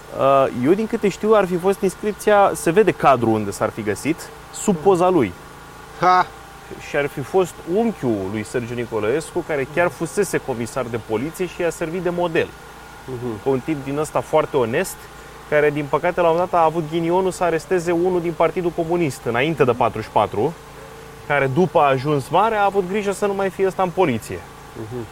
Eu din câte știu ar fi fost inscripția, se vede cadrul unde s-ar fi găsit, sub poza lui. Ha! Și ar fi fost unchiul lui Sergiu Nicolaescu, care chiar fusese comisar de poliție și i-a servit de model. Uh-huh. Un tip din ăsta foarte onest, care din păcate la un moment dat a avut ghinionul să aresteze unul din Partidul Comunist înainte de patruzeci și patru, care după a ajuns mare a avut grijă să nu mai fie ăsta în poliție. Uh-huh.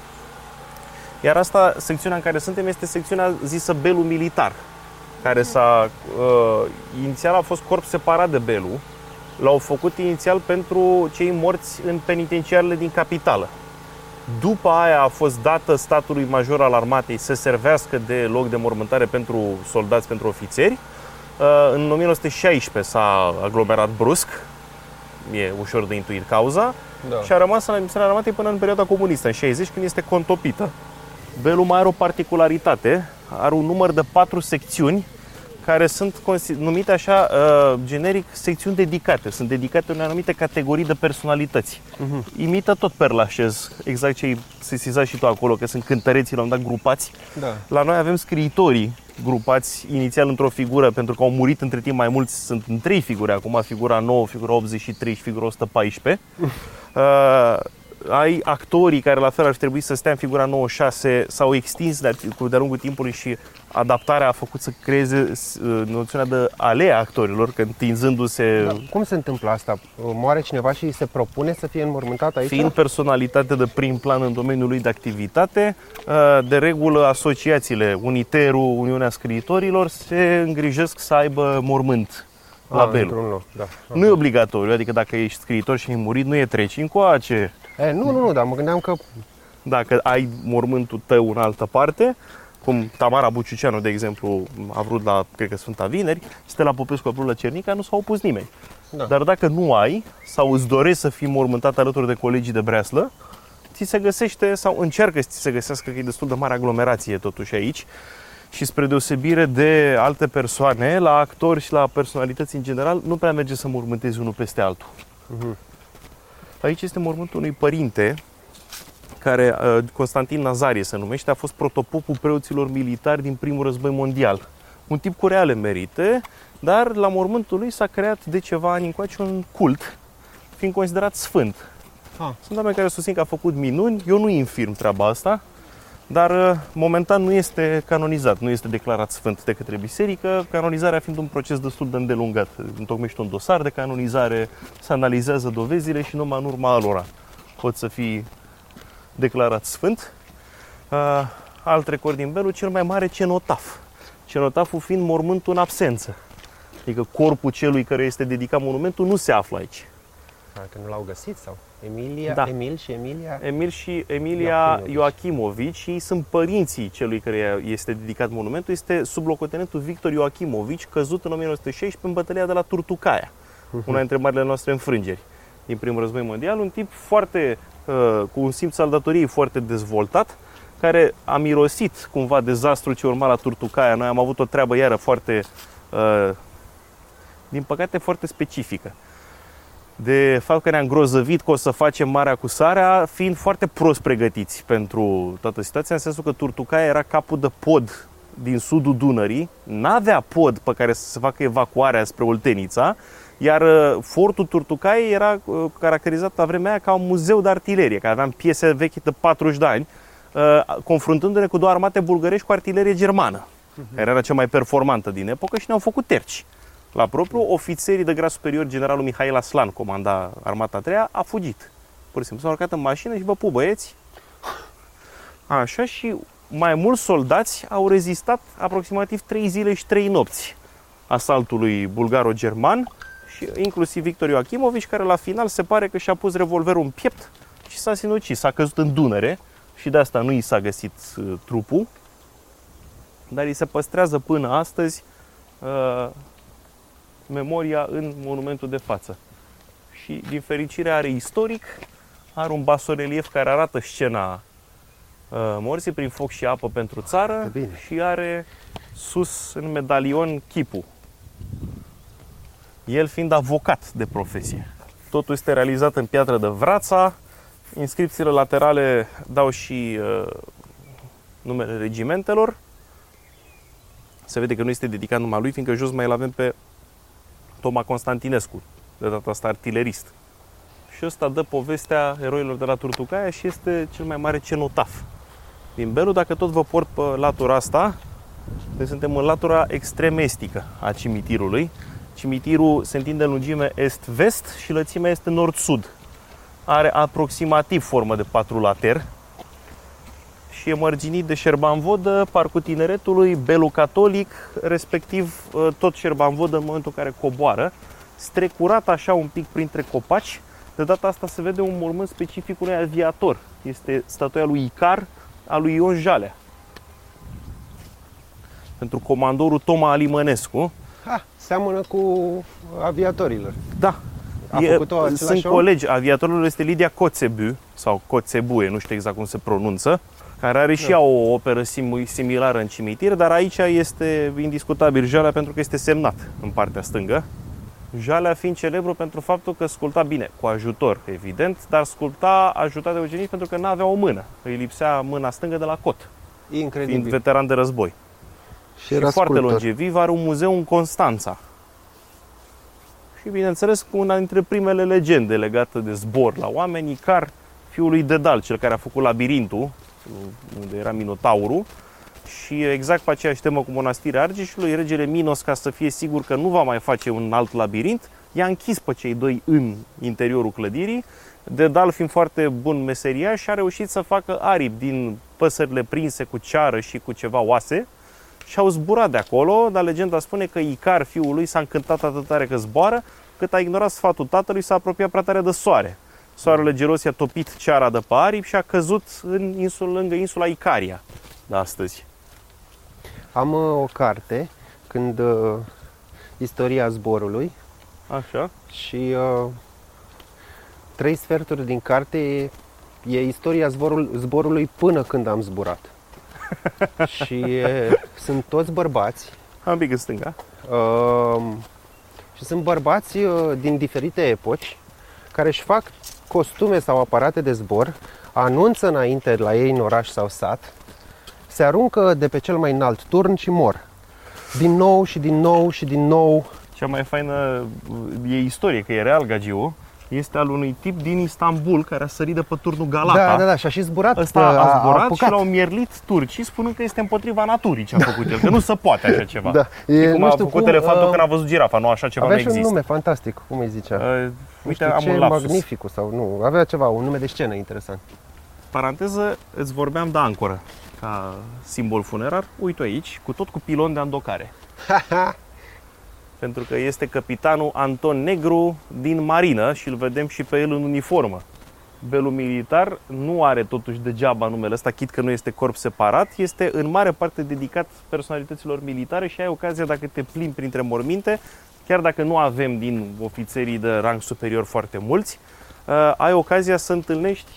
Iar asta, secțiunea în care suntem, este secțiunea zisă Belul Militar, care s-a, uh, inițial a fost corp separat de Belu. L-au făcut inițial pentru cei morți în penitenciarele din capitală. După aia a fost dată statului major al armatei să servească de loc de mormântare pentru soldați, pentru ofițeri. În o mie nouă sute șaisprezece s-a aglomerat brusc, e ușor de intuit cauza, da. Și a rămas în administrarea armatei până în perioada comunistă, în șaizeci, când este contopită. Belul mai are o particularitate, are un număr de patru secțiuni, care sunt numite așa, uh, generic, secțiuni dedicate. Sunt dedicate unei anumite categorii de personalități. Uh-huh. Imită tot Père Lachaise, exact ce ai sesizat și tu acolo, că sunt cântăreții, la un dat, grupați. Da. La noi avem scriitorii grupați inițial într-o figură, pentru că au murit între timp mai mulți, sunt în trei figuri acum, figura nouă, figura optzeci și trei și figura o sută paisprezece. Uh, ai actorii care la fel ar trebui să stea în figura nouăzeci și șase, s-au extins de-a lungul timpului și adaptarea a făcut să creeze noțiunea de alea actorilor, că întinzându-se... Da, cum se întâmplă asta? Moare cineva și se propune să fie înmormântat aici? Fiind personalitate de prim plan în domeniul lui de activitate, de regulă asociațiile Uniteru, Uniunea Scriitorilor, se îngrijesc să aibă mormânt la Belu. Da. Nu e obligatoriu, adică dacă ești scriitor și ai murit, nu e treci încoace. E, nu, nu, nu, dar mă gândeam că... Dacă ai mormântul tău în altă parte, cum Tamara Buciuceanu, de exemplu, a vrut la, cred că Sfânta Vineri, Stella Popescu a vrut la Cernica, nu s-a opus nimeni. Da. Dar dacă nu ai, sau îți dorești să fii mormântat alături de colegii de breaslă, ți se găsește, sau încearcă să ți se găsească, că e destul de mare aglomerație totuși aici, și spre deosebire de alte persoane, la actori și la personalități în general, nu prea merge să mormântezi unul peste altul. Uh-huh. Aici este mormântul unui părinte, care, Constantin Nazarie se numește, a fost protopopul preoților militari din primul război mondial. Un tip cu reale merite, dar la mormântul lui s-a creat de ceva ani încoace un cult, fiind considerat sfânt. Ah. Sunt oameni care susțin că a făcut minuni, eu nu infirm treaba asta, dar momentan nu este canonizat, nu este declarat sfânt de către biserică, canonizarea fiind un proces destul de îndelungat. Întocmește un dosar de canonizare, se analizează dovezile și numai în urma alora pot să fii declarat sfânt. Alt record din Belu, cel mai mare cenotaf. Cenotaful fiind mormântul în absență. Adică corpul celui care este dedicat monumentul nu se află aici. Că nu l-au găsit sau? Emilia, da. Emil și Emilia? Emil și Emilia Ioachimovici, ei sunt părinții celui care este dedicat monumentul. Este sublocotenentul Victor Ioachimovici, căzut în o mie nouă sute șaisprezece în bătălia de la Turtucaia, uh-huh. una dintre marile noastre înfrângeri din primul război mondial. Un tip foarte, uh, cu un simț al datoriei foarte dezvoltat, care a mirosit cumva dezastrul ce urma la Turtucaia. Noi am avut o treabă iară foarte, uh, din păcate, foarte specifică. De fapt că ne-am grozăvit că o să facem marea acusarea, fiind foarte prost pregătiți pentru toată situația, în sensul că Turtucaia era capul de pod din sudul Dunării, n-avea pod pe care să se facă evacuarea spre Oltenița, iar fortul Turtucaia era caracterizat la vremea aia ca un muzeu de artilerie, care aveam piese vechi de patruzeci de ani, confruntându-ne cu două armate bulgărești cu artilerie germană, uh-huh. care era cea mai performantă din epocă, și ne-au făcut terci. la propriu. Ofițerii de grad superior, generalul Mihail Aslan, comanda armata a treia, a fugit. Pur și simplu s-a urcat în mașină și, bă, pu, băieți. Așa, și mai mulți soldați au rezistat aproximativ trei zile și trei nopți asaltului bulgaro-german, și inclusiv Victor Ioachimovici, care la final se pare că și-a pus revolverul în piept și s-a sinucis, s-a căzut în Dunăre și de asta nu i s-a găsit uh, trupul, dar îi se păstrează până astăzi uh, memoria în monumentul de față. Și din fericire are istoric, are un basorelief care arată scena uh, morții prin foc și apă pentru țară și are sus în medalion chipul. El fiind avocat de profesie. Totul este realizat în piatră de Vrața. Inscripțiile laterale dau și uh, numele regimentelor. Se vede că nu este dedicat numai lui, fiindcă jos mai îl avem pe Toma Constantinescu, de data asta artilerist. Și ăsta dă povestea eroilor de la Turtucaia și este cel mai mare cenotaf din Belu. Dacă tot vă port pe latura asta, noi suntem în latura extrem estică a cimitirului. Cimitirul se întinde în lungime est-vest și lățimea este nord-sud. Are aproximativ formă de patrulater și e mărginit de Șerbanvodă, Parcul Tineretului, Belu Catolic, respectiv tot Șerbanvodă în momentul în care coboară, strecurat așa un pic printre copaci. De data asta se vede un mormânt specific unui aviator. Este statuia lui Icar, a lui Ion Jalea. Pentru comandorul Toma Alimănescu. Ha, seamănă cu aviatorilor. Da. A e, făcut-o sunt om? colegi. Aviatorul este Lidia Kotzebue sau Kotzebue, nu știu exact cum se pronunță, care are și da. ea o operă sim, similară în cimitir, dar aici este indiscutabil Jalea pentru că este semnat în partea stângă. Jalea fiind celebru pentru faptul că sculpta bine, cu ajutor, evident, dar sculpta ajutat de eugeniști pentru că nu avea o mână. Îi lipsea mâna stângă de la cot. Incredibil. Fiind veteran de război. Și, și foarte longeviv, are un muzeu în Constanța. Și bineînțeles cu una dintre primele legende legate de zbor la oameni, Icar, fiul lui Dedal, cel care a făcut labirintul, unde era Minotaurul. Și exact pe aceeași temă cu Mănăstirea Argeșului, regele Minos, ca să fie sigur că nu va mai face un alt labirint, i-a închis pe cei doi în interiorul clădirii. Dedal, fiind foarte bun meseriaș, a reușit să facă aripi din păsările prinse cu ceară și cu ceva oase și au zburat de acolo, dar legenda spune că Icar, fiul lui, s-a încântat atât tare că zboară, cât a ignorat sfatul tatălui, s-a apropiat prea tare de soare. Soarele geros i-a topit ceara de pe aripi și a căzut în insul, lângă insula Icaria de astăzi. Am uh, o carte, când uh, istoria zborului. Așa. Și uh, trei sferturi din carte e, e istoria zborul, zborului până când am zburat. Și e, sunt toți bărbați. Am un pic în stânga. Uh, și sunt bărbați uh, din diferite epoci care își fac costume sau aparate de zbor, anunță înainte la ei în oraș sau sat, se aruncă de pe cel mai înalt turn și mor. Din nou și din nou și din nou. Cea mai faină e istorie, că e real gagiu, este al unui tip din Istanbul care a sărit de pe turnul Galata. Da, da, da, și a și zburat. Ăsta a zburat a și l-au mierlit turcii, spunând că este împotriva naturii ce a făcut el, că nu se poate așa ceva. Da. E, cum nu a făcut cum, elefantul uh, când a văzut girafa, nu așa ceva nu există. Avea și un nume fantastic, cum îi zicea? Uh, uite, am un lapsus. Magnificus sau nu, avea ceva, un nume de scenă interesant. Paranteză, îți vorbeam de ancoră ca simbol funerar. Uite aici, cu tot cu pilon de andocare. Pentru că este capitanul Anton Negru din marină și îl vedem și pe el în uniformă. Belul militar nu are totuși degeaba numele ăsta, chit că nu este corp separat, este în mare parte dedicat personalităților militare și ai ocazia, dacă te plimbi printre morminte, chiar dacă nu avem din ofițerii de rang superior foarte mulți, ai ocazia să întâlnești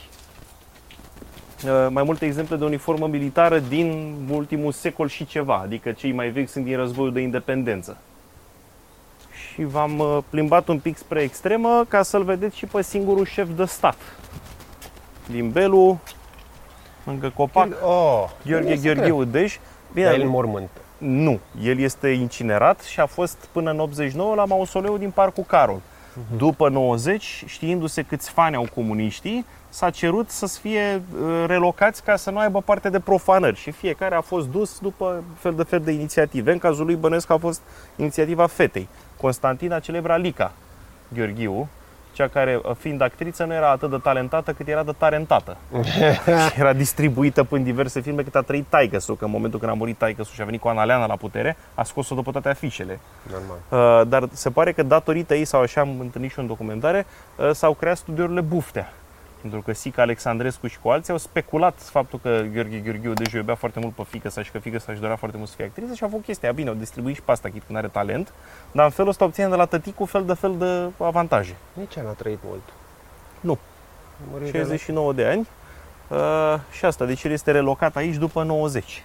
mai multe exemple de uniformă militară din ultimul secol și ceva, adică cei mai vechi sunt din războiul de independență. Și v-am plimbat un pic spre extremă ca să-l vedeți și pe singurul șef de stat din Belu, lângă copac, oh, Gheorghe Gheorghiu Dej. Bine, el în mormânt. Nu, el este incinerat și a fost până în optzeci și nouă la mausoleul din Parcul Carol. Uh-huh. După nouăzeci, știindu-se câți fani au comuniștii, s-a cerut să fie relocați ca să nu aibă parte de profanări și fiecare a fost dus după fel de fel de inițiative. În cazul lui bănuiesc a fost inițiativa fetei. Constantina celebra Lica Gheorghiu, cea care, fiind actriță, nu era atât de talentată cât era de tarentată. Și era distribuită prin diverse filme cât a trăit taică-su, că în momentul când a murit taică-su și a venit cu Ana Leana la putere, a scos-o după toate afișele. Normal. Dar se pare că datorită ei, sau așa am întâlnit și în documentare, s-au creat studiourile Buftea. Pentru că Sica Alexandrescu și cu alții au speculat faptul că Gheorghe Gheorghiu deja iubea foarte mult pe fiică sa și că fiică sa își dorea foarte mult să fie actriță și a făcut chestia. Bine, au distribuit și pe asta, chit când are talent, dar în felul ăsta obține de la tăticul fel de fel de avantaje. Nici n-a trăit mult. Nu. șaizeci și nouă de ani uh, și asta, deci el este relocat aici după nouăzeci.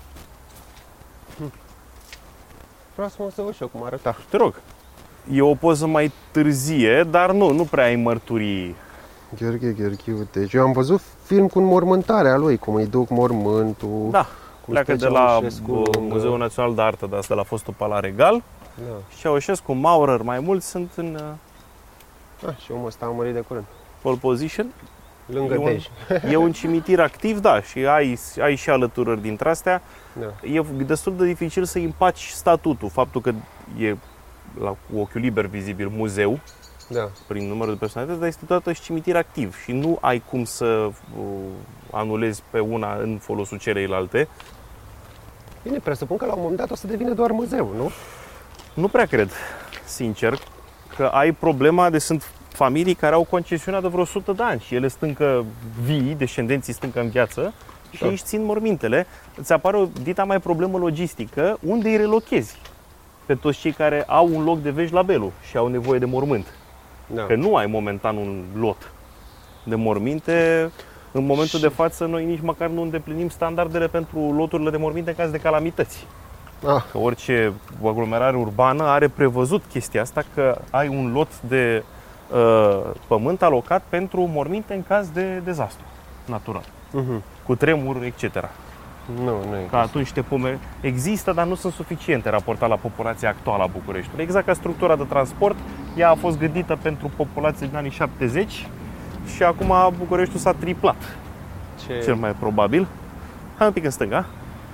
Hm. Vreau să mă să văd și eu cum arăta. Te rog. E o poză mai târzie, dar nu, nu prea ai mărturii. Gheorghe Gheorghiu, deci eu am văzut film cu înmormântarea lui, cum îi duc mormântul. Da, pleacă de la Muzeul Național de Artă, de asta, de la fostul Palat Regal. Da. Și Ceaușescu, Maurer, mai mulți sunt în... Ah, și omul ăsta a murit de curând. Pole position. Lângă e un, e un cimitir activ, da, și ai, ai și alăturări dintre astea. Da. E destul de dificil să împaci statutul, faptul că e la, cu ochiul liber vizibil muzeu, da, prin numărul de personalități, dar este totodată și cimitir activ și nu ai cum să uh, anulezi pe una în folosul celeilalte. Bine, presupun că la un moment dat o să devină doar muzeu, nu? Nu prea cred, sincer, că ai problema de sunt familii care au concesiunea de vreo o sută de ani și ele sunt încă vii, descendenții sunt încă în viață și da, ei își țin mormintele. Îți apare o dita mai problemă logistică, unde îi relochezi pe toți cei care au un loc de veci la Belu și au nevoie de mormânt. Da. Că nu ai momentan un lot de morminte. În momentul și... de față noi nici măcar nu îndeplinim standardele pentru loturile de morminte în caz de calamități. Ah. Că orice aglomerare urbană are prevăzut chestia asta, că ai un lot de uh, pământ alocat pentru morminte în caz de dezastru natural, uh-huh, cu tremur, et cetera. Nu, nu există. Că atunci te pomeri. Există, dar nu sunt suficiente raportat la populația actuală a Bucureștiului. Exact ca structura de transport, ea a fost gândită pentru populație din anii șaptezeci și acum Bucureștiul s-a triplat. Ce... Cel mai probabil. Hai un pic în stânga.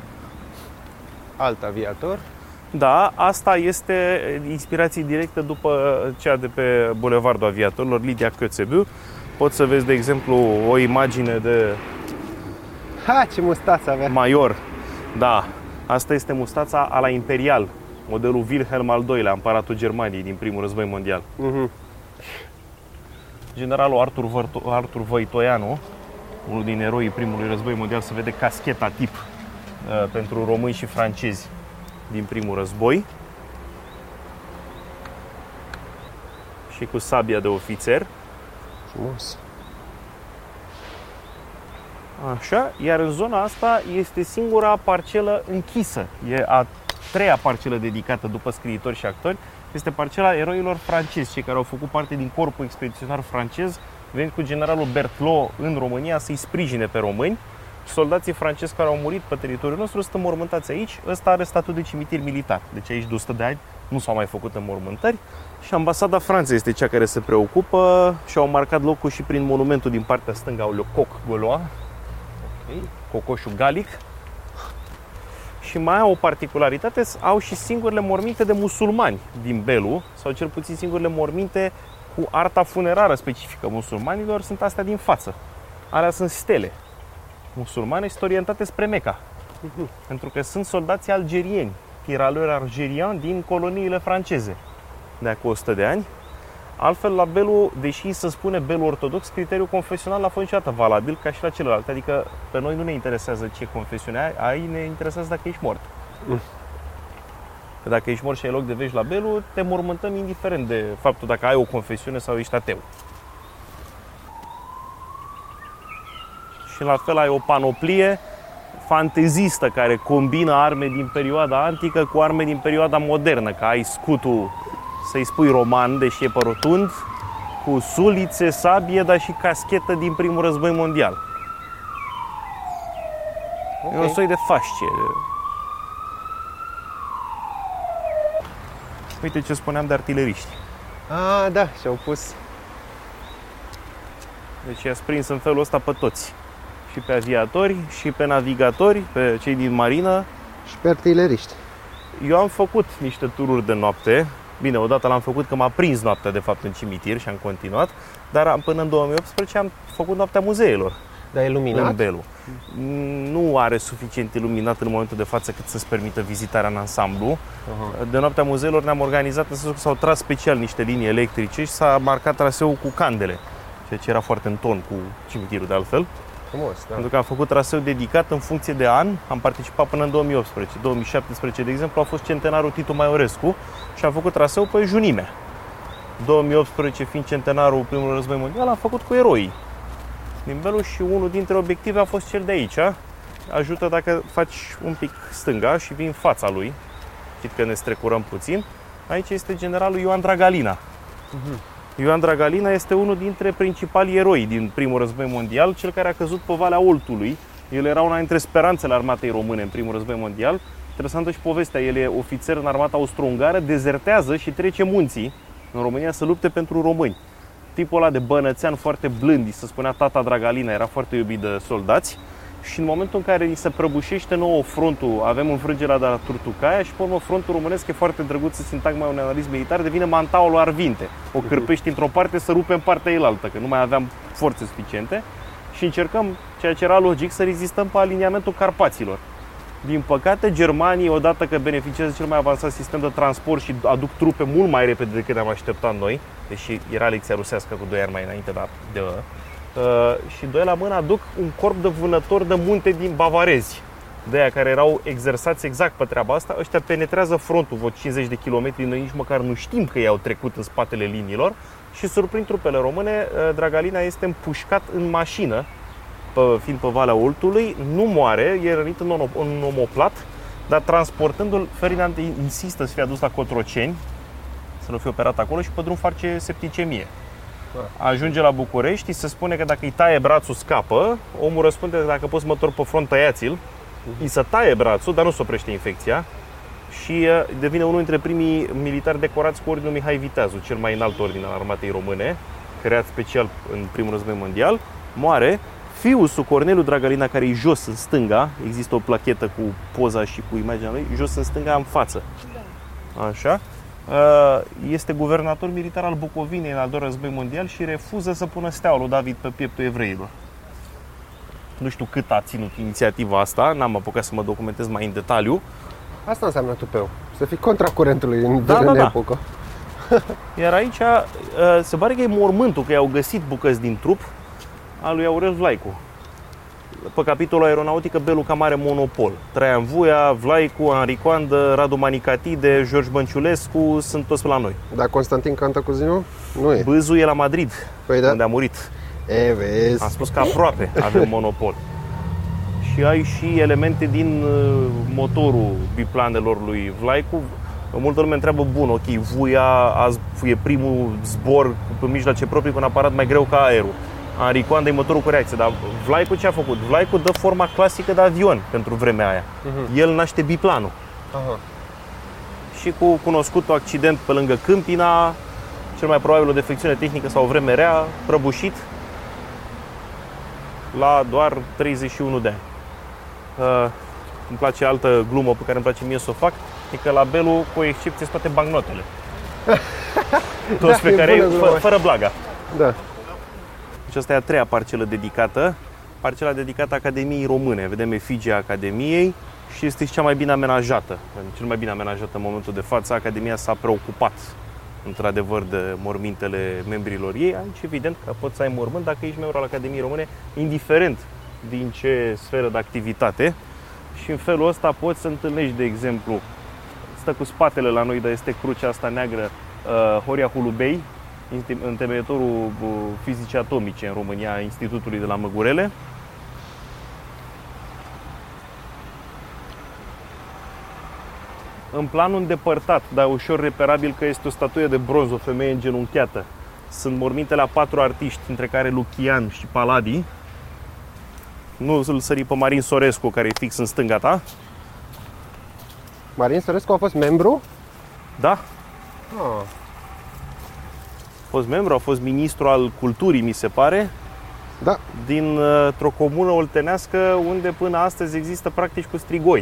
Alt aviator. Da, asta este inspirație directă după cea de pe Bulevardul Aviatorilor, Lidia Kotzebue. Poți să vezi, de exemplu, o imagine de... Ha, ce mustață avea! Major, da. Asta este mustața a la Imperial, modelul Wilhelm al doilea, împăratul Germaniei din primul război mondial. Uh-huh. Generalul Artur, Vărto- Artur Voitoianu, unul din eroii primului război mondial, se vede cascheta tip uh, pentru români și francezi din primul război. Și cu sabia de ofițer. Frumos. Așa, iar în zona asta este singura parcelă închisă. E a treia parcelă dedicată după scriitori și actori. Este parcela eroilor francezi, cei care au făcut parte din corpul expediționar francez, venind cu generalul Berthelot în România să-i sprijine pe români. Soldații francezi care au murit pe teritoriul nostru sunt înmormântați aici. Ăsta are statut de cimitir militar. Deci aici de o sută de ani nu s-au mai făcut înmormântări. Și ambasada Franței este cea care se preocupă și au marcat locul și prin monumentul din partea stângă au Le Coq Gaulois, cocoșul galic. Și mai au o particularitate, au și singurele morminte de musulmani din Belu, sau cel puțin singurele morminte cu arta funerară specifică musulmanilor, sunt astea din față. Alea sunt stele musulmane și sunt orientate spre Meca. Uh-huh. Pentru că sunt soldații algerieni, tiralori algerieni din coloniile franceze de acum o sută de ani. Altfel, la Belu, deși se spune Belu ortodox, criteriul confesional a fost niciodată valabil ca și la celelalte. Adică pe noi nu ne interesează ce confesiune ai, ne interesează dacă ești mort. Mm. Că dacă ești mort și ai loc de veci la Belu, te mormântăm indiferent de faptul dacă ai o confesiune sau ești ateu. Și la fel ai o panoplie fantezistă care combină arme din perioada antică cu arme din perioada modernă, că ai scutul, să-i spui roman, deși e pe rotund, cu sulițe, sabie, dar și caschetă din primul război mondial. Okay. E un soi de fascie. Uite ce spuneam de artileriști. Ah, da, și-au pus. Deci i-a prins în felul ăsta pe toți. Și pe aviatori, și pe navigatori, pe cei din marină. Și pe artileriști. Eu am făcut niște tururi de noapte. Bine, odată l-am făcut că m-a prins noaptea de fapt în cimitir și am continuat. Dar până în două mii optsprezece am făcut noaptea muzeelor. Dar e luminat? În Belu. Nu are suficient iluminat în momentul de față cât să-ți permită vizitarea în ansamblu. Uh-huh. De noaptea muzeelor ne-am organizat, în sensul că s-au tras special niște linii electrice și s-a marcat traseul cu candele. Ceea ce era foarte în ton cu cimitirul de altfel. Frumos, da. Pentru că am făcut traseu dedicat în funcție de an. Am participat până în două mii optsprezece. două mii șaptesprezece, de exemplu, a fost centenarul Titu Maiorescu și am făcut traseu pe junime. două mii optsprezece, fiind centenarul Primului Război Mondial, am făcut cu eroii din Belu și unul dintre obiective a fost cel de aici. Ajută dacă faci un pic stânga și vii în fața lui. Chit că ne strecurăm puțin. Aici este generalul Ioan Dragalina. Uh-huh. Ioan Dragalina este unul dintre principalii eroi din Primul Război Mondial, cel care a căzut pe Valea Oltului. El era una dintre speranțele armatei române în Primul Război Mondial. Interesantă și povestea, el e ofițer în armata austro-ungară, dezertează și trece munții în România să lupte pentru români. Tipul ăla de bănățean foarte blând, se spunea tata Dragalina, era foarte iubit de soldați. Și în momentul în care îi se prăbușește nouă frontul, avem înfrângerea de la Turtucaia și pe urmă frontul românesc e foarte drăguț în sintagma unui analist militar, devine mantaul lui Arvinte. O cârpești într-o parte, să rupe în partea elaltă, că nu mai aveam forțe suficiente și încercăm, ceea ce era logic, să rezistăm pe aliniamentul Carpaților. Din păcate, germanii, odată că beneficiază cel mai avansat sistem de transport și aduc trupe mult mai repede decât ne-am așteptat noi, deși era lecția rusească cu doi ani mai înainte, dar de Uh, și doi la mână aduc un corp de vânători de munte din bavarezi, de aia care erau exersați exact pe treaba asta. Ăștia penetrează frontul vreo cincizeci de kilometri, noi nici măcar nu știm că ei au trecut în spatele liniilor și surprind trupele române. uh, Dragalina este împușcat în mașină, pe, fiind pe Valea Oltului, nu moare, e rănit în, ono, în omoplat, dar transportându-l, Ferdinand insistă să fie adus la Cotroceni, să nu fie operat acolo și pe drum face septicemie. Ajunge la București, se spune că dacă îi taie brațul scapă, omul răspunde că dacă poți mă întorc pe front, tăiați-l. Îi se taie brațul, dar nu se oprește infecția și devine unul dintre primii militari decorați cu ordinul Mihai Viteazu, cel mai înalt ordin al armatei române, creat special în Primul Război Mondial. Moare. Fiul său, Corneliu Dragalina, care e jos în stânga, există o plachetă cu poza și cu imaginea lui, jos în stânga, în față. Așa. Este guvernator militar al Bucovinei în al doilea război mondial și refuză să pună steaua lui David pe pieptul evreilor. Nu știu cât a ținut inițiativa asta, n-am apucat să mă documentez mai în detaliu. Asta înseamnă tupeu, să fii contra curentului în da, da, da. epocă. Iar aici se pare că e mormântul, că i-au găsit bucăți din trup al lui Aurel Vlaicu. Pe capitolul aeronautică, Belu cam are monopol. Traian Vuia, Vlaicu, Henri Coandă, Radu Manicatide, George Bănciulescu, sunt toți la noi. Dar Constantin Cantacuzino? Nu e. Bâzu e la Madrid, păi da. unde a murit. E, vezi. Am spus că aproape avem monopol. Și ai și elemente din motorul biplanelor lui Vlaicu. Multă lume întreabă, bun, ok, Vuia e primul zbor pe mijloace proprii cu un aparat mai greu ca aerul. Henri Coandă e motorul cu reacție, dar Vlaicu ce a făcut? Vlaicu dă forma clasică de avion pentru vremea aia. Uh-huh. El naște biplanul. Uh-huh. Și cu cunoscutul accident pe lângă Câmpina, cel mai probabil o defecțiune tehnică sau o vreme rea, prăbușit la doar treizeci și unu de ani. Uh, îmi place altă glumă pe care îmi place mie să o fac, e că la Belu, cu o excepție, sunt toate bancnotele. Toți da, pe care, fă, fără blaga. Da. Deci asta e a treia parcelă dedicată, parcela dedicată Academiei Române. Vedem efigia Academiei și este cea mai bine amenajată. Cel mai bine amenajată în momentul de față. Academia s-a preocupat într-adevăr de mormintele membrilor ei. Aici evident că poți să ai mormânt dacă ești membru al Academiei Române, indiferent din ce sferă de activitate. Și în felul ăsta poți să întâlnești, de exemplu, stă cu spatele la noi, dar este crucea asta neagră, Horia Hulubei, întemeietorul fizicii atomice în România, Institutului de la Măgurele. În planul îndepărtat, dar ușor reperabil, că este o statuie de bronz, o femeie îngenunchiată. Sunt mormintele a patru artiști, între care Lucian și Paladi. Nu îl sări pe Marin Sorescu, care e fix în stânga ta. Marin Sorescu a fost membru? Da. Ah. fost membru, a fost ministru al culturii, mi se pare, Da. dintr-o comună oltenească unde până astăzi există practici cu strigoi.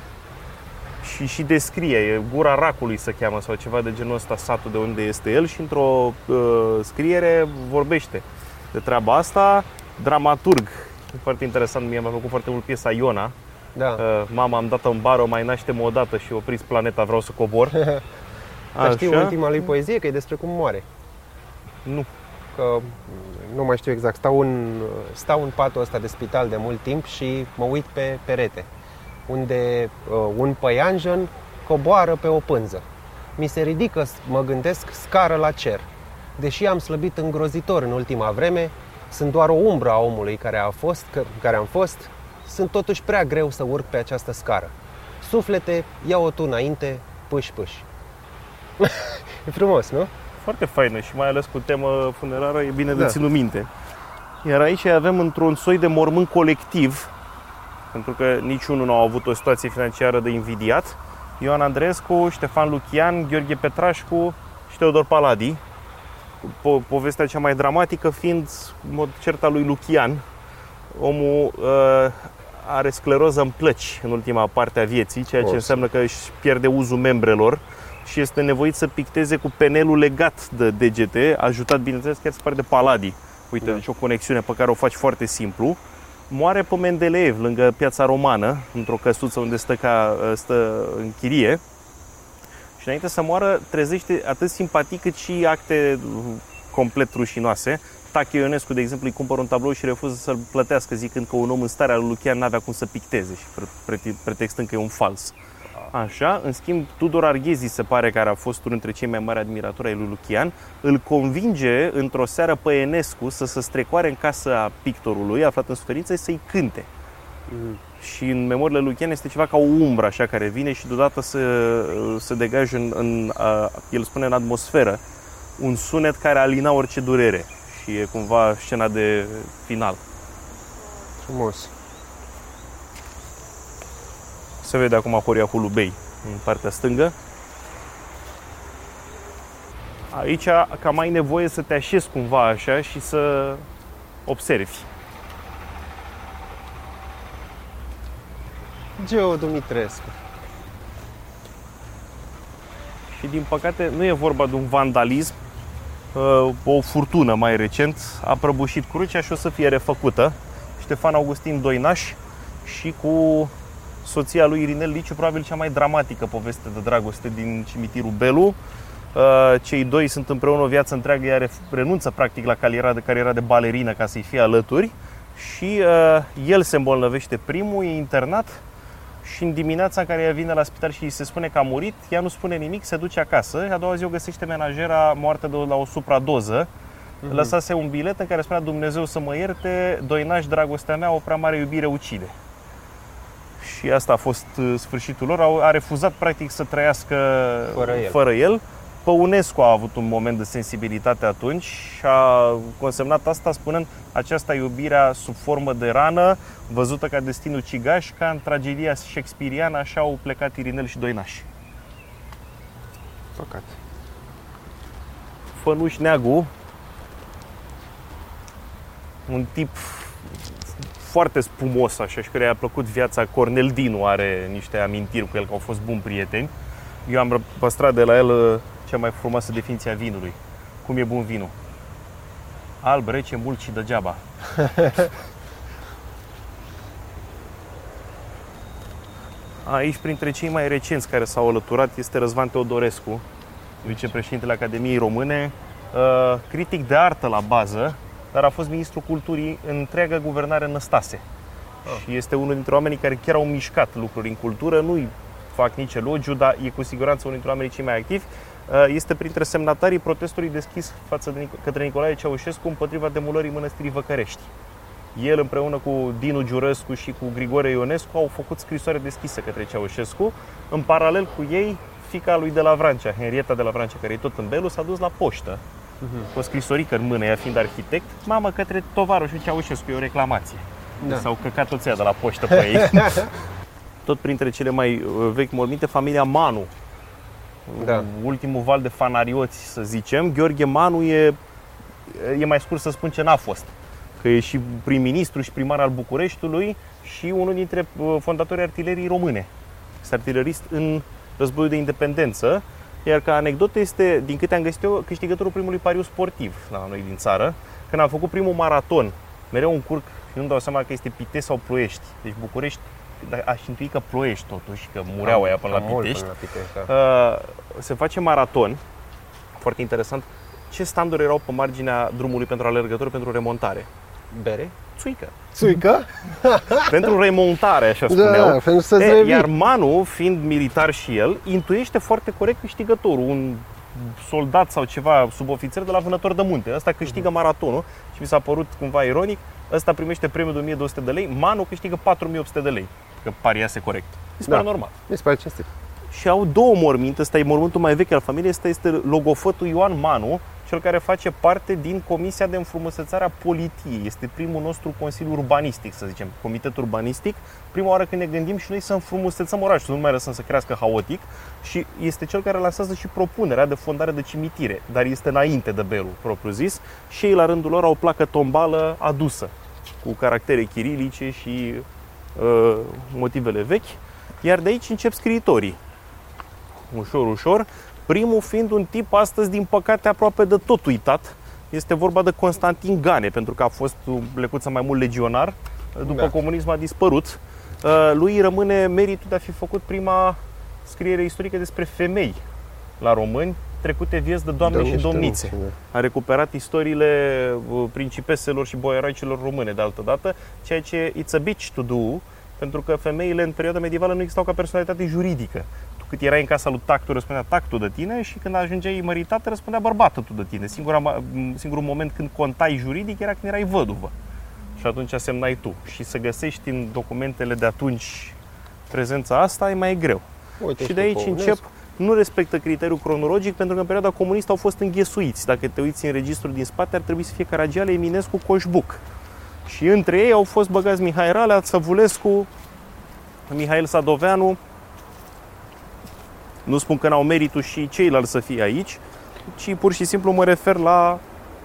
Și și descrie, e Gura Racului se cheamă sau ceva de genul ăsta, satul de unde este el, și într-o uh, scriere vorbește de treaba asta. Dramaturg, foarte interesant, mie mi-a plăcut foarte mult piesa Iona. Da. Uh, mama, am dat în bară, mai naște-mă odată și opriți planeta, vreau să cobor. Dar știi ultima lui poezie, că e despre cum moare. Nu. Că nu mai știu exact, stau în, stau în patul ăsta de spital de mult timp și mă uit pe perete, unde uh, un păianjen coboară pe o pânză. Mi se ridică, mă gândesc, scară la cer. Deși am slăbit îngrozitor în ultima vreme, sunt doar o umbră a omului care, a fost, care am fost, sunt totuși prea greu să urc pe această scară. Suflete, ia-o tu înainte, pâși, pâși. E frumos, nu? Foarte faină și mai ales cu temă funerară e bine de Da. ținut minte. Iar aici avem într-un soi de mormânt colectiv, pentru că niciunul nu a avut o situație financiară de invidiat. Ioan Andreescu, Ștefan Lucian, Gheorghe Petrașcu și Teodor Paladi. Po- povestea cea mai dramatică fiind, în mod cert, al lui Lucian. Omul uh, are scleroză în plăci în ultima parte a vieții, ceea ce O, înseamnă că își pierde uzul membrelor și este nevoit să picteze cu penelul legat de degete, ajutat, bineînțeles, chiar se pare de Paladi. Uite, Da. deci o conexiune pe care o faci foarte simplu. Moare pe Mendeleev, lângă Piața Romană, într-o căsuță unde stă, ca, stă în chirie. Și înainte să moară, trezește atât simpatic cât și acte complet rușinoase. Tache Ionescu, de exemplu, îi cumpără un tablou și refuză să-l plătească, zicând că un om în starea lui Lucian n-avea cum să picteze și pretextând că e un fals. Așa, în schimb, Tudor Arghezi se pare, care a fost unul dintre cei mai mari admiratori ai lui Lucian, îl convinge într-o seară pe Enescu să se strecoare în casa pictorului, aflat în suferință, și să-i cânte. Mm. Și în memoriile lui Lucian este ceva ca o umbră așa care vine și deodată se, se degajă în, în a, el spune, în atmosferă, un sunet care alina orice durere. Și e cumva scena de final. Frumos. Se vede acum Horia Hulubei în partea stângă. Aici cam ai nevoie să te așezi cumva așa și să observi. Geo Dumitrescu. Și din păcate nu e vorba de un vandalism. O furtună mai recent a prăbușit crucea și o să fie refăcută. Ștefan Augustin Doinaș și cu soția lui Irinel Liciu, probabil cea mai dramatică poveste de dragoste din cimitirul Belu. Cei doi sunt împreună o viață întreagă, iar renunță practic la cariera de, cariera de balerină ca să-i fie alături. Și uh, el se îmbolnăvește primul, e internat și în dimineața în care ea vine la spital și îi se spune că a murit, ea nu spune nimic, se duce acasă. A doua zi o găsește menajera moartă de la o supradoză. Uh-huh. Lăsase un bilet în care spunea: Dumnezeu să mă ierte, Doinaș, dragostea mea, o prea mare iubire ucide. Și asta a fost sfârșitul lor. A refuzat practic să trăiască fără el. Fără el. Păunescu a avut un moment de sensibilitate atunci și a consemnat asta spunând: aceasta iubirea sub formă de rană, văzută ca destin ucigaș, ca în tragedia shakespeariană, așa au plecat Irinel și Doinaș. Păcat. Fănuș Neagu, un tip foarte spumos așa și care i-a plăcut viața. Cornel Dinu are niște amintiri cu el că au fost buni prieteni. Eu am păstrat de la el cea mai frumoasă definiție a vinului. Cum e bun vinul? Alb, rece, mult și degeaba. Aici, printre cei mai recenți care s-au alăturat, este Răzvan Teodorescu, vicepreședintele Academiei Române, critic de artă la bază, dar a fost ministrul culturii în întreaga guvernare Năstase. Oh. Și este unul dintre oamenii care chiar au mișcat lucruri în cultură. Nu-i fac nici elogiu, dar e cu siguranță unul dintre oamenii cei mai activi. Este printre semnatarii protestului deschis față de către Nicolae Ceaușescu împotriva demolării mănăstirii Văcărești. El împreună cu Dinu Giurăscu și cu Grigore Ionescu au făcut scrisoare deschisă către Ceaușescu. În paralel cu ei, fiica lui de la Vrancea, Henrieta de la Vrancea, care e tot în Belu, s-a dus la poștă cu o scrisorică în mână, ea fiind arhitect: mamă, către tovarășul Ceaușescu, e o reclamație. Da. S-au căcat toți ea de la poștă pe ei. Tot printre cele mai vechi morminte, familia Manu. da. ultimul val de fanarioți, să zicem. Gheorghe Manu e, e mai scurt să spun ce n-a fost. Că e și prim-ministru și primar al Bucureștiului și unul dintre fondatorii artileriei române. Este artilerist în războiul de independență, iar ca anecdotă este, din câte am găsit eu, câștigătorul primului pariu sportiv la noi din țară. Când am făcut primul maraton, mereu încurc și nu-mi dau seama că este Pitești sau Ploiești. Deci București, aș intui că Ploiești totuși, că mureau aia până la Pitești. Până la Pitești da. uh, se face maraton, foarte interesant. Ce standuri erau pe marginea drumului pentru alergători pentru remontare? Bere? Țuică. Țuică? Pentru remontare, așa spuneau. Da, pentru să e, iar Manu, fiind militar și el, intuiește foarte corect câștigătorul. Un soldat sau ceva subofițer de la Vânător de Munte. Ăsta câștigă maratonul și mi s-a părut cumva ironic. Ăsta primește premiul de o mie două sute de lei, Manu câștigă patru mii opt sute de lei. Că pariase corect. Mi se pare da. normal. Mi se pare cinstit. Și au două morminte. Ăsta e mormântul mai vechi al familiei. Ăsta este logofătul Ioan Manu, cel care face parte din Comisia de Înfrumusețare a Politiei. Este primul nostru consiliu urbanistic, să zicem, comitet urbanistic. Prima oară când ne gândim și noi să înfrumusețăm orașul, să nu mai lăsăm să crească haotic. Și este cel care lansează și propunerea de fondare de cimitire, dar este înainte de Beru, propriu zis. Și ei, la rândul lor, au o placă tombală adusă, cu caractere chirilice și uh, motivele vechi. Iar de aici încep scriitorii. Ușor, ușor. Primul fiind un tip astăzi, din păcate, aproape de tot uitat. Este vorba de Constantin Gane, pentru că a fost lecuță mai mult legionar. După da. comunism a dispărut. Lui rămâne meritul de a fi făcut prima scriere istorică despre femei la români, trecute vieți de doamne Domniște, și domnițe. Nu, a recuperat istoriile principeselor și boieraicilor române de altă dată, ceea ce it's a bitch to do, pentru că femeile în perioada medievală nu existau ca personalitate juridică. Cât erai în casa lui tactul, răspundea tactul de tine și când ajungeai măritată, răspundea bărbatul tu de tine. Singura, singurul moment când contai juridic era când erai văduvă. Și atunci semnai tu. Și să găsești în documentele de atunci prezența asta e mai greu. Uite, și de aici încep, nu respectă criteriul cronologic, pentru că în perioada comunistă au fost înghesuiți. Dacă te uiți în registrul din spate, ar trebui să fie Caragiale, Eminescu, Coșbuc. Și între ei au fost băgați Mihai Ralea, Săvulescu, Mihail Sadoveanu. Nu spun că n-au meritul și ceilalți să fie aici, ci pur și simplu mă refer la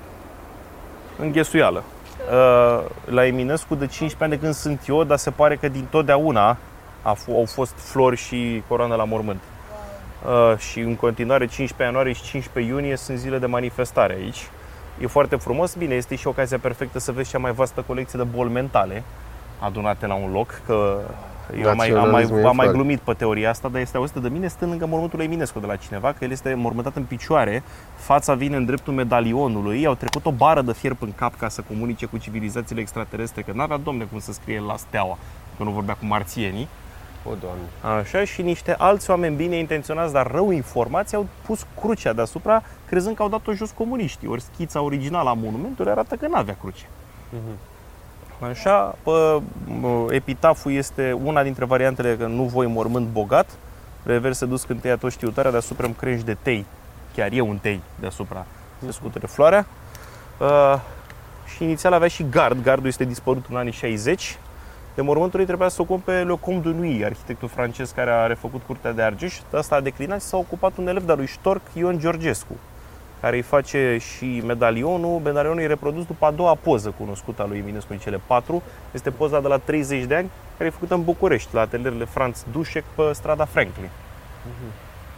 înghesuială. La Eminescu de cincisprezece ani de când sunt eu, dar se pare că din totdeauna au fost flori și coroană la mormânt. Și în continuare cincisprezece ianuarie și cincisprezece iunie sunt zile de manifestare aici. E foarte frumos, bine, este și ocazia perfectă să vezi cea mai vastă colecție de boli mentale adunate la un loc, că eu am mai, am, mai, am mai glumit pe teoria asta, dar este auzită de mine stând lângă mormântul lui Eminescu de la cineva, că el este mormântat în picioare, fața vine în dreptul medalionului, au trecut o bară de fier în cap ca să comunice cu civilizațiile extraterestre, că n-avea, domne, cum să scrie la steaua, că nu vorbea cu marțienii. O, Doamne. Așa, și niște alți oameni bine intenționați, dar rău informați, au pus crucea deasupra, crezând că au dat-o jos comuniștii, ori schița originală a monumentului arată că n-avea cruce. Uh-huh. Așa, pă, epitaful este una dintre variantele că nu voi mormânt bogat, reverse dus cântăia tot știutarea, deasupra îmi crești de tei, chiar e un tei deasupra, se scuture floarea. Uh, și inițial avea și gard, gardul este dispărut în anii șaizeci. De mormântul ei trebuia să ocupe Le Comte de Nuit, arhitectul francez care a refăcut Curtea de Argeș. Asta a declinat și s-a ocupat un elev de-a lui Ștorc, Ion Georgescu, care îi face și medalionul. Medalionul e reprodus după a doua poză cunoscută a lui Eminescu în cele patru. Este poza de la treizeci de ani, care e făcută în București, la atelierele Franz Dușec, pe strada Franklin. Uh-huh.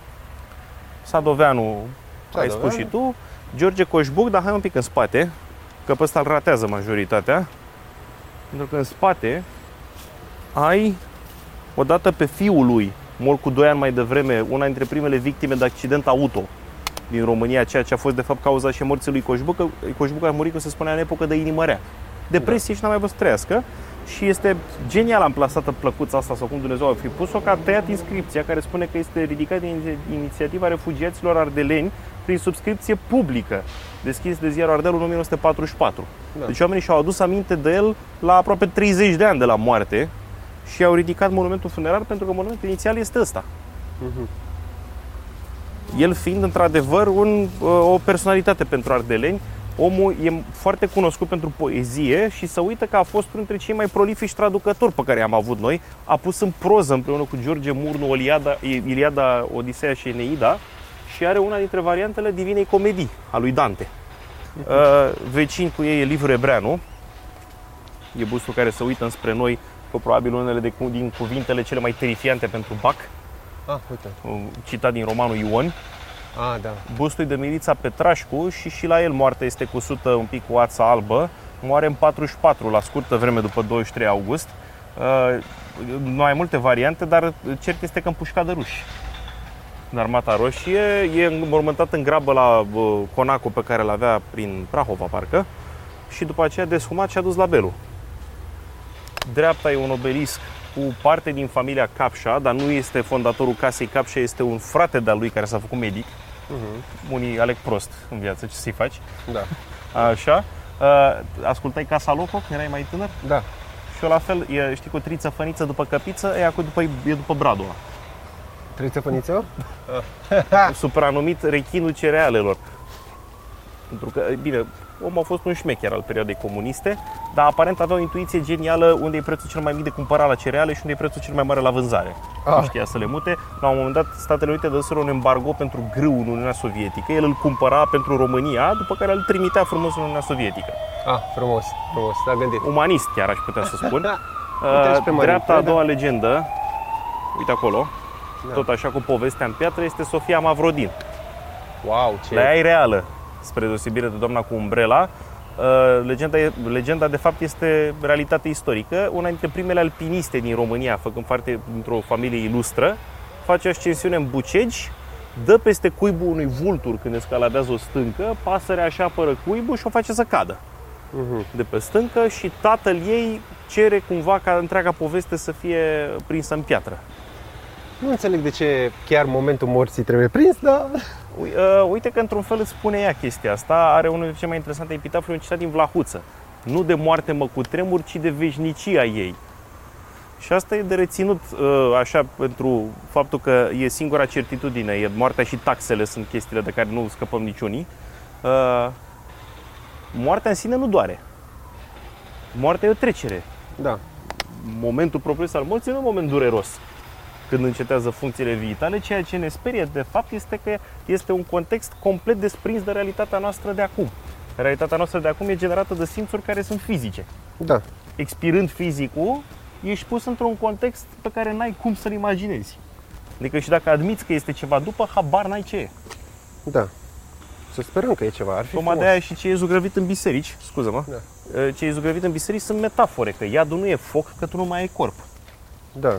Sadoveanu, ai spus și tu. George Coșbuc, dar hai un pic în spate, că pe ăsta îl ratează majoritatea. Pentru că în spate ai odată pe fiul lui, mort cu doi ani mai devreme, una dintre primele victime de accident auto din România, ceea ce a fost de fapt cauza și morții lui Coșbuc. Coșbuc a murit, cum se spunea, în epocă de inimă rea. Depresie da. Și n-a mai fost trăiască. Și este genial amplasată plăcuța asta, sau cum Dumnezeu a fi pus-o, că a tăiat inscripția care spune că este ridicată din inițiativa refugiaților ardeleni prin subscripție publică, deschis de ziarul Ardealul în o mie nouă sute patruzeci și patru. Da. Deci oamenii și-au adus aminte de el la aproape treizeci de ani de la moarte și au ridicat monumentul funerar, pentru că monumentul inițial este ăsta. Uh-huh. El fiind într-adevăr un, o personalitate pentru ardeleni, omul e foarte cunoscut pentru poezie și se uită că a fost unul dintre cei mai prolifici traducători pe care am avut noi. A pus în proză împreună cu George Murnu Iliada, Iliada, Odiseea și Eneida și are una dintre variantele Divinei Comedii a lui Dante. Uh, vecin cu ei e Liviu Rebreanu, e bustul care se uită înspre noi cu probabil unele de, din cuvintele cele mai terifiante pentru Bac. Ah, uite. Citat din romanul Ion. Ah, da. Bustul de Mirița Petrașcu și și la el moartea este cusută un pic cu ața albă. Moare în patruzeci și patru, la scurtă vreme după douăzeci și trei august. Uh, mai multe variante, dar cert este că împușcat de ruși. În Armata Roșie, e înmormântat în grabă la uh, conacul pe care l-avea prin Prahova, parcă, și după aceea desfumat și adus la Belu. Dreapta e un obelisc cu parte din familia Capșa, dar nu este fondatorul casei Capșa, este un frate de-al lui care s-a făcut medic. Uh-huh. Unii aleg prost în viață, ce să-i faci? Da. Așa. Uh, ascultai Casa Loco când erai mai tânăr? Da. Și eu la fel, e, știi, cu triță, făniță după căpiță, e, cu după, e după bradul ăla. Triță, făniță? Supranumit rechinul cerealelor. Pentru că, bine, omul a fost un șmecher al perioadei comuniste, dar aparent avea o intuiție genială unde e prețul cel mai mic de cumpărat la cereale și unde e prețul cel mai mare la vânzare. Ah. Nu știa să le mute. La un moment dat, Statele Unite dăseră un embargo pentru grâu în Uniunea Sovietică. El îl cumpăra pentru România, după care îl trimitea frumos în Uniunea Sovietică. Ah, frumos, frumos, s-a gândit. Umanist, chiar aș putea să spun. uh, dreapta a doua legendă, uite acolo, da. Tot așa cu povestea în piatră, este Sofia Mavrodin. Wow, ce... La ea e reală, spre deosebire de doamna cu umbrela. Legenda, legenda de fapt este realitate istorică. Una dintre primele alpiniste din România, făcând parte dintr-o familie ilustră, face ascensiune în Bucegi, dă peste cuibul unui vultur când escaladează o stâncă, pasărea așa apără cuibul și o face să cadă uh-huh. de pe stâncă și tatăl ei cere cumva ca întreaga poveste să fie prinsă în piatră. Nu înțeleg de ce chiar momentul morții trebuie prins, dar... Uite că într-un fel îți spune ea chestia asta. Are unul dintre cele mai interesante epitafuri, un citat din Vlahuță. Nu de moarte mă cutremur, ci de veșnicia ei. Și asta e de reținut așa pentru faptul că e singura certitudine. E moartea și taxele sunt chestiile de care nu scăpăm niciunii. Moartea în sine nu doare. Moartea e o trecere. Da. Momentul propriu al morții nu e un moment dureros când încetează funcțiile vitale, ceea ce ne sperie de fapt este că este un context complet desprins de realitatea noastră de acum. Realitatea noastră de acum e generată de simțuri care sunt fizice. Da. Expirând fizicul, ești pus într-un context pe care n-ai cum să-l imaginezi. Adică și dacă admiți că este ceva după, habar n-ai ce e. Da. Să sperăm că e ceva, ar fi Tocmai de aia și ce e zugrăvit în biserici, scuză-mă, da. ce e zugrăvit în biserici sunt metafore, că iadul nu e foc, că tu nu mai ai corp. Da.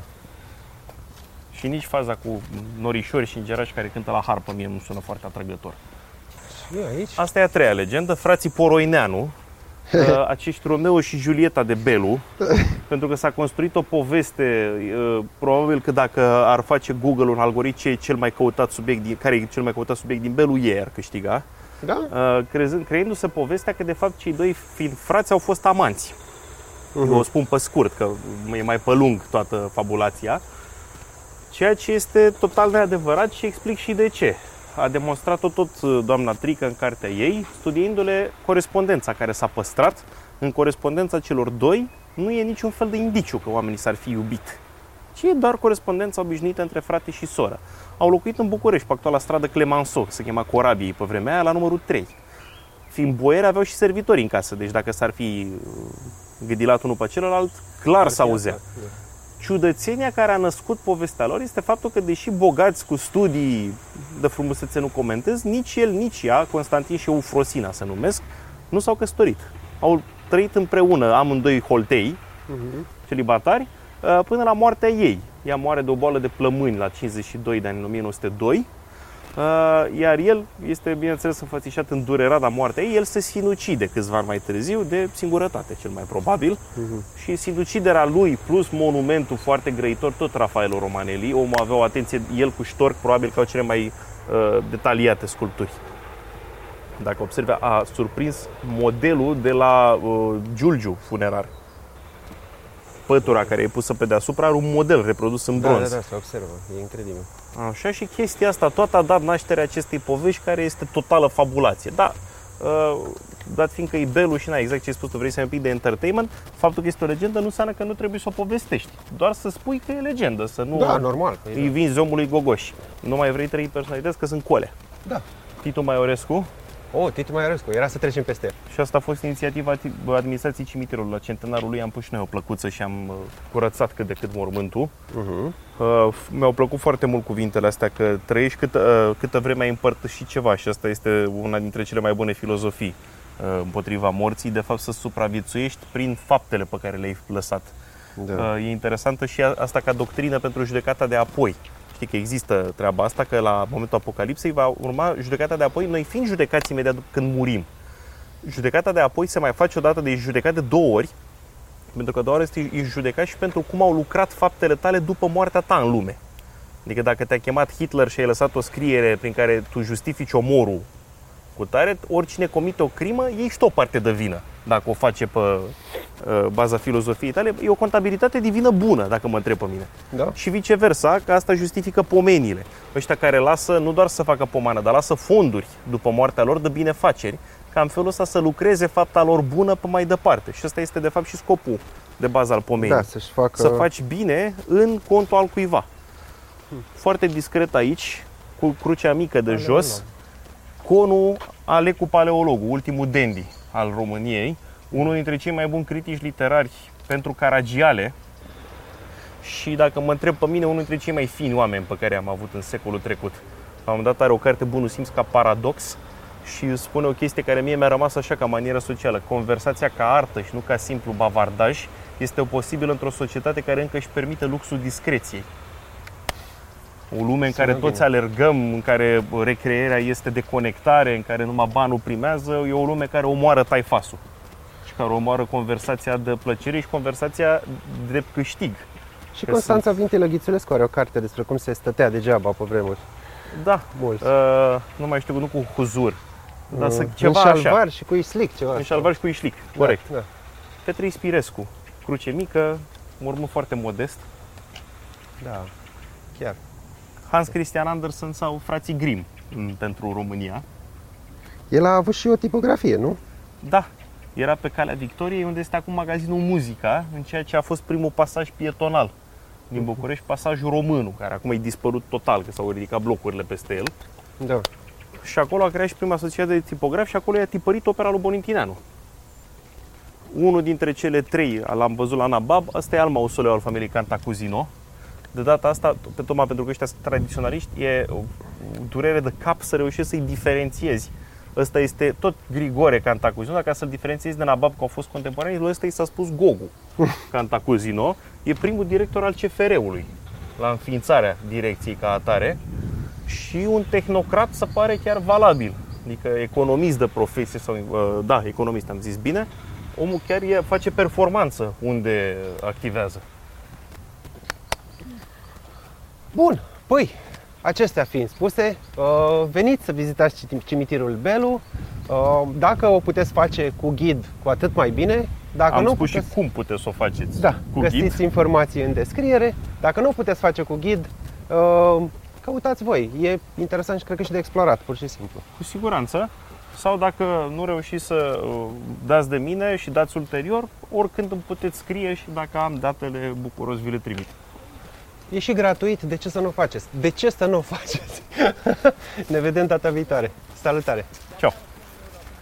Și nici faza cu norișori și îngerași care cântă la harpă mie nu sună foarte atrăgător. Aici? Asta e a treia legendă, frații Poroineanu, acești Romeo și Julieta de Belu, pentru că s-a construit o poveste, probabil că dacă ar face Google un algoritm ce e cel mai căutat subiect din, care e cel mai căutat subiect din Belu, ei ar câștiga. Da? Crezând, creindu-se povestea că de fapt cei doi fiind frați au fost amanți. Uh-huh. Eu o spun pe scurt, că e mai pe lung toată fabulația. Ceea ce este total neadevărat și explic și de ce. A demonstrat-o tot doamna Trică în cartea ei, studiindu-le corespondența care s-a păstrat. În corespondența celor doi nu e niciun fel de indiciu că oamenii s-ar fi iubit, ci e doar corespondența obișnuită între frate și soră. Au locuit în București, pe actuala stradă Clemenceau, se chema Corabiei pe vremea aia, la numărul trei. Fiind boieri, aveau și servitori în casă, deci dacă s-ar fi gâdilat unul pe celălalt, clar s-auzea. Ciudățenia care a născut povestea lor este faptul că, deși bogați cu studii de frumusețe nu comentez, nici el, nici ea, Constantin și Eufrosina se numesc, nu s-au căsătorit. Au trăit împreună, amândoi holtei, uh-huh. celibatari, până la moartea ei. Ea moare de o boală de plămâni la cincizeci și doi de ani, în o mie nouă sute doi, iar el este, bineînțeles, înfățișat îndurerat la moartea ei. El se sinucide câțiva ani mai târziu de singurătate, cel mai probabil. Uh-huh. Și sinuciderea lui plus monumentul foarte grăitor, tot Rafaelo Romanelli, omul avea o atenție, el cu ștorc, probabil că au cele mai uh, detaliate sculpturi. Dacă observi, a surprins modelul de la uh, Giulgiu funerar. Pătura care e pusă pe deasupra are un model reprodus în bronz. Da, da, da, se observă, e incredibil. Așa, și chestia asta, toată a dat nașterea acestei povești care este totală fabulație. Da, dat fiindcă e Belu și na, exact ce ai spus, tu vrei să ai un pic de entertainment, faptul că este o legendă nu înseamnă că nu trebuie să o povestești. Doar să spui că e legendă, să nu Da, normal. îi vinzi omului gogoși. Nu mai vrei trei personalități că sunt cole. Da. Titu Maiorescu. Oh, Titu Maiorescu, era să trecem peste el. Și asta a fost inițiativa administrației cimitirului. La centenarul lui am pus și noi o plăcuță și am uh, curățat cât de cât mormântul. Uh-huh. Uh, mi-au plăcut foarte mult cuvintele astea, că trăiești câtă, uh, câtă vreme ai împărtășit ceva și asta este una dintre cele mai bune filozofii uh, împotriva morții, de fapt să supraviețuiești prin faptele pe care le-ai lăsat. Da. Uh, e interesantă și asta ca doctrină pentru judecata de apoi. Știi că există treaba asta, că la momentul apocalipsei va urma judecata de apoi, noi fiind judecați imediat când murim. Judecata de apoi se mai face odată, de judecat de două ori, pentru că două ori ești judecat și pentru cum au lucrat faptele tale după moartea ta în lume. Adică dacă te-a chemat Hitler și ai lăsat o scriere prin care tu justifici omorul cu tare, oricine comite o crimă, iei și tu o parte de vină. Dacă o face pe uh, baza filozofiei tale, e o contabilitate divină bună, dacă mă întreb pe mine. Da. Și viceversa, că asta justifică pomeniile. Ăștia care lasă, nu doar să facă pomană, dar lasă fonduri după moartea lor de binefaceri, ca în felul ăsta să lucreze fapta lor bună pe mai departe. Și ăsta este de fapt și scopul de bază al pomenii. Da, să-și facă... Să faci bine în contul al cuiva. Foarte discret aici, cu crucea mică de jos, conul Alecu Paleologu, ultimul dandy al României, unul dintre cei mai buni critici literari pentru Caragiale și, dacă mă întreb pe mine, unul dintre cei mai fini oameni pe care am avut în secolul trecut. La un moment dat are o carte Bunul Simț ca paradox și spune o chestie care mie mi-a rămas așa ca manieră socială. Conversația ca artă și nu ca simplu bavardaj este posibilă într-o societate care încă își permite luxul discreției. O lume în care toți alergăm, în care recrearea este de conectare, în care numai banul primează, e o lume care omoară taifasul și care omoară conversația de plăcere și conversația drept câștig. Și Constanța sunt... Vintilă Ghițulescu are o carte despre cum se stătea degeaba pe vremuri. Da, uh, nu mai știu, nu cu huzur, dar uh, să ceva în șalvar și cu islic ceva. În șalvar și cu islic, corect. Da, da. Petre Ispirescu, cruce mică, mormânt foarte modest. Da, chiar. Hans Christian Andersen sau frații Grimm pentru România. El a avut și o tipografie, nu? Da, era pe Calea Victoriei, unde este acum magazinul Muzica, în ceea ce a fost primul pasaj pietonal din București, pasajul Românul, care acum e dispărut total, că s-au ridicat blocurile peste el. Da. Și acolo a creat și prima asociație de tipografi și acolo i-a tipărit opera lui Bonintineanu. Unul dintre cele trei, l-am văzut la Nabab, ăsta e al mausoleu al familiei Cantacuzino. De data asta, pe tocmai pentru că ăștia sunt tradiționaliști, e o durere de cap să reușești să-i diferențiezi. Ăsta este tot Grigore Cantacuzino, dacă să-l diferențiezi de Nabab, că au fost contemporani, lui ăsta i s-a spus Gogu Cantacuzino. E primul director al C F R-ului, la înființarea direcției ca atare, și un tehnocrat se pare chiar valabil, adică economist de profesie, sau, da, economist am zis bine, omul chiar e, face performanță unde activează. Bun, păi, acestea fiind spuse, veniți să vizitați cimitirul Belu. Dacă o puteți face cu ghid, cu atât mai bine. Dacă Am nu spus puteți... și cum puteți să o faceți. Da, cu găsiți ghid. informații în descriere. Dacă nu puteți face cu ghid, căutați voi. E interesant și cred că și de explorat, pur și simplu. Cu siguranță. Sau dacă nu reușiți să dați de mine și dați ulterior, oricând îmi puteți scrie și dacă am datele, bucuros vi le trimit. E și gratuit, de ce să nu o faceți? De ce să nu o faceți? Ne vedem data viitoare. Salutare! Ciao!